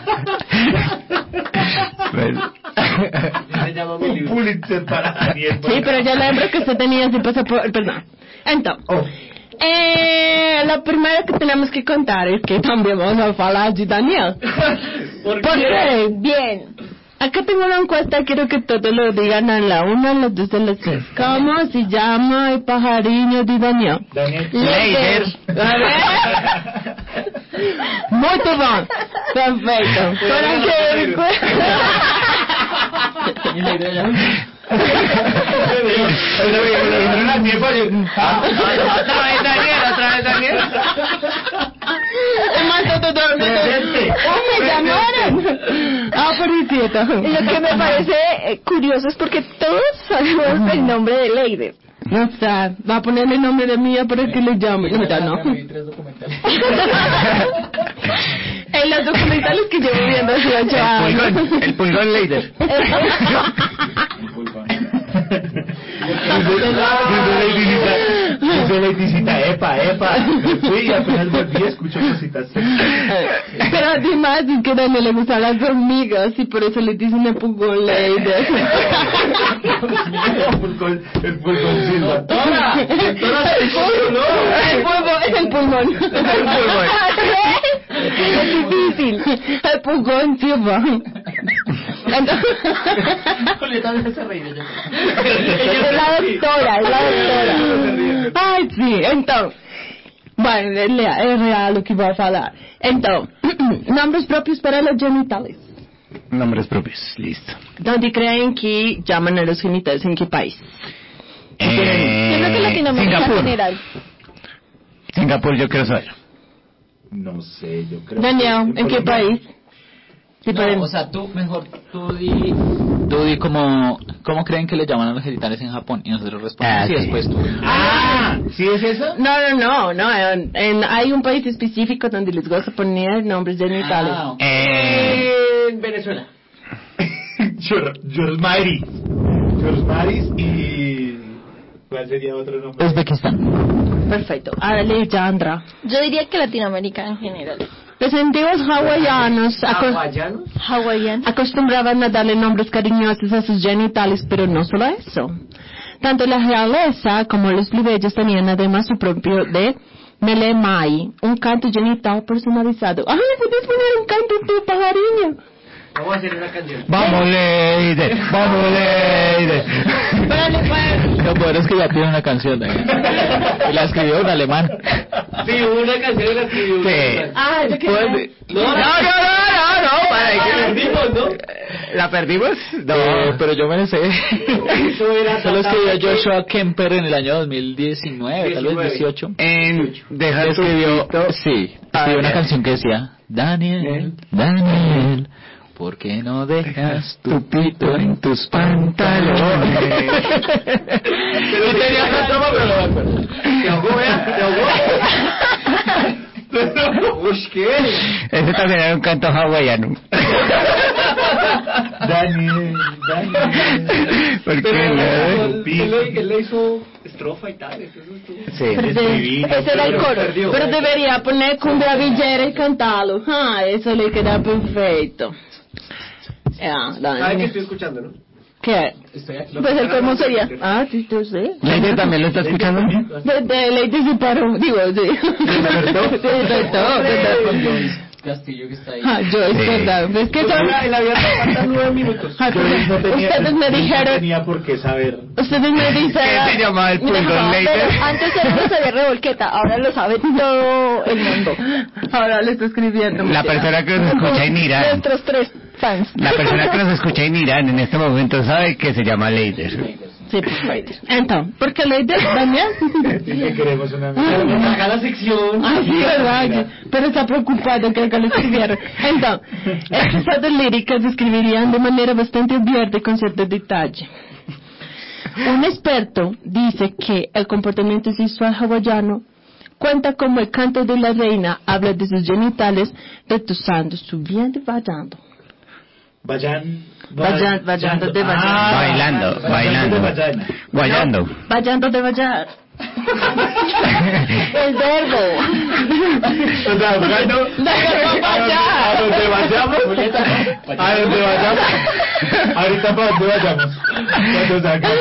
Se llama mi libro. Pulitzer para Daniel. Sí, pero yo lembro que usted tenía ese pasaporte, perdón. Entonces, Oh. eh, lo primero que tenemos que contar es que también vamos a hablar de Daniel. ¿Por qué? Porque, bien, acá tengo una encuesta, quiero que todos lo digan a la una, a las dos, a las tres. ¿Cómo se llama el pajarillo de Daniel? Daniel. Leider. A ver. Muy bien. Perfecto. Para que... Otra vez Daniel, otra vez Daniel. Me llamaron. Ah, pobrecito. Y lo que me parece eh, curioso es porque todos sabemos el nombre de Leider. No sé, va a ponerle el nombre de mía para que le llame. No, no. En los documentales que llevo viendo hace ocho años. El pulgón, el pulgón Leider. Dice Leiticita, epa, epa. Sí, apenas volví, escucho cositas. Pero además es que a Daniel le gustan las hormigas y por eso le dicen el pulgón Leider. El pulgón, el pulgón Silva. ¡Doctora! ¡Doctora, El pulgón es el pulmón. El pulmón. Es difícil. El pulgón Silva. Julieta no se reír. Es la doctora, es la doctora. Ay, sí, entonces. Bueno, es real, es real lo que voy a hablar. Entonces, nombres propios para los genitales. Nombres propios, listo. ¿Dónde creen que llaman a los genitales? ¿En qué país? Eh, Yo creo que Latinoamérica en Singapur. general. Singapur, yo quiero saber. No sé, yo creo. Daniel, que ¿en qué país? Sí, No, podemos. o sea, tú mejor, tú di, tú di como, ¿cómo creen que le llaman a los genitales en Japón? Y nosotros respondemos Ah, y sí. después tú. Ah, ¿sí es eso? No, no, no, no. En, en- hay un país específico donde les gusta poner nombres genitales. Ah, ok. Eh, En Venezuela. George Maris. George Maris y... ¿Cuál sería otro nombre? Uzbekistán. Perfecto. Ahora Alejandra. Yo diría que Latinoamérica en general. Los antiguos hawaianos aco- ¿Hawaianos? Hawaiian. acostumbraban a darle nombres cariñosos a sus genitales, pero no solo eso. Tanto la realeza como los plebeyos tenían además su propio de melemai, un canto genital personalizado. ¡Ay, puedes poner un canto en tu pajarillo! Vamos a hacer una canción. Vamos, Leider, vamos, Leider. Lo peor es que ya tiene una canción ¿eh? Y la escribió un alemán. Sí, hubo una canción y la escribió. Sí. Ah, yo quería... Pues, No, no, no, no, no, para La que perdimos, ¿no? ¿La perdimos? No, Eh, pero yo me la sé. Eso era Solo Tata escribió Becker. Joshua Kemper en el año dos mil diecinueve, tal vez diecinueve. dieciocho. En dejar Escribió, sí, Ah, escribió una ya. canción que decía, Daniel, Daniel, ¿por qué no dejas tu pito en tus pantalones? Pero tenía otra toma, pero no me acuerdo. Te ahogó, ¿eh? Te ahogó. Uy, ¿qué? Ese también era un canto hawaiano. Daniel, Daniel. ¿Por qué Pero no? él, le- él le hizo estrofa y tal. Eso estuvo. Sí. Pero de- ese era el coro. Perdió. Pero debería poner cumbia villera y cantarlo. Ah, eso le queda perfecto. Ya, ¿Sabes Dani. que estoy escuchando, no? ¿Qué? Estoy aquí. Pues el cómo sería. Ah, sí, yo sé. ¿Leider también lo está escuchando? De, de Lady se paró, digo, sí. despertó? Sí, despertó, despertó. Castillo que está ahí. Ah, yo, es Sí. verdad. Es que son... En la vida te faltan nueve minutos. Ah, Yo no tenía, ustedes me no dijeron... tenía por qué saber. Ustedes me dicen... ¿Qué se llamaba el Mira, pulgón Leider? pero antes él no sabía revolqueta, ahora lo sabe todo el mundo. Ahora le estoy escribiendo. La persona que nos escucha en Irán. Nuestros tres OnlyFans. La persona que nos escucha en Irán en este momento sabe que se llama Leider. Sí, perfecto. Entonces, ¿por qué Leider también? que queremos una amiga. Haga la sección. Ah, sí, verdad. Pero está preocupado que acá lo escribieron. Entonces, estas líricas se escribirían de manera bastante abierta y con cierto detalle. Un experto dice que el comportamiento sexual hawaiano cuenta como el canto de la reina habla de sus genitales retosando, subiendo y bajando. Vayan, vayan, vayando de vayan. Ah, bailando, bailando, bailando. No, vayando de vallar. El verbo. O sea, bailando. ¿A dónde vayamos? ¿A dónde vayamos? Ahorita para dónde vayamos. Cuando salgamos.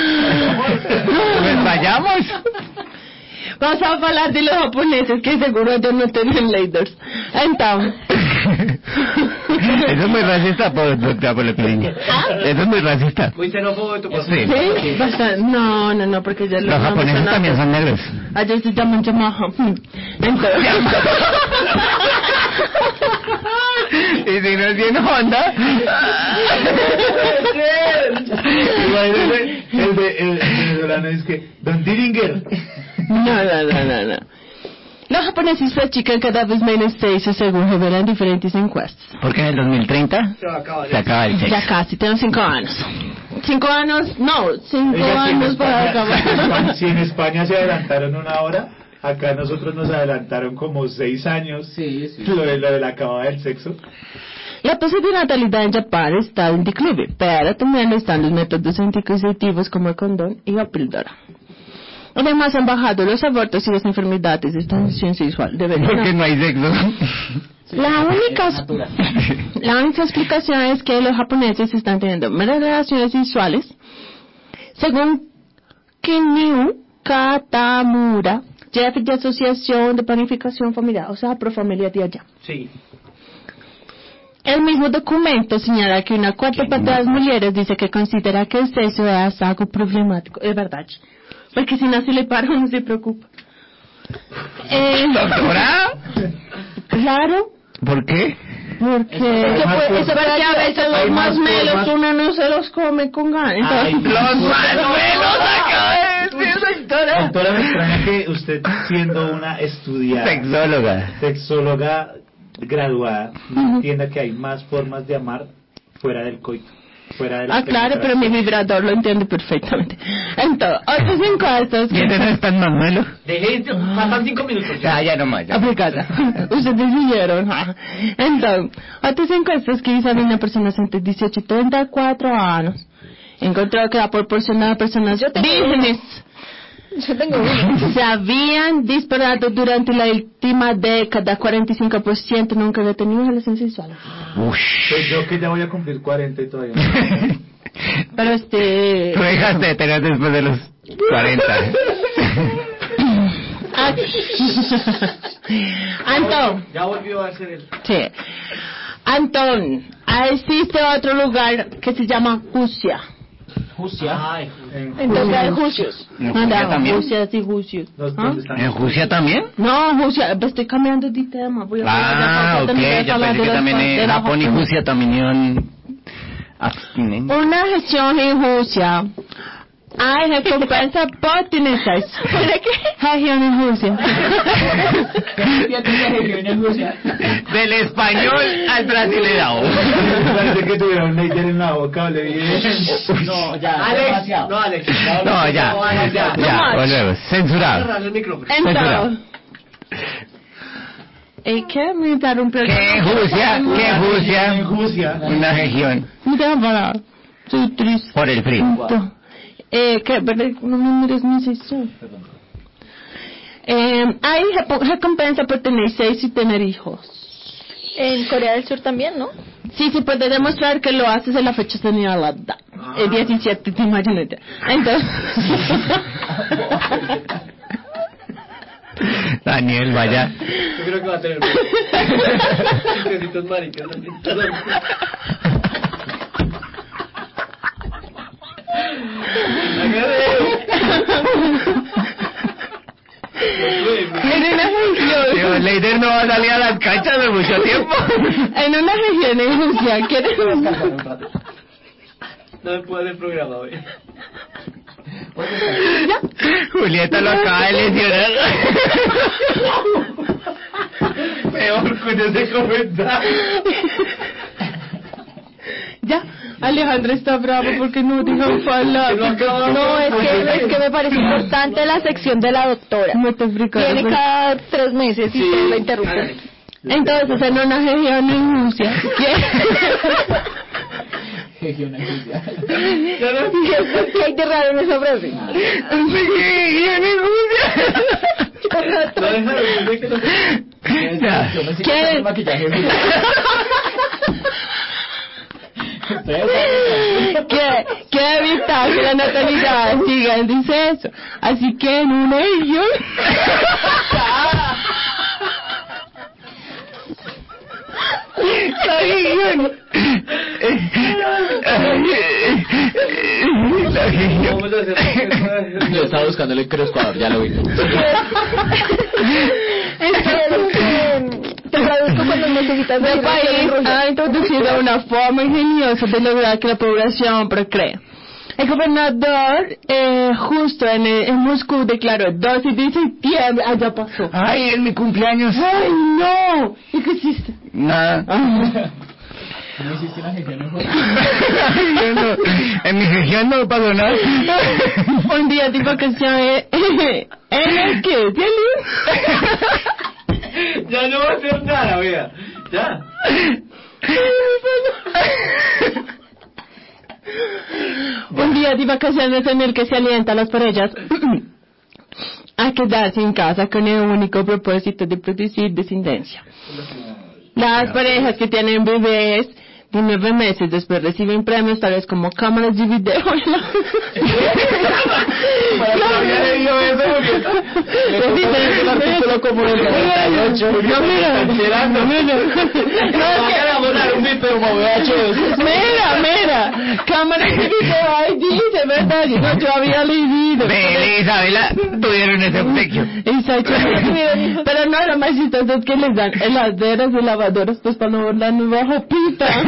Pues vayamos. Vamos a hablar de los japoneses que seguro ellos no tienen leiders. Entonces. Eso es muy racista, por, doctora Polepilín. Eso es muy racista. Muy xenófobo de tu parte. Sí. ¿Sí? Bastante. No, no, no, porque ya los japoneses no también son negros. Ellos se llaman Yamaha. Entonces. Y si no es bien Honda. Imagínate, el de el venezolano es que Don Dillinger. No, no, no, no, no. Los japoneses practican cada vez menos sexo según revelan diferentes encuestas. Porque en el dos mil treinta se acaba, se acaba el sexo. Ya casi, tengo cinco años. Cinco años, no, cinco Oiga, años si para España, acabar. si en España se adelantaron una hora, acá nosotros nos adelantaron como seis años. Sí, sí. Lo de, lo de la acabada del sexo. La tasa de natalidad en Japón está en declive, pero también están los métodos anticonceptivos como el condón y la píldora. Además han bajado los abortos y las enfermedades de transmisión sexual. Porque no hay sexo. La única, la única explicación es que los japoneses están teniendo menos relaciones sexuales, según Kinyu Katamura, jefe de Asociación de Planificación Familiar, o sea, pro familia de allá. Sí. El mismo documento señala que una cuarta parte de las mujeres dice que considera que el sexo es algo problemático. Es verdad. Porque si no se le para, uno se preocupa. Eh, ¿Doctora? Claro. ¿Por qué? Porque, eso puede, eso porque a veces los masmelos uno no se los come con ganas. Ay, los masmelos acaba de decir, doctora. Doctora, me extraña que usted, siendo una estudiante, sexóloga, sexóloga graduada, no entienda que hay más formas de amar fuera del coito. Fuera de la ah, claro, pero mi vibrador lo entiende perfectamente. Entonces, otras encuestas... ¿Y ese no es tan manuelo? Dejé, pasan cinco minutos. Ya, ya no más. Ya. Aplicada. Ustedes vieron. Entonces, otras encuestas que hizo una persona entre dieciocho y treinta y cuatro años encontró que la proporción de personas vírgenes Yo tengo uno. se habían disparado durante la última década. Cuarenta y cinco por ciento nunca había tenido relaciones sexuales. Pues yo que ya voy a cumplir cuarenta y todavía no. Pero este... Tú dejaste de tener después de los cuarenta. Antón. Ya volvió a ser el... Sí. Antón, existe otro lugar que se llama Rusia. Rusia. Entonces hay Rusios. ¿En Rusia también? Rusias y Rusios. ¿Ah? ¿En Rusia también? No, Rusia, estoy cambiando de tema. Voy a ah, ok, yo pensé que también en Japón y Rusia también iban abstinentes. Una región en Rusia. Hay recompensa por tener sexo. ¿De qué? Región en Rusia. Del español al brasileño. Parece que tuviera un laser en la boca, le vi. No, ya. Alex, no, Alex. No, ya. Ya, ya, volvemos. Censurado. Entonces. ¿Y qué? Me interrumpió. ¿Qué Rusia? ¿Qué Rusia? En Rusia. Una región. Mira, para. Estoy triste. Por el frío. Eh, ¿qué? No me mires mi sesión. Eh, hay recompensa por tener seis y tener hijos. En Corea del Sur también, ¿no? Sí, se puede demostrar que lo haces en la fecha señalada. Ah. El diecisiete, te imaginas. Entonces... Daniel, vaya. Yo creo que va a tener... Chistecitos maricas. Miren la función. Twitter no va a salir a las canchas de mucho tiempo. En una región en Rusia, ¿quieres? No me puedo hacer programa, güey. Julieta lo acaba de lesionar. Peor con ese comentario. Ya, Alejandra está bravo porque no dijo falar. No, es que, es que me parece importante la sección de la doctora. No te fricaron. Viene cada tres meses y se la interrumpe. Entonces, en una región en Rusia, Región en Rusia. ¿Qué hay de raro en esa frase? Región en Rusia. ¿Qué? que, que evitar que la natalidad siga, dice eso. Así que en una región la región la región Yo estaba buscando el crescuador, ya lo vi. Te traduzco cuando necesitas el país ha introducido una forma ingeniosa de lograr que la población procree. El gobernador, eh, justo en, en Moscú, declaró doce de septiembre. Ah, ya pasó. Ay, es mi cumpleaños. Ay, no. ¿Y qué hiciste? Nada. ¿No hiciste una región en Rusia? no, en mi región no pasó nada. Un día de vacaciones en el que Ya no va a hacer nada, vea. Ya. Un día de vacaciones en el que se alienta a las parejas a quedarse en casa con el único propósito de producir descendencia. Las parejas que tienen bebés de nueve meses después reciben premios tales como cámaras de video. No, mira, no, mira. Mira, mira, cámaras de video, ahí dice, ¿verdad? Yo no, yo había leído. Bele, Isabela, tuvieron ese obsequio. Exacto. Pero no, lo más chistoso es que les dan heladeras y lavadoras pues para no ver la nueva jopita.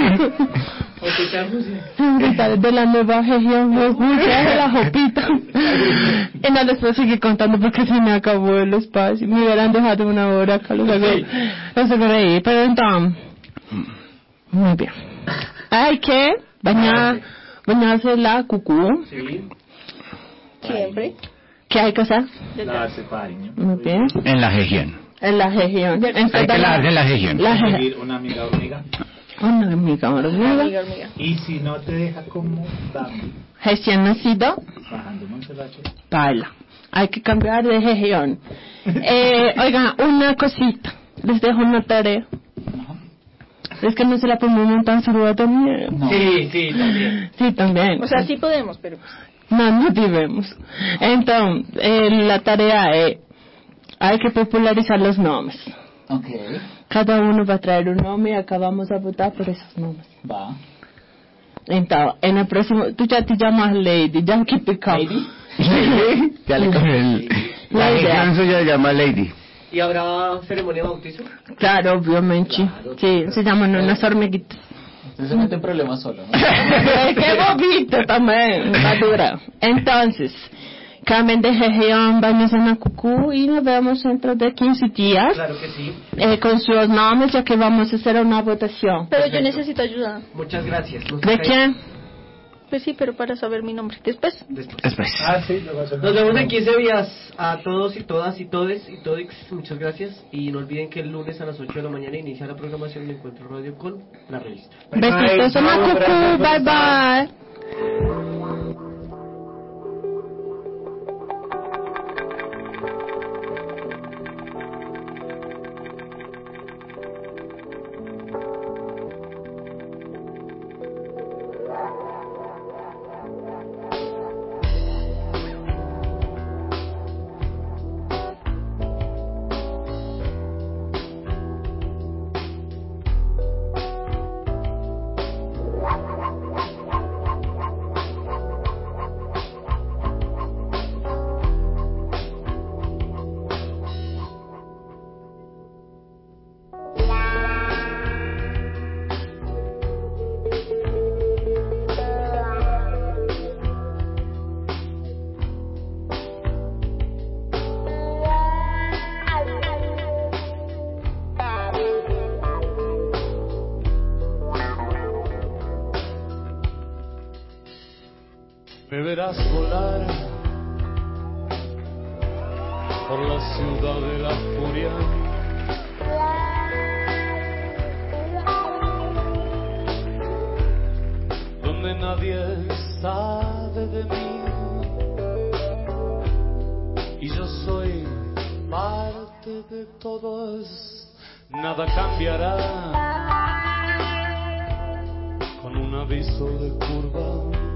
De la nueva región, me gusta la jopita. Y no les puedo seguir contando porque se me acabó el espacio. Me hubieran dejado una hora acá, los hago. No sé por ahí, pero entonces. Muy bien. Hay que bañar, bañarse la cucú. Sí. Siempre. ¿Qué hay que hacer? Lavarse paño. Muy bien. En la región. En la región. Hay que lavarse en la región. La Conseguir una amiga hormiga. Una amiga hormiga. Y si no te deja como Bambi, Recién nacido, bajando Monserrat. baila. Hay que cambiar de región. Eh, oigan, una cosita. Les dejo una tarea. Es que no se la podemos montar saluda también. No. Sí, sí, también. Sí, también. O sea, sí podemos, pero... No, no debemos. Entonces, eh, la tarea es, hay que popularizar los nombres. Ok. Cada uno va a traer un nombre y acá vamos a votar por esos nombres. Va. Entonces, en el próximo, tú ya te llamas Lady, ya que te ¿Lady? Ya le cogió el... La región suya se llama Lady. ¿Y habrá ceremonia de bautizo? Claro, obviamente. Claro, sí, se llaman unas hormiguitas. Usted se mete en problemas solo, ¿no? ¡Qué bobito también! Va a durar. Entonces, cambien de región, baños en la cucú y nos vemos dentro de quince días. Claro que sí. Eh, con sus nombres, ya que vamos a hacer una votación. Pero yo necesito ayuda. Muchas gracias. ¿De quién? quién? Pues sí, pero para saber mi nombre. Después. Después. Después. Ah, sí, lo vas a Nos vemos en quince días a todos y todas y todes y todix. Muchas gracias. Y no olviden que el lunes a las ocho de la mañana inicia la programación de Encuentro Radio con la revista. Besitos en la cucú. Bye bye. quieras volar por la ciudad de la furia. Donde nadie sabe de mí y yo soy parte de todos, nada cambiará con un aviso de curva.